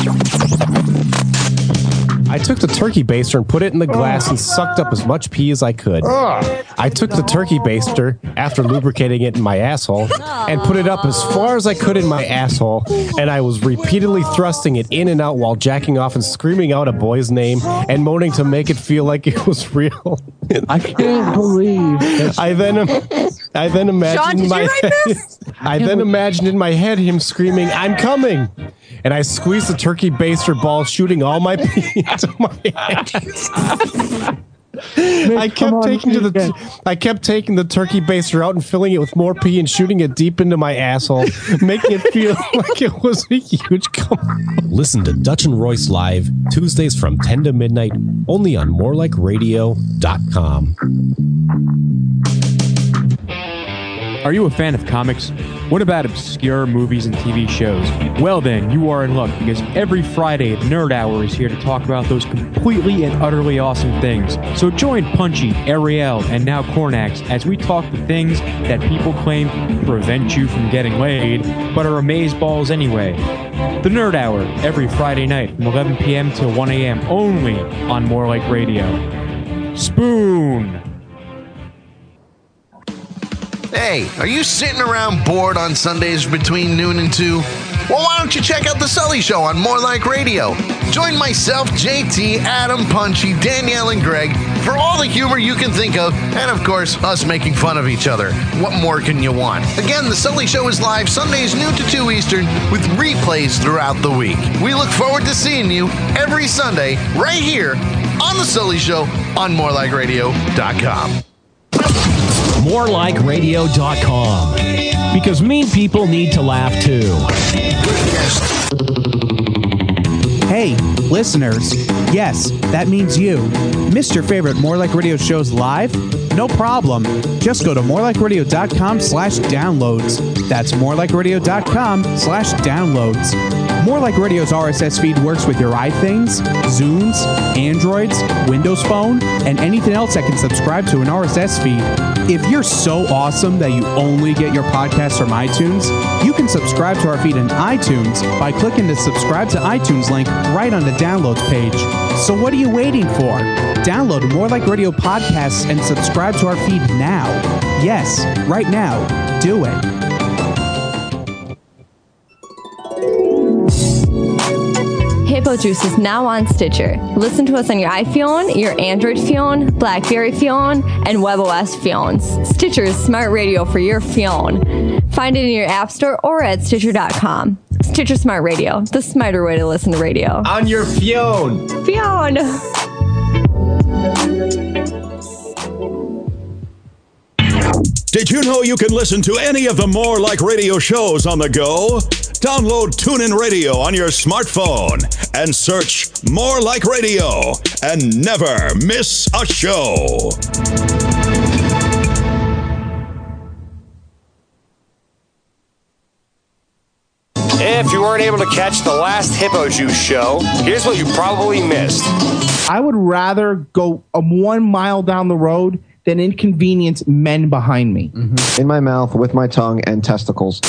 I took the turkey baster and put it in the glass and sucked up as much pee as I could. I took the turkey baster, after lubricating it in my asshole, and put it up as far as I could in my asshole, and I was repeatedly thrusting it in and out while jacking off and screaming out a boy's name and moaning to make it feel like it was real. I can't believe this. I then imagined Sean, did you write this? I then imagined in my head him screaming, "I'm coming!" And I squeezed the turkey baster ball, shooting all my pee into my hands. I kept taking the turkey baster out and filling it with more pee and shooting it deep into my asshole, making it feel like it was a huge cum. Listen to Dutch and Royce live Tuesdays from 10 to midnight, only on morelikeradio.com. Are you a fan of comics? What about obscure movies and TV shows? Well then, you are in luck because every Friday, Nerd Hour is here to talk about those completely and utterly awesome things. So join Punchy, Ariel, and now Cornax as we talk the things that people claim prevent you from getting laid, but are amazeballs anyway. The Nerd Hour, every Friday night from 11 p.m. to 1 a.m. only on More Like Radio. Spoon! Hey, are you sitting around bored on Sundays between noon and 2? Well, why don't you check out The Sully Show on More Like Radio? Join myself, JT, Adam, Punchy, Danielle, and Greg for for all the humor you can think of, and of course, us making fun of each other. What more can you want? Again, The Sully Show is live Sundays noon to 2 Eastern with replays throughout the week. We look forward to seeing you every Sunday right here on The Sully Show on morelikeradio.com. morelikeradio.com. Because mean people need to laugh too. Hey, listeners. Yes, that means you. Missed your favorite More Like Radio shows live? No problem. Just go to morelikeradio.com/downloads. That's morelikeradio.com/downloads. More Like Radio's RSS feed works with your iThings, Zunes, Androids, Windows Phone, and anything else that can subscribe to an RSS feed. If you're so awesome that you only get your podcasts from iTunes, you can subscribe to our feed in iTunes by clicking the subscribe to iTunes link right on the downloads page. So what are you waiting for? Download More Like Radio podcasts and subscribe to our feed now. Yes, right now. Do it. Hippo Juice is now on Stitcher. Listen to us on your iPhone, your Android phone, BlackBerry phone, and WebOS phones. Stitcher is smart radio for your phone. Find it in your app store or at Stitcher.com. Stitcher Smart Radio, the smarter way to listen to radio. On your phone. Phone. Did you know you can listen to any of the More Like Radio shows on the go? Download TuneIn Radio on your smartphone and search More Like Radio and never miss a show. If you weren't able to catch the last Hippo Juice show, here's what you probably missed. I would rather go 1 mile down the road than inconvenience men behind me. In my mouth, with my tongue, and testicles.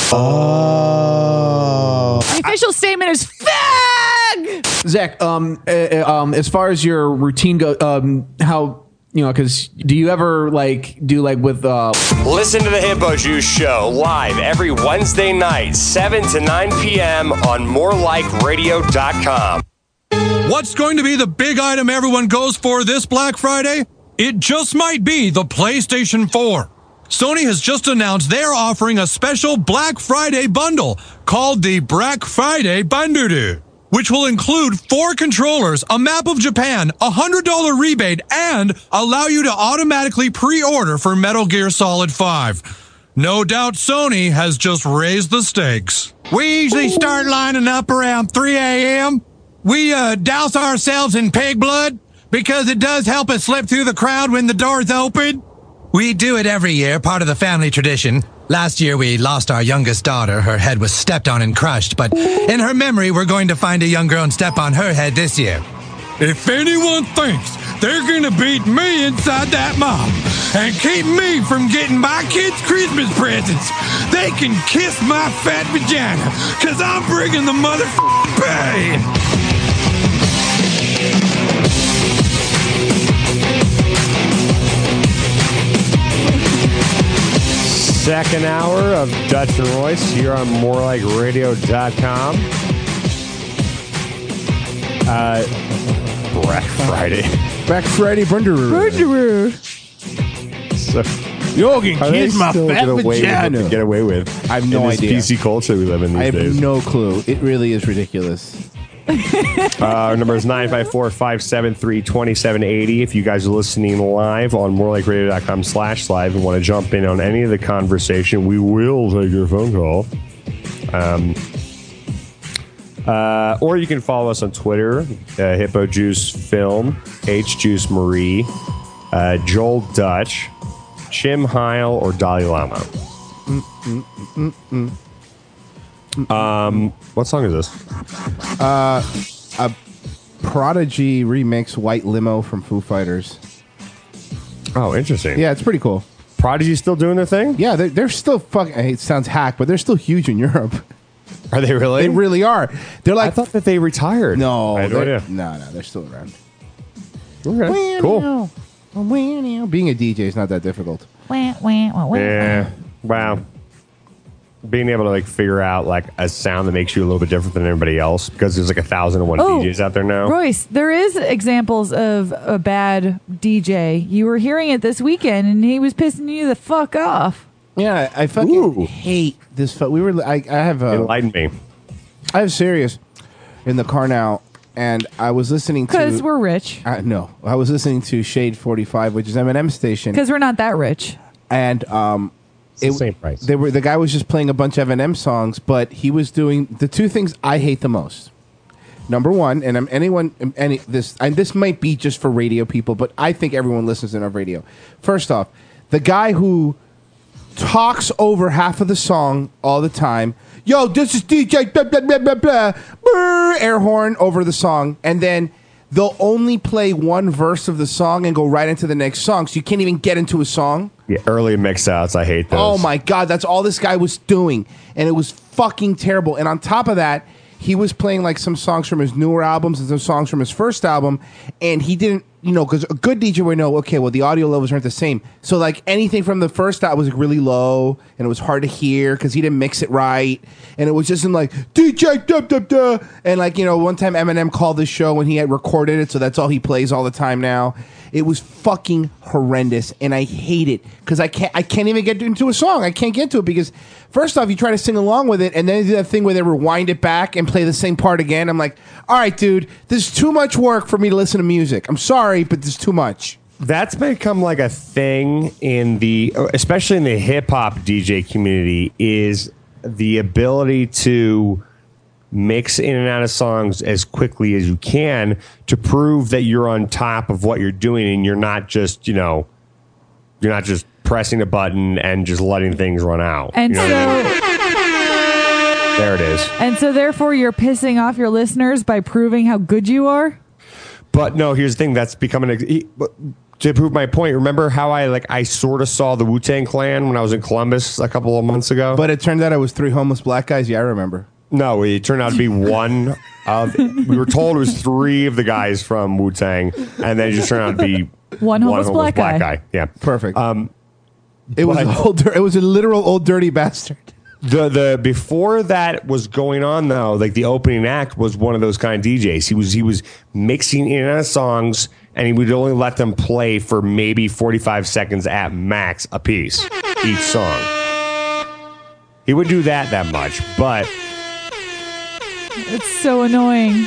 The official statement is fag! Zach, as far as your routine goes, how, because do you ever with... Listen to the Hippo Juice show live every Wednesday night, 7 to 9 p.m. on morelikeradio.com. What's going to be the big item everyone goes for this Black Friday? It just might be the PlayStation 4. Sony has just announced they're offering a special Black Friday bundle called the Black Friday Bundle, which will include 4 controllers, a map of Japan, a $100 rebate, and allow you to automatically pre-order for Metal Gear Solid 5. No doubt Sony has just raised the stakes. We usually start lining up around 3 a.m. We douse ourselves in pig blood because it does help us slip through the crowd when the doors open. We do it every year, part of the family tradition. Last year we lost our youngest daughter. Her head was stepped on and crushed, but in her memory we're going to find a young girl and step on her head this year. If anyone thinks they're gonna beat me inside that mall and keep me from getting my kids' Christmas presents, they can kiss my fat vagina, cause I'm bringing the motherfucking pain. Second hour of Dutch and Royce here on morelikeradio.com. Black Friday. Black Friday Bundaroo. So, you can kiss my fat vagina. Get away with. I have no idea. PC culture we live in these days. I have no clue. It really is ridiculous. Our number is 954-573-2780. If you guys are listening live on morelikeradio.com/live and want to jump in on any of the conversation, we will take your phone call. Or you can follow us on Twitter, Hippo Juice Film, H Juice Marie, Joel Dutch, Chim Heil, or Dalai Lama. What song is this? A Prodigy remix, White Limo from Foo Fighters. Oh, interesting. Yeah, it's pretty cool. Prodigy still doing their thing? Yeah, they're still fucking. It sounds hack, but they're still huge in Europe. Are they really? They really are. They're like. I thought that they retired. No, I had no idea. No, they're still around. Okay, cool. Being a DJ is not that difficult. Yeah. Wow. being able to like figure out like a sound that makes you a little bit different than everybody else because there's like 1,001 DJs out there now. Royce, there is examples of a bad DJ. You were hearing it this weekend, and he was pissing you the fuck off. Yeah, I fucking hate this. I have enlighten me. I have Sirius in the car now, and I was listening to Because we're rich. No, I was listening to Shade 45, which is Eminem station. Because we're not that rich. And the same price. The guy was just playing a bunch of Eminem songs, but he was doing the two things I hate the most. Number one, and this might be just for radio people, but I think everyone listens in our radio. First off, the guy who talks over half of the song all the time. Yo, this is DJ blah blah blah blah blah. Brr, air horn over the song, and then they'll only play one verse of the song and go right into the next song, so you can't even get into a song. Yeah, early mix outs. I hate those. Oh my god, that's all this guy was doing, and it was fucking terrible. And on top of that, he was playing like some songs from his newer albums and some songs from his first album, and he didn't, because a good DJ would know, okay, well, the audio levels aren't the same. So like anything from the first album was like really low, and it was hard to hear because he didn't mix it right, and it was just in like DJ da da da, and like one time Eminem called this show when he had recorded it, so that's all he plays all the time now. It was fucking horrendous, and I hate it because I can't even get into a song. I can't get to it because first off, you try to sing along with it, and then you do that thing where they rewind it back and play the same part again. I'm like, all right, dude, this is too much work for me to listen to music. I'm sorry, but this is too much. That's become like a thing especially in the hip hop DJ community, is the ability to mix in and out of songs as quickly as you can to prove that you're on top of what you're doing and you're not just pressing a button and just letting things run out. And so there it is. And so therefore you're pissing off your listeners by proving how good you are? But no, here's the thing, that's becoming to prove my point. Remember how I sort of saw the Wu-Tang Clan when I was in Columbus a couple of months ago? But it turned out it was 3 homeless black guys. Yeah, I remember. No, it turned out to be one of. We were told it was 3 of the guys from Wu-Tang, and then it just turned out to be one homeless black guy. Yeah, perfect. It was a literal old dirty bastard. The before that was going on though, like the opening act was one of those kind of DJs. He was mixing in and out of songs, and he would only let them play for maybe 45 seconds at max a piece each song. He would do that much, but. It's so annoying.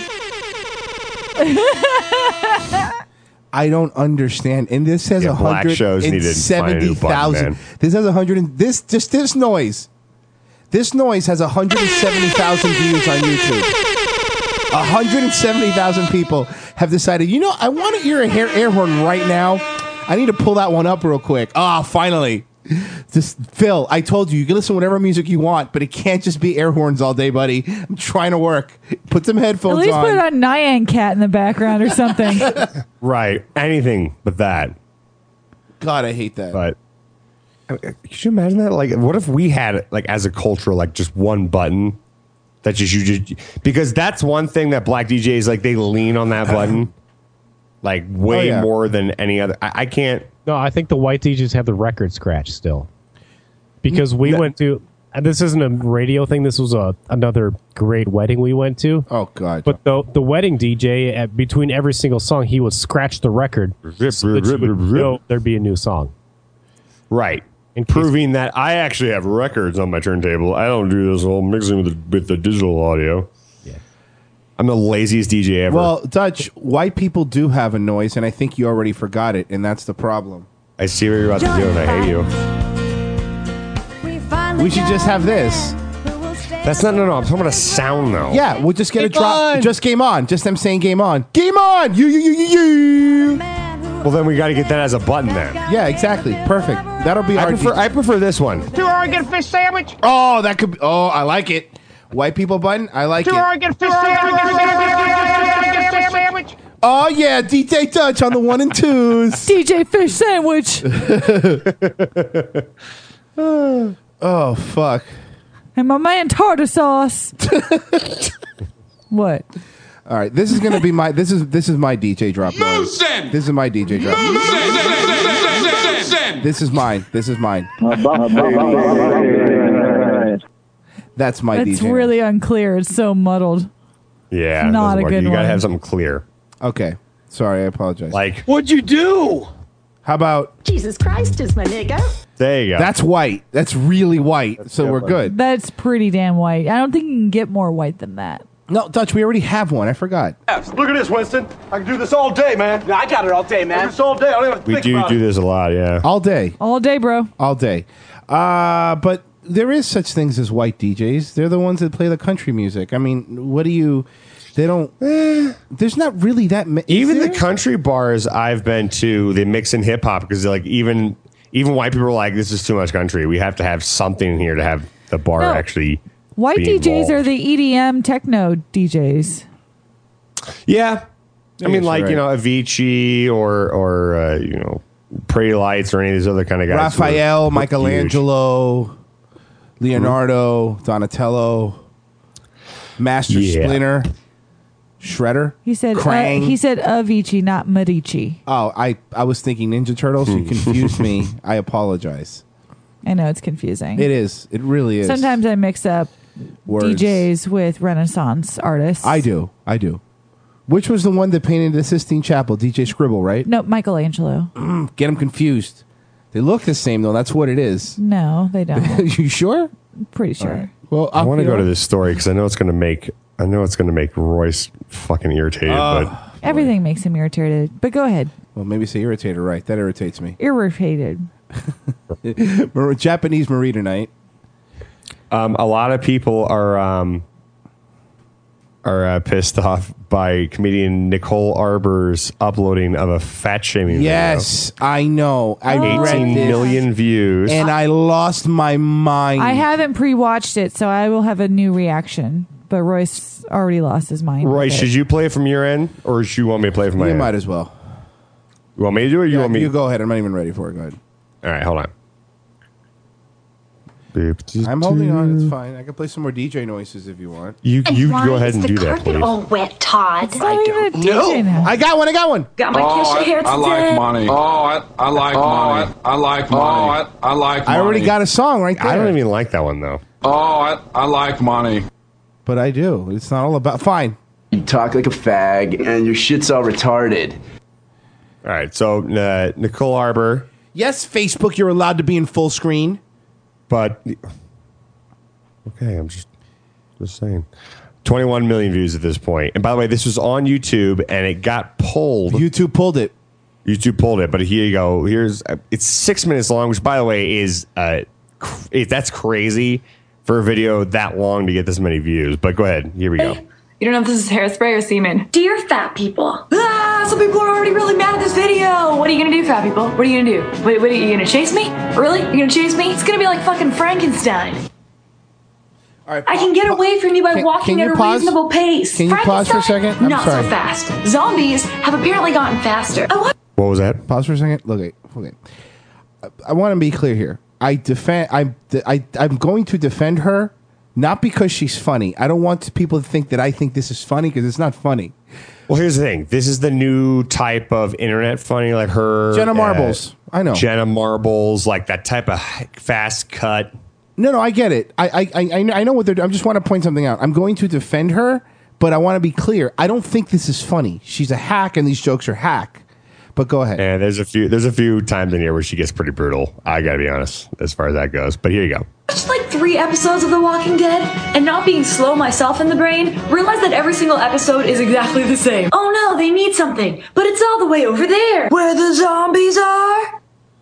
I don't understand. And this says black shows needed 170,000. This has 100. This noise. This noise has 170,000 views on YouTube. 170,000 people have decided. I want to hear a air horn right now. I need to pull that one up real quick. Finally. Just Phil, I told you can listen to whatever music you want, but it can't just be air horns all day, buddy. I'm trying to work. Put some headphones on. At least put on Nyan Cat in the background or something. Right. Anything but that. God, I hate that. But could you imagine that? Like, what if we had as a culture, just one button that because that's one thing that black DJs they lean on that button way more than any other. I can't. No, I think the white DJs have the record scratch still. Because we went to, and this isn't a radio thing, this was another great wedding we went to. Oh, God. But the wedding DJ, between every single song, he would scratch the record so that you would know there'd be a new song. Right. And proving that I actually have records on my turntable. I don't do this whole mixing with the digital audio. Yeah. I'm the laziest DJ ever. Well, Dutch, white people do have a noise, and I think you already forgot it, and that's the problem. I see what you're about to do, and I hate you. We should just have this. That's not, no. I'm talking about a sound, though. Yeah, we'll just get a drop. Just game on. Just them saying game on. Game on! You. Well, then we got to get that as a button then. Yeah, exactly. Perfect. That'll be I prefer this one. 2 Oregon fish sandwich. Oh, that could be. Oh, I like it. White people button. I like 2 it. Oregon fish sandwich. Oh, yeah. DJ Dutch on the 1 and 2s. DJ Fish Sandwich. Oh, fuck. And my man tartar sauce. What? All right, this is gonna be my this is my DJ drop. Moosin! This is my DJ drop. This is mine. This is mine. That's my That's DJ. really unclear. It's so muddled. Yeah, Not it doesn't a work. good You gotta one. have something clear. Okay. Sorry, I apologize. Like, What'd you do? How about Jesus Christ is my nigga. there you go. that's white? That's really white. So we're good. That's pretty damn white. I don't think you can get more white than that. No, Dutch, we already have one. I forgot. Look at this, Winston. I can do this all day, man. I got it all day, man. I do this all day. I don't even have to we think do about do it. this a lot. Yeah. All day. All day, bro. All day. But there is such things as white DJs. They're the ones that play the country music. I mean, what do you... They don't... there's not really that many... Even the country bars I've been to, they mix in hip hop because like even white people are like, this is too much country. We have to have something in here to have the bar No. actually. White be DJs involved. are the EDM techno DJs. Yeah. I mean, guess like, you're you know, Avicii or you know, Pretty Lights or any of these other kind of guys. who are- Raphael, who are Michelangelo, Leonardo, Donatello, Master Yeah. Splinter, Shredder. He said Krang. Avicii, not Medici. Oh, I was thinking Ninja Turtles. You confused me. I apologize. I know it's confusing. It is. It really is. Sometimes I mix up Words. DJs with Renaissance artists. I do. Which was the one that painted the Sistine Chapel? DJ Scribble, right? No, Michelangelo. Get them confused. They look the same, though. That's what it is. No, they don't. You sure? Pretty sure. Well, I want to go to this story because I know it's going to make Royce fucking irritated. But Everything makes him irritated. But go ahead. Well, maybe say irritated, right? That irritates me. Irritated. Japanese Marie tonight. a lot of people are pissed off by comedian Nicole Arbour's uploading of a fat shaming Yes, I know. I video. read 18 this, million views. and I lost my mind. I haven't pre-watched it, so I will have a new reaction. But Royce already lost his mind. Roy, with it. should you play it from your end, or do you want me to play it from my You end? might as well. You want me to do it, or you want me? You go ahead. I'm not even ready for it. Go ahead. All right, hold on. I'm holding on. It's fine. I can play some more DJ noises if you want. You Why go ahead is and the do that, carpet please. all wet, Todd? I don't know. I got one. Got my Kesha hair today. I like money. I like money. I like money. I like money. I already got a song right there. I don't even like that one though. I like money. But I do. It's not all about. Fine. You talk like a fag, and your shit's all retarded. All right, so Nicole Arbour, Yes, Facebook, you're allowed to be in full screen. but okay, I'm just saying. 21 million views at this point. And by the way, this was on YouTube and it got pulled. YouTube pulled it. YouTube pulled it, but here you go. It's 6 minutes long, which by the way is that's crazy for a video that long to get this many views. But go ahead, here we go. You don't know if this is hairspray or semen. Dear fat people. Some people are already really mad at this video. What are you gonna do, fat people? What are you gonna do? What are you gonna chase me? Really? You're gonna chase me? It's gonna be like fucking Frankenstein. All right, I can get away from you by Can- walking can at you a pause? reasonable pace. Can you pause for a Frankenstein? second? I'm Not sorry. so fast. Zombies have apparently gotten faster. Oh, what? What was that? Pause for a second. Look, okay. I want to be clear here. I'm going to defend her, not because she's funny. I don't want people to think that I think this is funny because it's not funny. Well, here's the thing. This is the new type of internet funny, like her. Jenna Marbles. I know. Jenna Marbles, like that type of fast cut. No, I get it. I know what they're doing. I just want to point something out. I'm going to defend her, but I want to be clear. I don't think this is funny. She's a hack, and these jokes are hack. But go ahead. And there's a few times in here where she gets pretty brutal. I gotta be honest, as far as that goes. But here you go. Watched like 3 episodes of The Walking Dead, and not being slow myself in the brain, realized that every single episode is exactly the same. Oh no, they need something, but it's all the way over there, where the zombies are.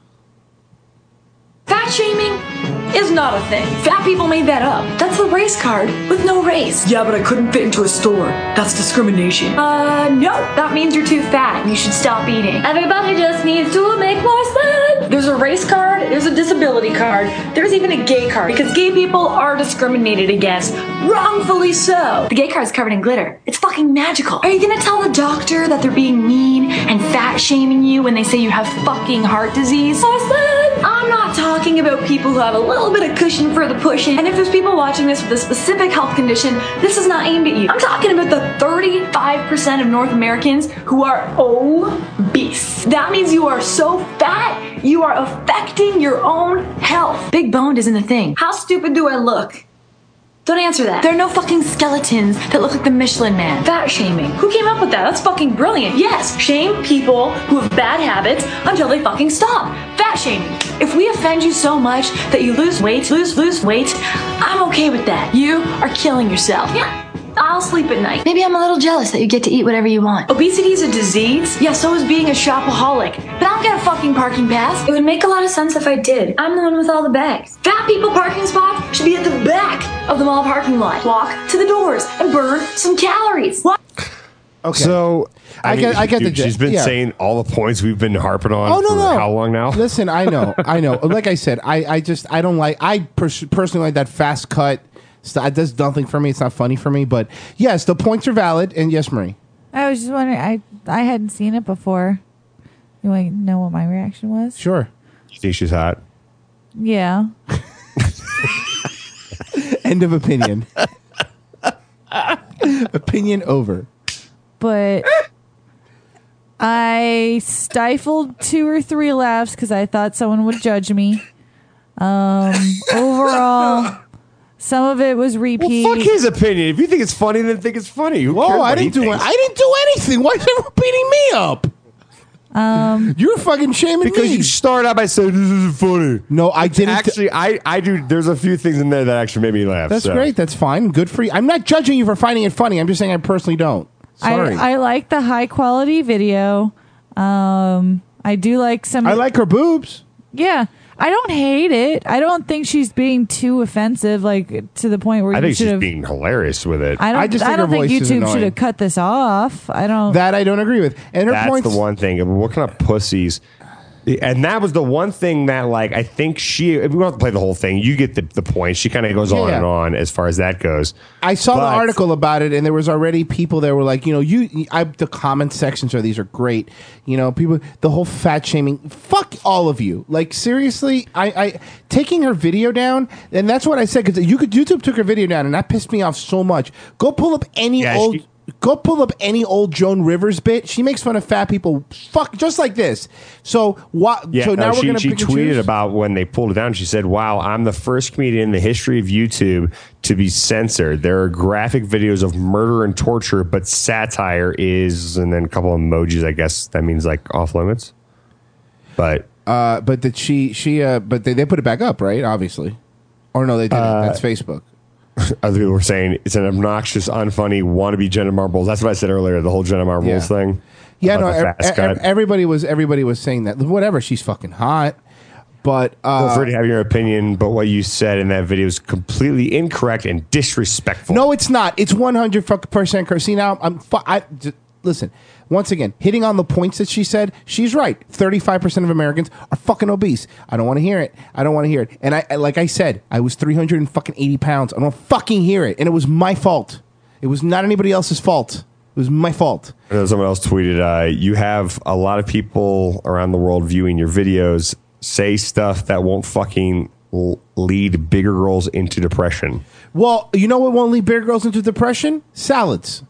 Fat shaming is not a thing. Fat people made that up. That's the race card with no race. Yeah, but I couldn't fit into a store. That's discrimination. No. That means you're too fat and you should stop eating. Everybody just needs to make more sense. There's a race card, there's a disability card, there's even a gay card because gay people are discriminated against. Wrongfully so. The gay card's covered in glitter. It's fucking magical. Are you gonna tell the doctor that they're being mean and fat shaming you when they say you have fucking heart disease? I'm not talking about people who have a little bit of cushion for the pushing. And if there's people watching this with a specific health condition, this is not aimed at you. I'm talking about the 35% of North Americans who are obese. That means you are so fat, you are affecting your own health. Big boned isn't a thing. How stupid do I look? Don't answer that. There are no fucking skeletons that look like the Michelin Man. Fat shaming. Who came up with that? That's fucking brilliant. Yes, shame people who have bad habits until they fucking stop. Fat shaming. If we offend you so much that you lose weight, I'm okay with that. You are killing yourself. Yeah. I'll sleep at night. Maybe I'm a little jealous that you get to eat whatever you want. Obesity is a disease. Yeah, so is being a shopaholic. But I don't get a fucking parking pass. It would make a lot of sense if I did. I'm the one with all the bags. Fat people parking spots should be at the back of the mall parking lot. Walk to the doors and burn some calories. What? Okay. So I get the She's been saying all the points we've been harping on for how long now? Listen, I know. Like I said, I don't like. I personally like that fast cut. It does nothing for me. It's not funny for me. But yes, the points are valid. And yes, Marie. I was just wondering. I hadn't seen it before. You want to know what my reaction was? Sure. You think she's hot? Yeah. End of opinion. Opinion over. But I stifled 2 or 3 laughs because I thought someone would judge me. Overall, some of it was repeat. Well, fuck his opinion. If you think it's funny, then think it's funny. Who cares I what he didn't do it. thinks? I didn't do anything. Why is everyone beating me up? You're fucking shaming because me. you start out by saying this isn't funny. No, I didn't. Actually, I do. There's a few things in there that actually made me laugh. That's so. great. That's fine. Good for you. I'm not judging you for finding it funny. I'm just saying I personally don't. Sorry. I like the high quality video. I do like some. I like her boobs. Yeah. I don't hate it. I don't think she's being too offensive, like to the point where I you think should she's have. being hilarious with it. I don't think YouTube should have cut this off. I don't. That I don't agree with. And her That's points. the one thing. What kind of pussies? And that was the one thing that, like, I think we don't have to play the whole thing. You get the point. She kind of goes on and on as far as that goes. I saw the article about it, and there was already people that were like, the comment sections these are great. People, the whole fat shaming. Fuck all of you. Like, seriously, I taking her video down, and that's what I said, because YouTube took her video down, and that pissed me off so much. Go pull up any old Joan Rivers bit. She makes fun of fat people. Fuck, just like this. So what? Yeah, so now we're going to. She tweeted about when they pulled it down. She said, "Wow, I'm the first comedian in the history of YouTube to be censored. There are graphic videos of murder and torture, but satire is," and then a couple of emojis. I guess that means like off limits. But that but they put it back up, right? Obviously, or no, they didn't. That's Facebook. Other people were saying it's an obnoxious, unfunny, wannabe Jenna Marbles. That's what I said earlier. The whole Jenna Marbles thing. Yeah, no. Everybody was saying that. Whatever. She's fucking hot. But feel free to have your opinion. But what you said in that video is completely incorrect and disrespectful. No, it's not. It's 100% correct. See, now listen. Once again, hitting on the points that she said, she's right. 35% of Americans are fucking obese. I don't want to hear it. And like I said, I was 380 pounds. I don't fucking hear it. And it was my fault. It was not anybody else's fault. It was my fault. I know someone else tweeted, you have a lot of people around the world viewing your videos. Say stuff that won't fucking lead bigger girls into depression. Well, you know what won't lead bigger girls into depression? Salads.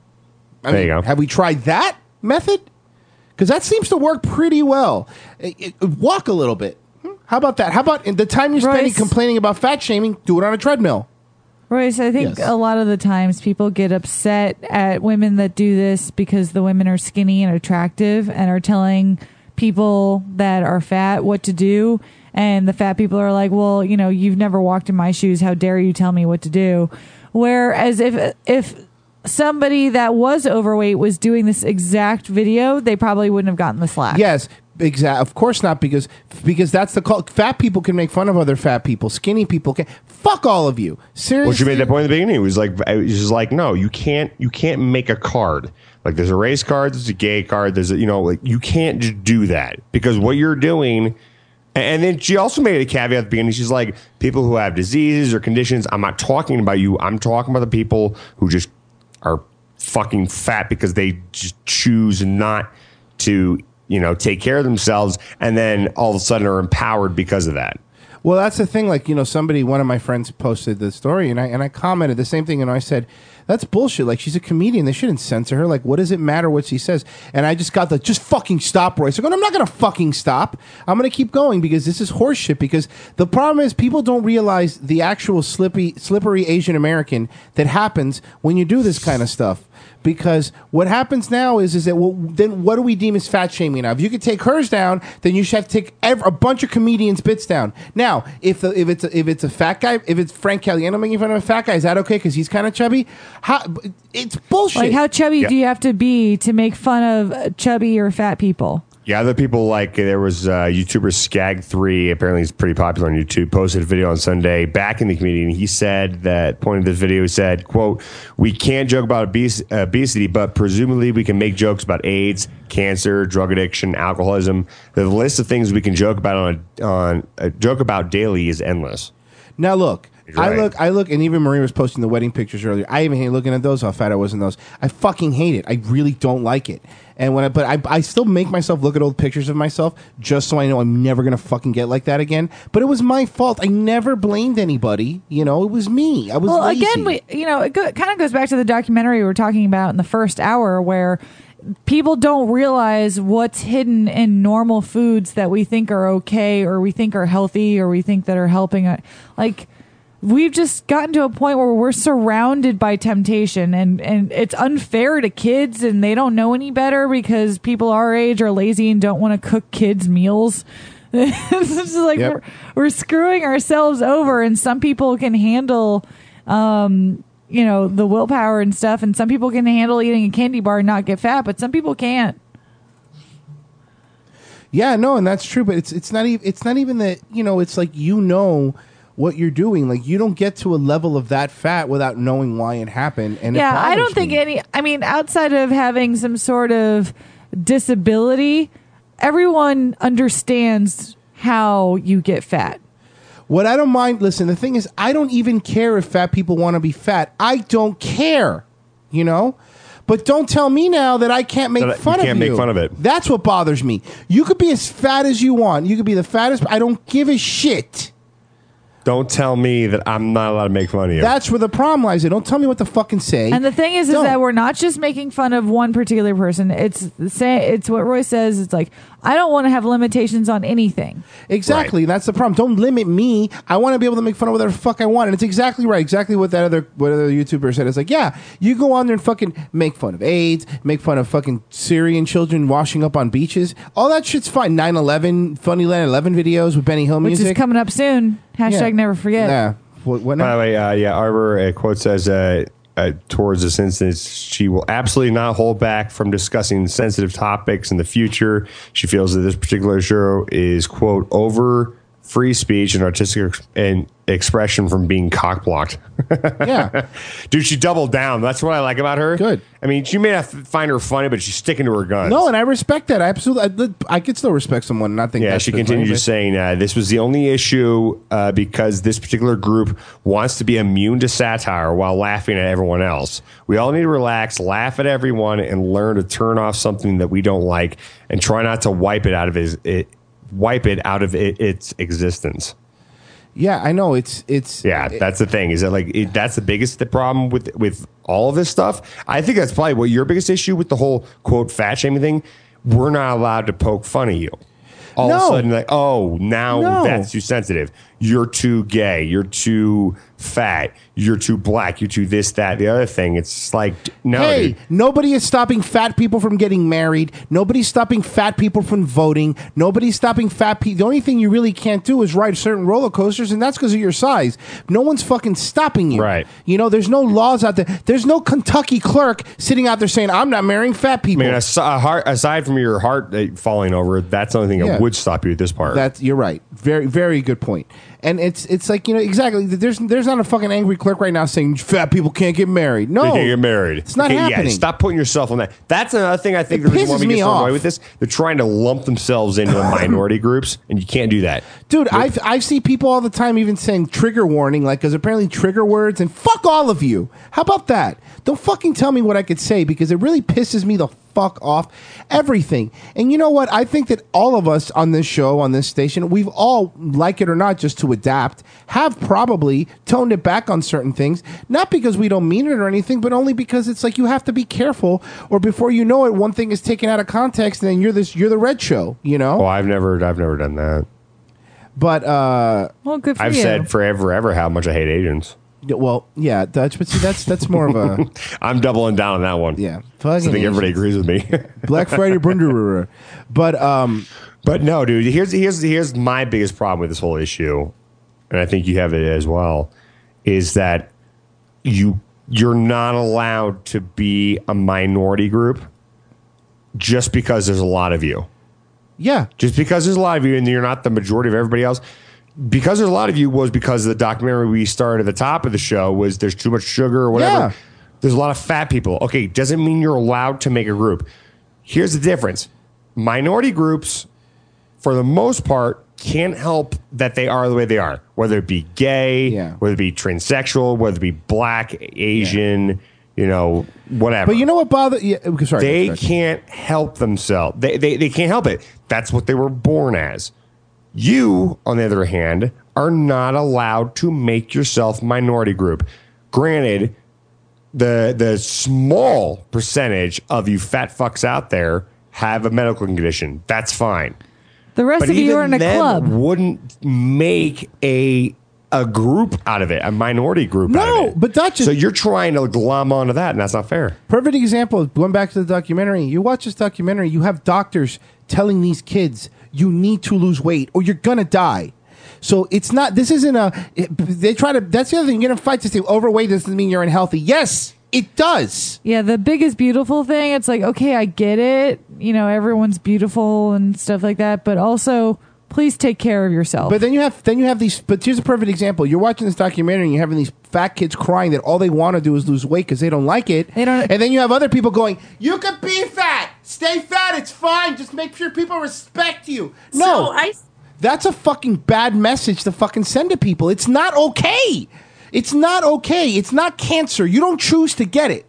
There you go. Have we tried that method? Because that seems to work pretty well. Walk a little bit. How about that? How about in the time you're spending complaining about fat shaming, do it on a treadmill? Royce, I think a lot of the times people get upset at women that do this because the women are skinny and attractive and are telling people that are fat what to do. And the fat people are like, well, you've never walked in my shoes. How dare you tell me what to do? Whereas if somebody that was overweight was doing this exact video, they probably wouldn't have gotten the slack. Yes, exactly. Of course not, because that's the call. Fat people can make fun of other fat people. Skinny people can. Fuck all of you. Seriously. Well, she made that point in the beginning. It was like, no, you can't make a card. Like, there's a race card, there's a gay card, there's you can't just do that, because what you're doing. And then she also made a caveat at the beginning. She's like, people who have diseases or conditions, I'm not talking about you. I'm talking about the people who just are fucking fat because they just choose not to, take care of themselves, and then all of a sudden are empowered because of that. Well, that's the thing. Like, one of my friends posted the story, and I commented the same thing, and I said, that's bullshit. Like, she's a comedian. They shouldn't censor her. Like, what does it matter what she says? And I just got the, just fucking stop, Royce. I'm not going to fucking stop. I'm going to keep going because this is horseshit. Because the problem is people don't realize the actual slippery Asian American that happens when you do this kind of stuff. Because what happens now is that then what do we deem as fat shaming now? If you could take hers down, then you should have to take a bunch of comedians' bits down. Now, if it's a fat guy, if it's Frank Caliendo making fun of a fat guy, is that okay because he's kind of chubby? It's bullshit. Like, how chubby do you have to be to make fun of chubby or fat people? Yeah, other people there was YouTuber Skag3, apparently he's pretty popular on YouTube, posted a video on Sunday backing the comedian. He said that, pointing to this video, he said, quote, "We can't joke about obesity, but presumably we can make jokes about AIDS, cancer, drug addiction, alcoholism. The list of things we can joke about joke about daily is endless." Now look, right. I look, and even Marie was posting the wedding pictures earlier. I even hate looking at those, how fat I was in those. I fucking hate it. I really don't like it. And I still make myself look at old pictures of myself just so I know I'm never gonna fucking get like that again. But it was my fault. I never blamed anybody. It was me. I was lazy. Again, it kind of goes back to the documentary we were talking about in the first hour, where people don't realize what's hidden in normal foods that we think are okay, or we think are healthy, or we think that are helping. Like, we've just gotten to a point where we're surrounded by temptation, and it's unfair to kids, and they don't know any better because people our age are lazy and don't want to cook kids' meals. It's just like we're screwing ourselves over, and some people can handle the willpower and stuff, and some people can handle eating a candy bar and not get fat, but some people can't. Yeah, no, and that's true, but it's not even that, it's like, what you're doing. Like, you don't get to a level of that fat without knowing why it happened. And yeah, I don't think outside of having some sort of disability, everyone understands how you get fat. What I don't mind, listen, the thing is, I don't even care if fat people want to be fat. I don't care, But don't tell me now that I can't make fun of you. You can't make fun of it. That's what bothers me. You could be as fat as you want. You could be the fattest. I don't give a shit. Don't tell me that I'm not allowed to make fun of you. That's where the problem lies. Don't tell me what to fucking say. And the thing is that we're not just making fun of one particular person. It's what Roy says. It's like, I don't want to have limitations on anything. Exactly. Right. That's the problem. Don't limit me. I want to be able to make fun of whatever the fuck I want. And it's exactly right. Exactly what other YouTuber said. It's like, yeah, you go on there and fucking make fun of AIDS, make fun of fucking Syrian children washing up on beaches. All that shit's fine. 9/11, Funnyland 11 videos with Benny Hill music. Which is coming up soon. Hashtag never forget. Yeah. What By the way, Arbor quote says, towards this instance, she will absolutely not hold back from discussing sensitive topics in the future. She feels that this particular show is, quote, over free speech and artistic expression from being cock-blocked. Yeah. Dude, she doubled down. That's what I like about her. Good. I mean, you may not find her funny, but she's sticking to her guns. No, and I respect that. I could still respect someone and not think that's she continued just saying, this was the only issue because this particular group wants to be immune to satire while laughing at everyone else. We all need to relax, laugh at everyone, and learn to turn off something that we don't like and try not to wipe it out of its existence. Yeah, I know. That's the thing. Is that that's the biggest problem with all of this stuff? I think that's probably what your biggest issue with the whole, quote, fat shaming thing. We're not allowed to poke fun at you. All of a sudden, that's too sensitive. You're too gay. You're too fat. You're too black. You're too this, that, the other thing. It's like, no. Hey, dude. Nobody is stopping fat people from getting married. Nobody's stopping fat people from voting. Nobody's stopping fat people. The only thing you really can't do is ride certain roller coasters, and that's because of your size. No one's fucking stopping you. Right. There's no laws out there. There's no Kentucky clerk sitting out there saying, I'm not marrying fat people. I mean, aside from your heart falling over, that's the only thing that would stop you at this part. You're right. Very, very good point. And it's like, exactly. There's not a fucking angry clerk right now saying fat people can't get married. No. They can't get married. It's not happening. Yeah, stop putting yourself on that. That's another thing I think the reason why we get so annoyed with this. They're trying to lump themselves into minority groups, and you can't do that. Dude, I see people all the time even saying trigger warning, like, because apparently trigger words, and fuck all of you. How about that? Don't fucking tell me what I could say, because it really pisses me the fuck off everything. And you know what? I think that all of us on this show, on this station, we've all, like it or not, just to adapt, have probably toned it back on certain things. Not because we don't mean it or anything, but only because it's like you have to be careful, or before you know it, one thing is taken out of context, and then you're the Red Show. You know? Oh, I've never done that. But well, good for I've you. said forever how much I hate Asians. Well, yeah, Dutch, but see, that's more of a. I'm doubling down on that one. Yeah, I think everybody agrees with me. Black Friday, but no, dude. Here's my biggest problem with this whole issue, and I think you have it as well, is that you're not allowed to be a minority group just because there's a lot of you. Yeah. Just because there's a lot of you and you're not the majority of everybody else. Because there's a lot of you was because the documentary we started at the top of the show was there's too much sugar or whatever. Yeah. There's a lot of fat people. Okay, doesn't mean you're allowed to make a group. Here's the difference. Minority groups, for the most part, can't help that they are the way they are. Whether it be gay, whether it be transsexual, whether it be black, Asian, whatever. But you know what bothers? Yeah, sorry, they can't help themselves. They can't help it. That's what they were born as. You, on the other hand, are not allowed to make yourself minority group. Granted, the small percentage of you fat fucks out there have a medical condition. That's fine. The rest But of you even are in a them club. wouldn't make a group out of it, a minority group out of it. But that's just, so you're trying to glom onto that, and that's not fair. Perfect example, going back to the documentary. You watch this documentary, you have doctors telling these kids, you need to lose weight or you're going to die. So it's not, this isn't they try to, that's the other thing. You're going to fight to say overweight doesn't mean you're unhealthy. Yes, it does. Yeah, the biggest beautiful thing, it's like, okay, I get it. Everyone's beautiful and stuff like that. But also, please take care of yourself. But then you have these, but here's a perfect example. You're watching this documentary and you're having these fat kids crying that all they want to do is lose weight because they don't like it. And then you have other people going, you can be fat. Stay fat. It's fine. Just make sure people respect you. No. That's a fucking bad message to fucking send to people. It's not okay. It's not okay. It's not cancer. You don't choose to get it,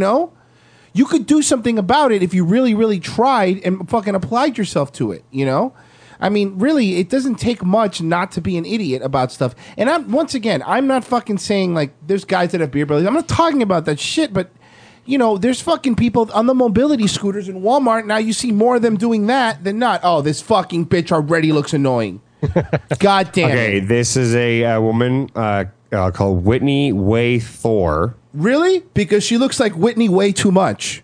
You could do something about it if you really, really tried and fucking applied yourself to it, I mean, really, it doesn't take much not to be an idiot about stuff. And I'm not fucking saying, like, there's guys that have beer bellies. I'm not talking about that shit, but, there's fucking people on the mobility scooters in Walmart. Now you see more of them doing that than not. Oh, this fucking bitch already looks annoying. God damn it. Okay, this is a woman called Whitney Way Thor. Really? Because she looks like Whitney way too much.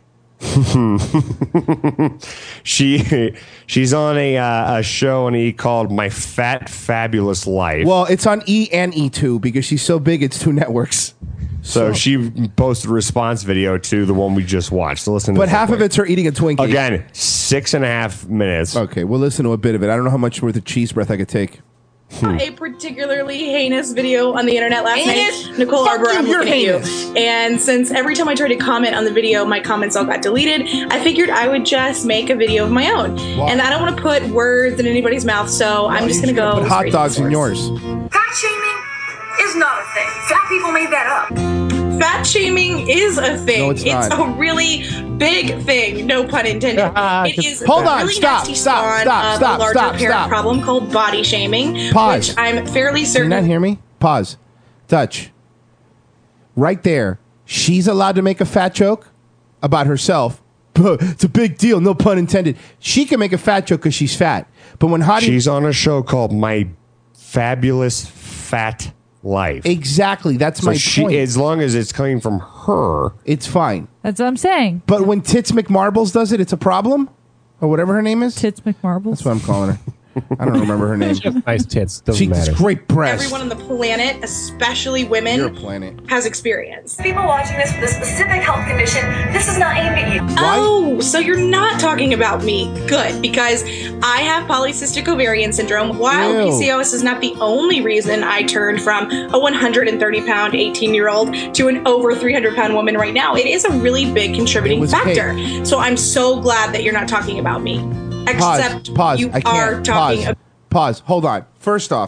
She's on a show on E called My Fat Fabulous Life. Well, it's on E and E2 because she's so big it's 2 networks. So she posted a response video to the one we just watched. So listen to but this half of it's her eating a Twinkie. Again, 6.5 minutes. Okay, we'll listen to a bit of it. I don't know how much worth of cheese breath I could take. A particularly heinous video on the internet last Heinous? night. Nicole Fuck Arbor, you, I'm you're looking at heinous. you. And since every time I tried to comment on the video, my comments all got deleted, I figured I would just make a video of my own. Wow. And I don't want to put words in anybody's mouth, so I'm just going to go Put hot straight to dogs the in source. yours. Fat shaming is not a thing. Fat people made that up. Fat shaming is a thing. No, it's not. a really big thing, no pun intended. It is Hold a on, really stop, nasty stop, spawn stop, of stop, a larger stop, parent stop. problem called body shaming, Pause. which I'm fairly Can you certain. not hear me? Pause. Dutch. Right there. She's allowed to make a fat joke about herself. It's a big deal, no pun intended. She can make a fat joke because she's fat. But when Hottie... She's on a show called My Fabulous Fat Life. Exactly. That's So my she, point. as long as it's coming from her, it's fine. That's what I'm saying. But when Tits McMarbles does it, it's a problem? Or whatever her name is? Tits McMarbles? That's what I'm calling her. I don't remember her name. She has nice tits. Doesn't She's matter. great breasts. Everyone on the planet, especially women, Your planet. has experience. People watching this with a specific health condition, this is not aimed at you. Oh, so you're not talking about me. Good, because I have polycystic ovarian syndrome. While Ew. PCOS is not the only reason I turned from a 130-pound 18-year-old to an over 300-pound woman right now, it is a really big contributing factor. So I'm so glad that you're not talking about me. Except Pause. you I are can't. talking Pause. Hold on. First off,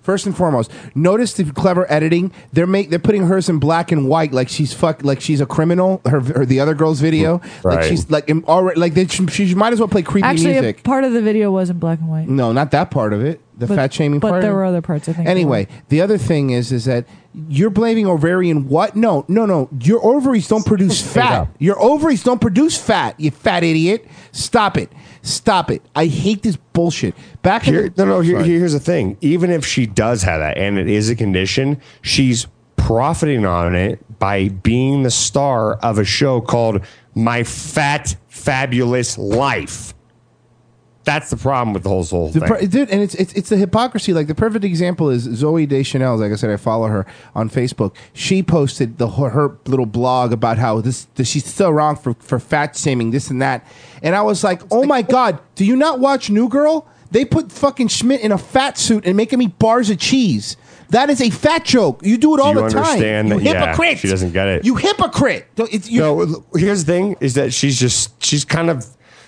First and foremost, notice the clever editing. They're putting hers in black and white, like she's a criminal. The other girl's video, Right. like she's like already like she might as well play creepy Actually, music. a part of the video was in black and white. No, not that part of it. The But- fat shaming but part. there were other parts, I think. Anyway, the other thing is that you're blaming ovarian what? No. Your ovaries don't produce fat. Your ovaries don't produce fat. You fat idiot. Stop it. I hate this bullshit. Here's the thing. Even if she does have that, and it is a condition, she's profiting on it by being the star of a show called My Fat Fabulous Life. That's the problem with the whole thing. Dude, and it's the hypocrisy. Like the perfect example is Zoe Deschanel. Like I said, I follow her on Facebook. She posted her little blog about how she's still wrong for fat shaming this and that. And I was like, oh my god, do you not watch New Girl? They put fucking Schmidt in a fat suit and make him eat bars of cheese. That is a fat joke. You do it all the time. Understand You that? Yeah, hypocrite. she doesn't get it. You hypocrite. No, here's the thing: is that she's kind of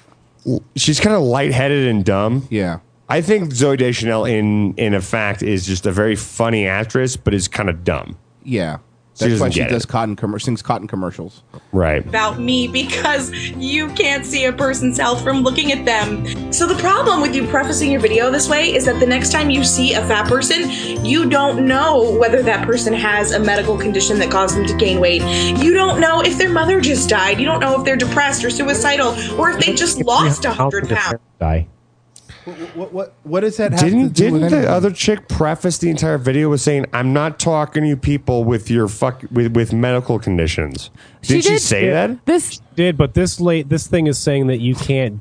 lightheaded and dumb. Yeah. I think Zoe Deschanel in effect is just a very funny actress, but is kind of dumb. Yeah. She That's why doesn't she get does sings cotton commercials. Right. About me because you can't see a person's health from looking at them. So the problem with you prefacing your video this way is that the next time you see a fat person, you don't know whether that person has a medical condition that caused them to gain weight. You don't know if their mother just died. You don't know if they're depressed or suicidal or if they just lost 100 pounds. Die. What does that have to do with Didn't anything? the other chick preface the entire video with saying, "I'm not talking to you people with your with medical conditions"? Did she say that? This did, but this thing is saying that you can't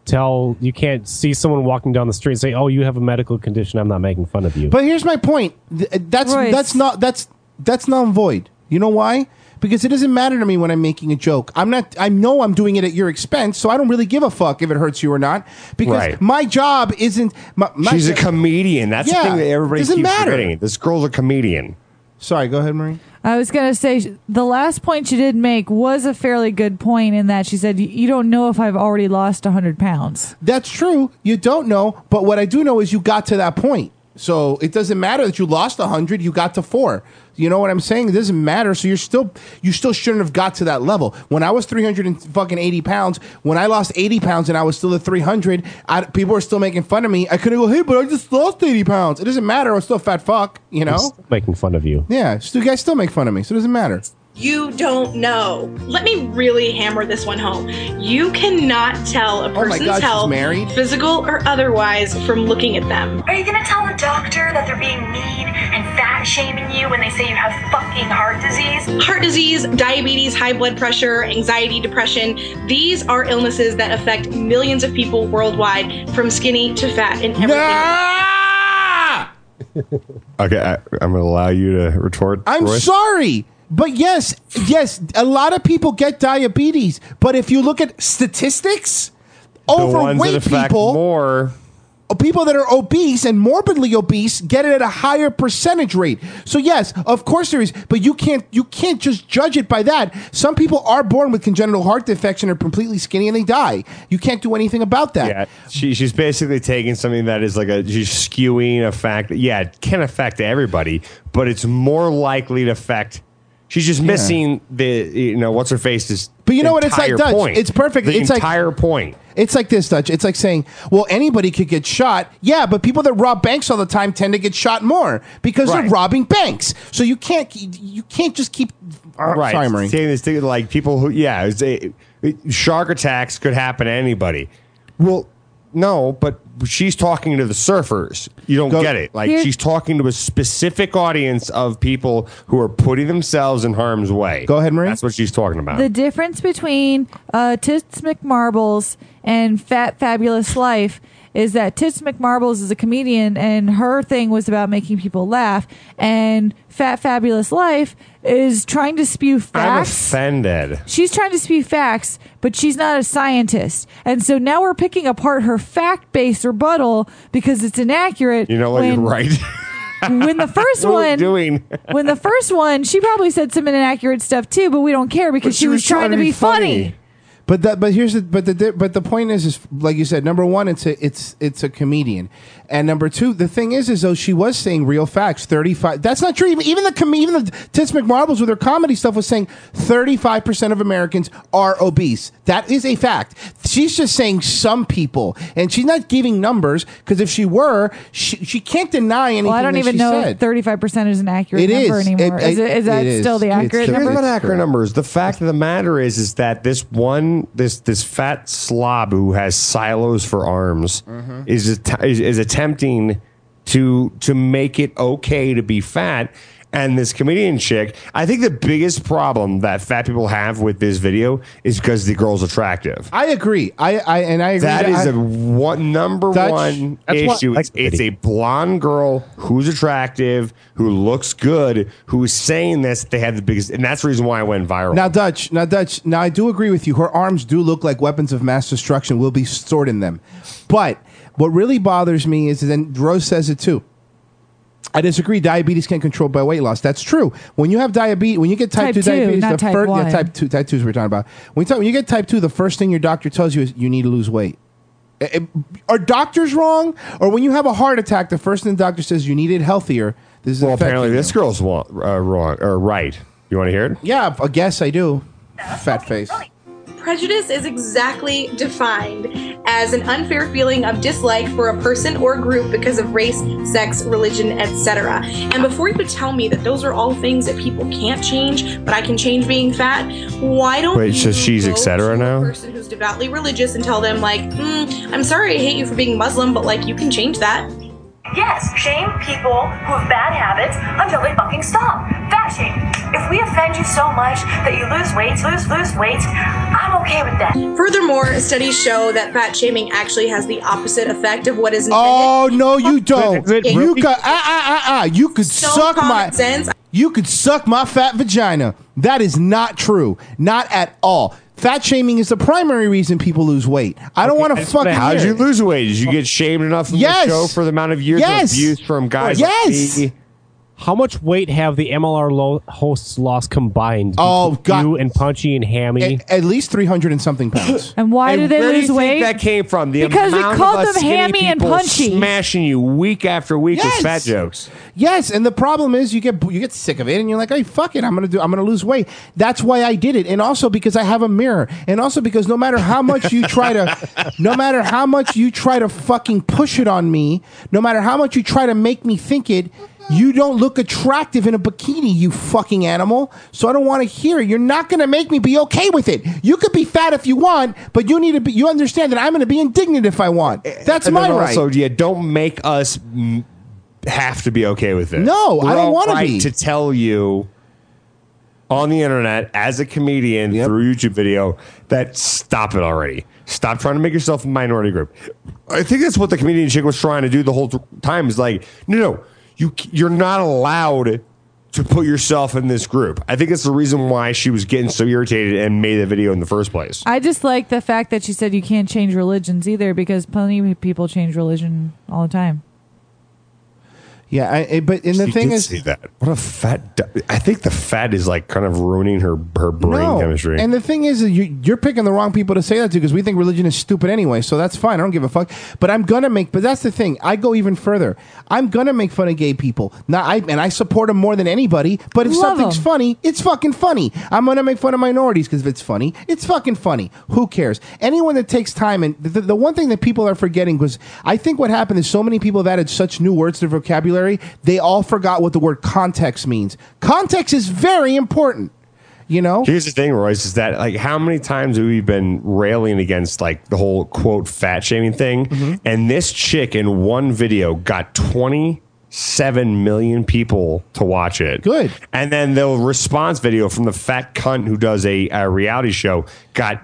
see someone walking down the street and say, "Oh, you have a medical condition. I'm not making fun of you." But here's my point. That's null and void. You know why? Because it doesn't matter to me when I'm making a joke. I know I'm doing it at your expense, so I don't really give a fuck if it hurts you or not. Because my job isn't. She's a comedian. That's the thing that everybody doesn't keeps matter. forgetting. This girl's a comedian. Sorry, go ahead, Marie. I was going to say the last point she did make was a fairly good point in that she said, you don't know if I've already lost 100 pounds. That's true. You don't know. But what I do know is you got to that point. So it doesn't matter that you lost 100, you got to 4. You know what I'm saying? It doesn't matter. So you still shouldn't have got to that level. When I was 380 pounds, when I lost 80 pounds and I was still at 300, people were still making fun of me. I couldn't go, hey, but I just lost 80 pounds. It doesn't matter. I was still a fat fuck, you know? I'm still making fun of you. Yeah, you guys still make fun of me, so it doesn't matter. You don't know. Let me really hammer this one home. You cannot tell a person's health, physical or otherwise, from looking at them. Are you gonna tell a doctor that they're being mean and fat shaming you when they say you have fucking heart disease? Heart disease, diabetes, high blood pressure, anxiety, depression. These are illnesses that affect millions of people worldwide, from skinny to fat and everything. Okay, I'm going to allow you to retort. I'm Royce. sorry. But yes, a lot of people get diabetes. But if you look at statistics, overweight people, people that are obese and morbidly obese get it at a higher percentage rate. So yes, of course there is, but you can't just judge it by that. Some people are born with congenital heart defects and are completely skinny and they die. You can't do anything about that. Yeah, she's basically taking something that is she's skewing a fact that, it can affect everybody, but it's more likely to affect. She's just missing the, what's her face is. But you know what it's like, Dutch? Point. It's perfect. The it's entire point. It's like this, Dutch. It's like saying, well, anybody could get shot. Yeah, but people that rob banks all the time tend to get shot more because they're robbing banks. So you can't just keep. Right. Sorry, Marie. Saying this thing like people who, shark attacks could happen to anybody. Well, no, but she's talking to the surfers. You don't get it. She's talking to a specific audience of people who are putting themselves in harm's way. Go ahead, Marie. That's what she's talking about. The difference between Tits McMarbles and Fat Fabulous Life is that Tits McMarbles is a comedian and her thing was about making people laugh, and Fat Fabulous Life is trying to spew facts. I'm offended. She's trying to spew facts, but she's not a scientist. And so now we're picking apart her fact-based rebuttal because it's inaccurate. You know what? You're right. When the first one, she probably said some inaccurate stuff too, but we don't care because she was trying to be funny. But the point is like you said, number one, it's a comedian, and number two, the thing is though she was saying real facts. 35. That's not true. Even the Tits McMarbles with her comedy stuff was saying 35% of Americans are obese. That is a fact. She's just saying some people, and she's not giving numbers because if she were, she can't deny anything. Well, I don't even know said. 35% is an accurate It number is. anymore. Is that still the accurate number? Not accurate numbers. The fact of the matter is that this fat slob who has silos for arms is attempting to make it okay to be fat. And this comedian chick, I think the biggest problem that fat people have with this video is because the girl's attractive. I agree. I agree. That is number one issue. It's a blonde girl who's attractive, who looks good, who's saying this. They have the biggest, and that's the reason why I went viral. Now, Dutch. Now, I do agree with you. Her arms do look like weapons of mass destruction. Will be stored in them. But what really bothers me is, and Rose says it too. I disagree. Diabetes can't control by weight loss. That's true. When you have diabetes, when you get type 2 diabetes, not type 1. type 2 is what we're talking about. When you get type 2, the first thing your doctor tells you is you need to lose weight. Are doctors wrong? Or when you have a heart attack, the first thing the doctor says you need it healthier. Apparently this girl's wrong or right. You want to hear it? Yeah, I guess I do. Fat face. Prejudice is exactly defined as an unfair feeling of dislike for a person or group because of race, sex, religion, etc. And before you would tell me that those are all things that people can't change, but I can change being fat, why don't you so she's go etc. to now? a person who's devoutly religious and tell them like, I'm sorry I hate you for being Muslim, but like you can change that. Yes, shame people who have bad habits until they fucking stop. Fat shame. If we offend you so much that you lose weight, I'm okay with that. Furthermore, studies show that fat shaming actually has the opposite effect of what is intended. Oh no, you don't. You could So suck my common sense. You could suck my fat vagina. That is not true. Not at all. Fat shaming is the primary reason people lose weight. I don't want to fucking. How'd hear you it. lose weight? Did you get shamed enough in the show for the amount of years of abuse from guys like me? How much weight have the MLR hosts lost combined? Oh, God. You and Punchy and Hammy? At least 300 and something pounds. And why did they Where do lose you weight? think that came from? The Because we amount called of us them skinny Hammy and people Punchy. smashing you week after week with fat jokes. Yes, and the problem is you get sick of it, and you're like, "Hey, fuck it, I'm gonna lose weight." That's why I did it, and also because I have a mirror, and also because no matter how much you try to fucking push it on me, no matter how much you try to make me think it. You don't look attractive in a bikini, you fucking animal. So I don't want to hear it. You're not going to make me be okay with it. You could be fat if you want, but you understand that I'm going to be indignant if I want. That's my right. Also, don't make us have to be okay with it. No, I don't want to right be. to tell you on the internet as a comedian through YouTube video that stop it already. Stop trying to make yourself a minority group. I think that's what the comedian chick was trying to do the whole time. Is like, no. You're not allowed to put yourself in this group. I think it's the reason why she was getting so irritated and made the video in the first place. I just like the fact that she said you can't change religions either, because plenty of people change religion all the time. Yeah, but the thing is, see that. What a fat! I think the fat is like kind of ruining her brain chemistry. And the thing is, you're picking the wrong people to say that to because we think religion is stupid anyway. So that's fine. I don't give a fuck. But but that's the thing. I go even further. I'm gonna make fun of gay people. I support them more than anybody. But if something's funny, it's fucking funny. I'm gonna make fun of minorities because if it's funny, it's fucking funny. Who cares? Anyone that takes time and the one thing that people are forgetting was I think what happened is so many people have added such new words to their vocabulary. They all forgot what the word context means. Context is very important. You know? Here's the thing, Royce, is that like how many times have we been railing against like the whole quote fat shaming thing? And this chick in one video got 27 million people to watch it. Good. And then the response video from the fat cunt who does a reality show got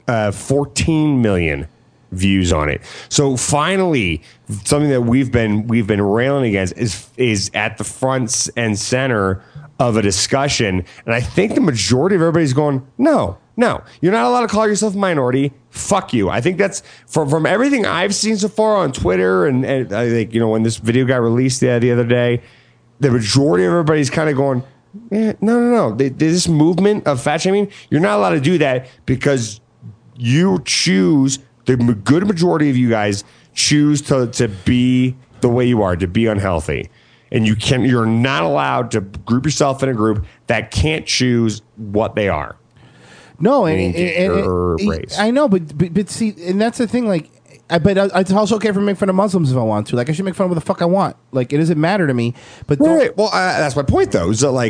14 million views on it. So finally, something that we've been railing against is at the front and center of a discussion. And I think the majority of everybody's going, no, you're not allowed to call yourself a minority. Fuck you. I think that's from everything I've seen so far on Twitter. And I think, when this video got released the other day, the majority of everybody's kind of going, no. This movement of fat shaming, you're not allowed to do that because you choose, the good majority of you guys choose to be the way you are, to be unhealthy. And you're not allowed to group yourself in a group that can't choose what they are. No, race. I know, but see, and that's the thing. Like, but it's also okay for me to make fun of Muslims if I want to. Like, I should make fun of what the fuck I want. Like, it doesn't matter to me. But right. Well, that's my point, though. Is that like,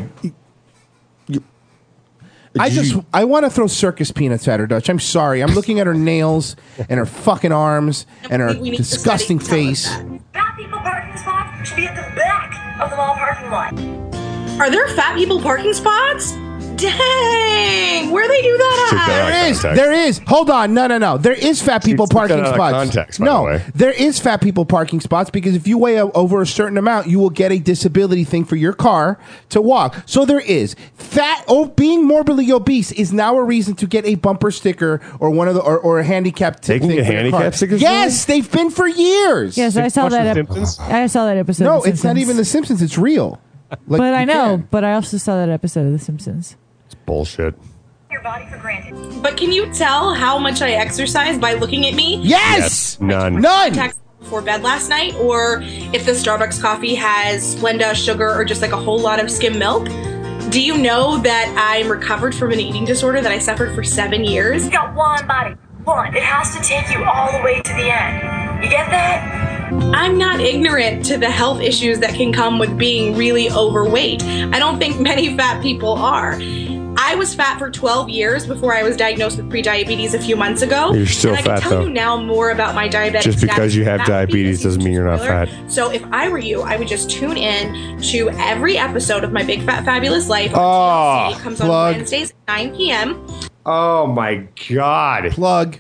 I want to throw circus peanuts at her, Dutch. I'm sorry. I'm looking at her nails and her fucking arms and her disgusting face. Fat people parking spots should be at the back of the mall parking lot. Are there fat people parking spots? Dang! Where they do that at? There is. Hold on. No. There is fat people parking spots. Context, by the way. There is fat people parking spots because if you weigh over a certain amount, you will get a disability thing for your car to walk. So there is. Being morbidly obese is now a reason to get a bumper sticker or one of the or a handicap Taking thing a for your handicap car. sticker? Yes, they've been for years. Yes, I saw that. I saw that episode. No, of The it's not Simpsons. even The Simpsons. It's real. Like, but I you know. can. But I also saw that episode of The Simpsons. Bullshit. Your body for granted. But can you tell how much I exercise by looking at me? Yes! None. Text before bed last night, or if the Starbucks coffee has Splenda, sugar, or just like a whole lot of skim milk. Do you know that I'm recovered from an eating disorder that I suffered for 7 years? You got one body. One. It has to take you all the way to the end. You get that? I'm not ignorant to the health issues that can come with being really overweight. I don't think many fat people are. I was fat for 12 years before I was diagnosed with prediabetes a few months ago. You're still and I fat, can tell though. you now more about my diabetic Just because status. you have Fat diabetes doesn't mean you're not fat. So if I were you, I would just tune in to every episode of My Big Fat Fabulous Life. On TLC. It comes on plug. Wednesdays at 9 p.m. Oh my God. Plug.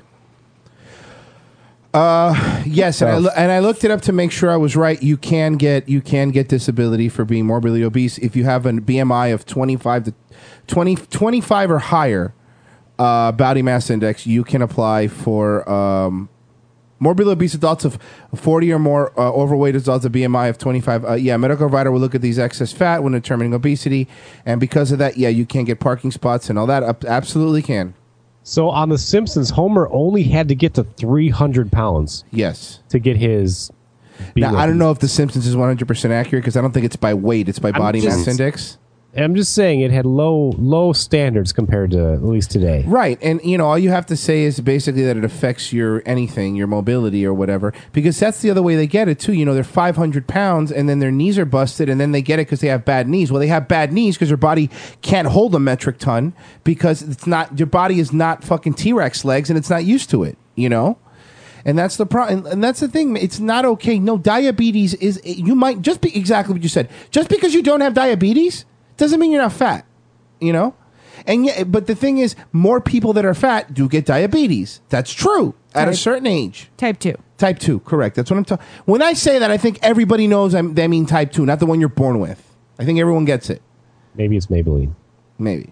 Yes, and I looked it up to make sure I was right. You can get disability for being morbidly obese if you have a BMI of 25 or higher, body mass index. You can apply for morbidly obese adults of 40 or more, overweight adults a BMI of 25. Medical provider will look at these excess fat when determining obesity, and because of that, you can get parking spots and all that. Absolutely can. So on The Simpsons, Homer only had to get to 300 pounds. Yes. To get his. Now, I don't know if The Simpsons is 100% accurate because I don't think it's by weight. It's by body mass index. I'm just saying it had low standards compared to at least today. Right. And, all you have to say is basically that it affects your mobility or whatever, because that's the other way they get it, too. They're 500 pounds and then their knees are busted and then they get it because they have bad knees. Well, they have bad knees because their body can't hold a metric ton because your body is not fucking T-Rex legs and it's not used to it, And that's the problem. And that's the thing. It's not okay. No, diabetes is, you might just be exactly what you said. Just because you don't have diabetes doesn't mean you're not fat, And yet, but the thing is, more people that are fat do get diabetes. That's true at a certain age. Type 2. Type 2, correct. That's what I'm talking. When I say that, I think everybody knows they mean type 2, not the one you're born with. I think everyone gets it. Maybe it's Maybelline. Maybe.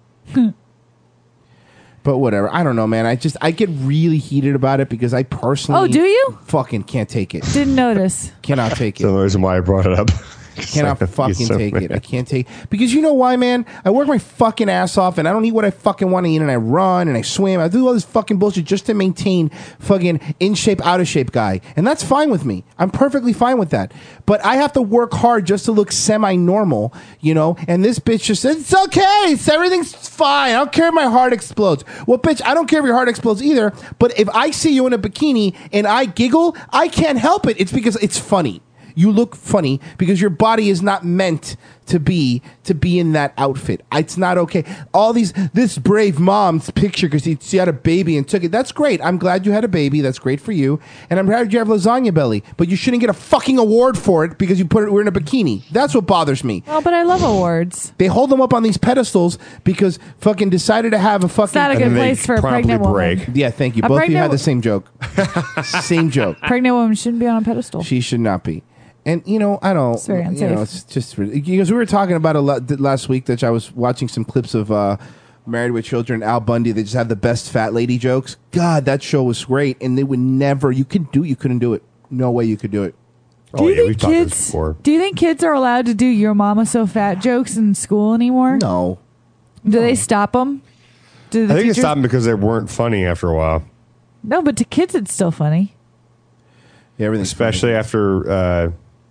But whatever. I don't know, man. I get really heated about it because I personally. Oh, do you? Fucking can't take it. Didn't notice. Cannot take it. That's the reason why I brought it up. Cannot fucking take it. I can't take because you know why, man? I work my fucking ass off and I don't eat what I fucking want to eat and I run and I swim. I do all this fucking bullshit just to maintain fucking in shape, out of shape guy. And that's fine with me. I'm perfectly fine with that. But I have to work hard just to look semi-normal, and this bitch just says, it's okay. Everything's fine. I don't care if my heart explodes. Well, bitch, I don't care if your heart explodes either. But if I see you in a bikini and I giggle, I can't help it. It's because it's funny. You look funny because your body is not meant to be in that outfit. It's not okay. This brave mom's picture because she had a baby and took it. That's great. I'm glad you had a baby. That's great for you. And I'm glad you have lasagna belly. But you shouldn't get a fucking award for it because you we're in a bikini. That's what bothers me. Oh, but I love awards. They hold them up on these pedestals because fucking decided to have a fucking. It's not a good place for a pregnant woman. Yeah, thank you. A Both of you had pregnant the same joke. Same joke. Pregnant woman shouldn't be on a pedestal. She should not be. And, I don't. It's very unsafe. It's just because we were talking about last week that I was watching some clips of Married with Children, Al Bundy. They just have the best fat lady jokes. God, that show was great. And they would never, you couldn't do it. No way you could do it. Do you think kids are allowed to do "Your mama so fat" jokes in school anymore? No. Do they stop them? Do the I think it teachers- stopped because they weren't funny after a while. No, but to kids it's still funny. Yeah, everything. Especially after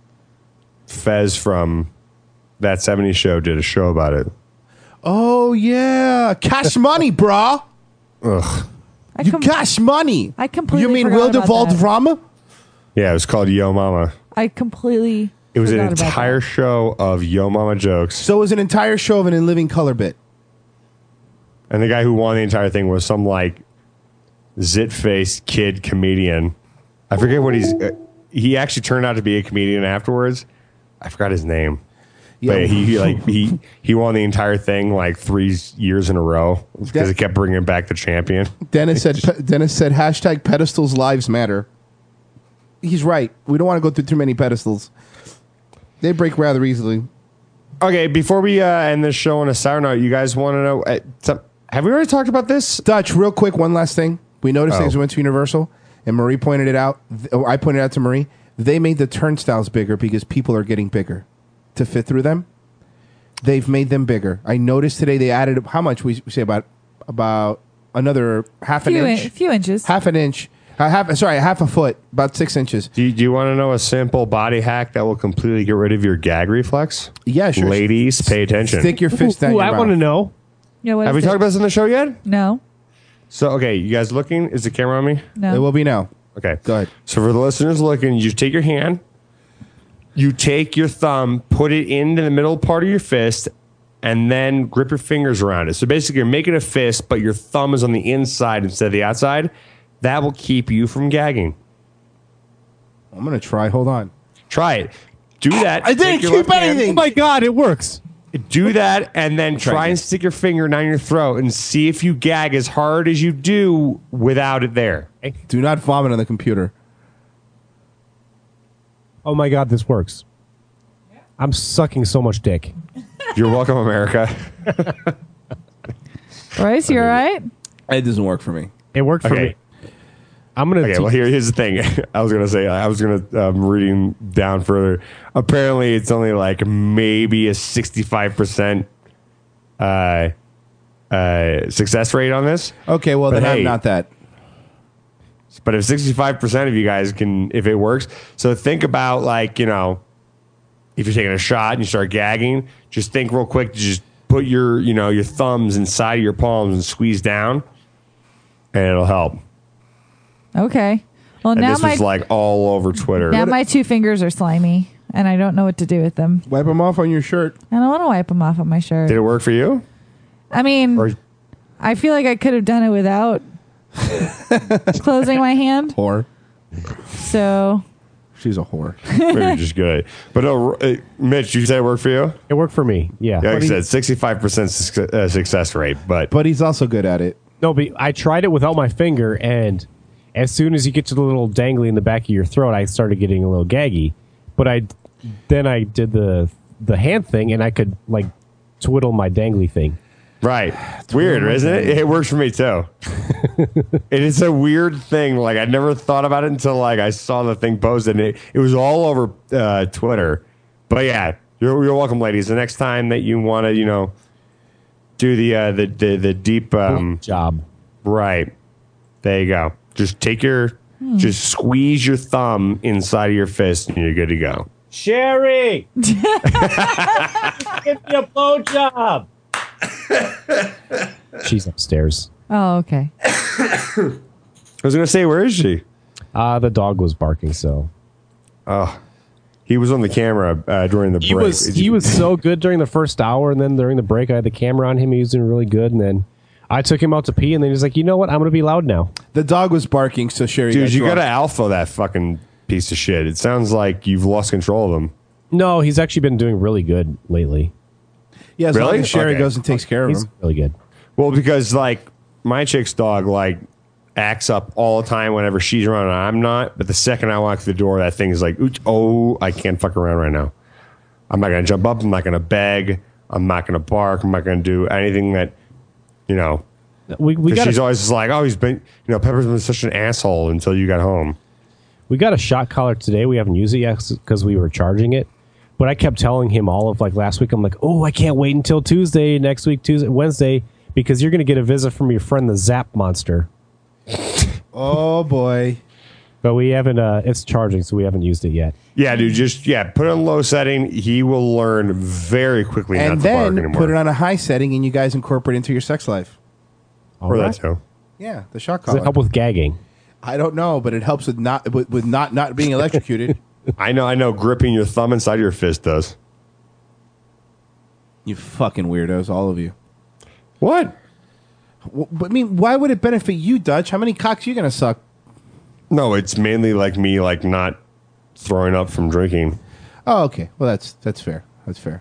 Fez from That 70s Show did a show about it. Oh yeah, Cash Money, brah. Ugh. You Cash Money. I completely You mean forgot Will about DeVault that. drama? Yeah, it was called Yo Mama. I completely. It was an forgot about entire show of Yo Mama jokes. So it was an entire show of an In Living Color bit. And the guy who won the entire thing was some like zit-faced kid comedian. I forget what he actually turned out to be a comedian afterwards. I forgot his name. Yeah. But he won the entire thing like 3 years in a row because it kept bringing back the champion. Dennis said hashtag pedestals lives matter. He's right. We don't want to go through too many pedestals. They break rather easily. Okay, before we end this show on a sour note, you guys want to know? Have we already talked about this? Dutch, real quick, one last thing. We noticed things we went to Universal, and Marie pointed it out. Or I pointed it out to Marie. They made the turnstiles bigger because people are getting bigger to fit through them. They've made them bigger. I noticed today they added how much we say about another half an inch, few inches, half an inch. Half a foot, about 6 inches. Do you want to know a simple body hack that will completely get rid of your gag reflex? Yeah, sure. Ladies, pay attention. Stick your fist down your I mouth. want to know. Yeah, what Have is we it? talked about this on the show yet? No. So, okay, you guys looking? Is the camera on me? No. It will be now. Okay. Go ahead. So for the listeners looking, you take your hand, you take your thumb, put it into the middle part of your fist, and then grip your fingers around it. So basically, you're making a fist, but your thumb is on the inside instead of the outside. That will keep you from gagging. I'm going to try. Hold on. Try it. Do that. I didn't Take your keep left hand, anything. Oh my God, it works. Do that, and then try and stick your finger down your throat and see if you gag as hard as you do without it there. Do not vomit on the computer. Oh my God, this works. I'm sucking so much dick. You're welcome, America. Bryce, you all right? It doesn't work for me. It worked for Okay. me. I'm gonna. Okay, well, here's the thing. I'm reading down further. Apparently, it's only like maybe a 65% success rate on this. Okay, well, But then hey, I'm not that. But if 65% of you guys if it works, so think about like, if you're taking a shot and you start gagging, just think real quick to just put your thumbs inside of your palms and squeeze down, and it'll help. Okay. Well, And now this was like all over Twitter. now my 2 fingers are slimy, and I don't know what to do with them. Wipe them off on your shirt. I don't want to wipe them off on my shirt. Did it work for you? I mean, Or I feel like I could have done it without closing my hand. Whore. So She's a whore. maybe just good. But no, Mitch, you said it worked for you? It worked for me. Yeah. Yeah, like I said, 65% success rate. But he's also good at it. No, but I tried it without my finger, and as soon as you get to the little dangly in the back of your throat, I started getting a little gaggy. But I did the hand thing, and I could like twiddle my dangly thing. Right. It's weird, isn't it? It works for me too. It is a weird thing. Like I never thought about it until like I saw the thing posted, and it was all over Twitter. But yeah, you're welcome, ladies. The next time that you want to, do the deep job, right? There you go. Just just squeeze your thumb inside of your fist, and you're good to go. Sherry, give me a blowjob. She's upstairs. Oh, okay. I was gonna say, where is she? The dog was barking. So, he was on the camera during the break. He was so good during the first hour, and then during the break, I had the camera on him. He was doing really good, and then I took him out to pee, and then he's like, "You know what? I'm going to be loud now." The dog was barking, so Sherry. Dude, you got got to alpha that fucking piece of shit. It sounds like you've lost control of him. No, he's actually been doing really good lately. Yeah, as Really? long as Sherry Okay. goes and takes care of He's him. really good. Well, because like my chick's dog like acts up all the time whenever she's around and I'm not. But the second I walk through the door, that thing is like, oh, I can't fuck around right now. I'm not going to jump up. I'm not going to beg. I'm not going to bark. I'm not going to do anything that, We 'cause got she's always just like, oh, he's been, Pepper's been such an asshole until you got home. We got a shot collar today. We haven't used it yet because we were charging it. But I kept telling him all of like last week. I'm like, oh, I can't wait until Tuesday, next week, Wednesday, because you're going to get a visit from your friend the Zap Monster. Oh boy! But we haven't. It's charging, so we haven't used it yet. Yeah, dude. Just put it on low setting. He will learn very quickly And not to bark then anymore. put it on a high setting, and you guys incorporate into your sex life. Or that too. Yeah, the shock Does collar. it help with gagging? I don't know, but it helps with not being electrocuted. I know. Gripping your thumb inside your fist does. You fucking weirdos, all of you. What? But I mean, why would it benefit you, Dutch? How many cocks you gonna suck? No, it's mainly like me, like not throwing up from drinking. Oh, okay. Well, that's fair. That's fair.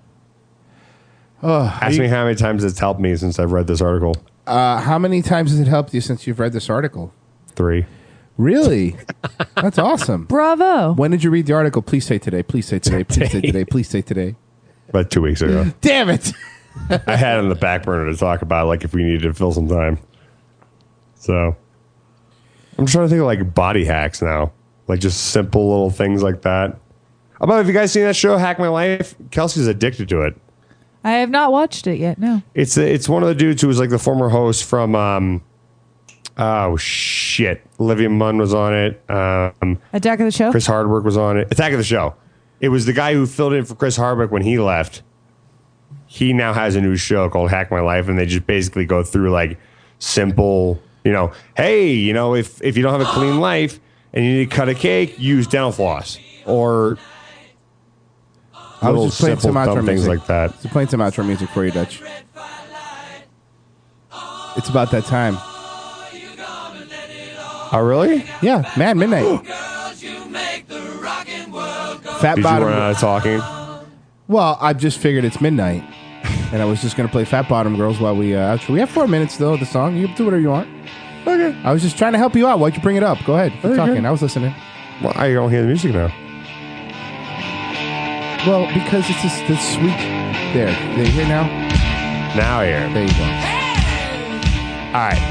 Oh, Ask me how many times it's helped me since I've read this article. How many times has it helped you since you've read this article? 3. Really? That's awesome. Bravo. When did you read the article? Please say today. Please say today. Please say today. Please say today. About 2 weeks ago. Damn it. I had it on the back burner to talk about, like, if we needed to fill some time. So, I'm trying to think of, like, body hacks now. Like, just simple little things like that. How about, have you guys seen that show, Hack My Life? Kelsey's addicted to it. I have not watched it yet. No. It's one of the dudes who was, like, the former host from, oh, shit. Olivia Munn was on it. Attack of the Show? Chris Hardwick was on it. Attack of the Show. It was the guy who filled in for Chris Hardwick when he left. He now has a new show called Hack My Life, and they just basically go through like simple, hey, if you don't have a clean life and you need to cut a cake, use dental floss or I was just playing some outro things music. like that. Just playing some outro music for you, Dutch. It's about that time. Oh, really? Yeah, man, midnight. Fat Did Bottom. you run out of talking? Well, I just figured it's midnight, and I was just going to play Fat Bottom Girls while we outro. We have 4 minutes though of the song. You can do whatever you want. Okay. I was just trying to help you out. Why'd you bring it up? Go ahead. Keep Okay. talking. I was listening. Well, I don't hear the music now. Well, because it's just the sweet. There. They hear now? Now I hear. There you go. All right.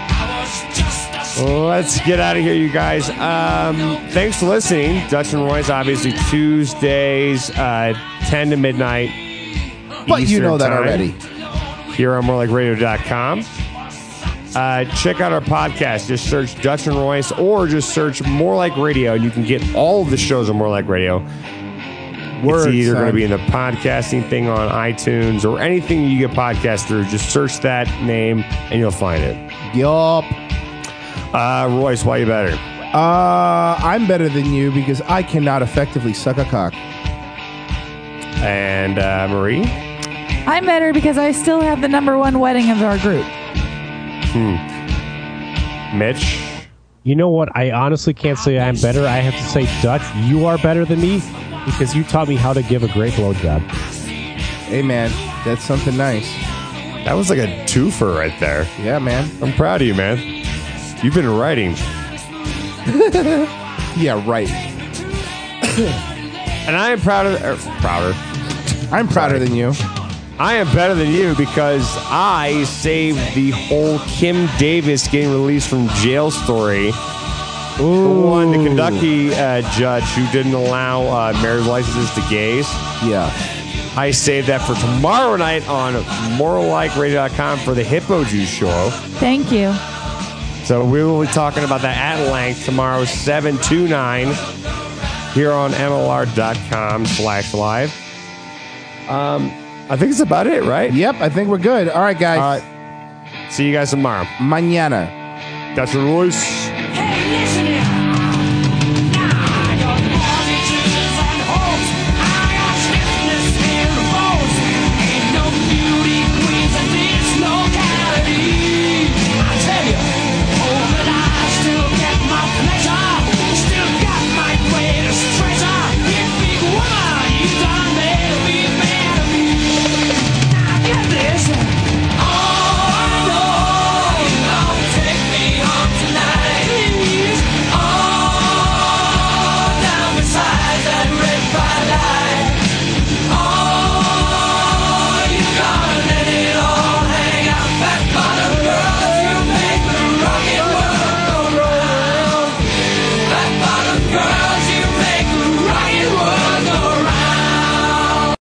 Let's get out of here, you guys. Thanks for listening. Dutch and Royce, obviously, Tuesdays, 10 to midnight. But you Eastern know that time, already. Here on morelikeradio.com. Check out our podcast. Just search Dutch and Royce or just search More Like Radio, and you can get all of the shows on More Like Radio. Words, it's either going to son. be in the podcasting thing on iTunes or anything you get podcast through. Just search that name, and you'll find it. Yup. Royce, why you better? I'm better than you because I cannot effectively suck a cock. And Marie? I'm better because I still have the #1 wedding of our group. Mitch? You know what? I honestly can't say I'm better. I have to say, Dutch, you are better than me because you taught me how to give a great blowjob. Hey, man, that's something nice. That was like a twofer right there. Yeah, man. I'm proud of you, man. You've been writing. Yeah, right. And I am prouder. I'm prouder than you. I am better than you because I saved the whole Kim Davis getting released from jail story. The one, the Kentucky judge who didn't allow marriage licenses to gays. Yeah. I saved that for tomorrow night on morelikeradio.com for the Hippo Juice Show. Thank you. So we will be talking about that at length tomorrow, 7 to 9, here on MLR.com/live. I think it's about it, right? Yep, I think we're good. All right, guys. All right. See you guys tomorrow. Mañana. That's Royce.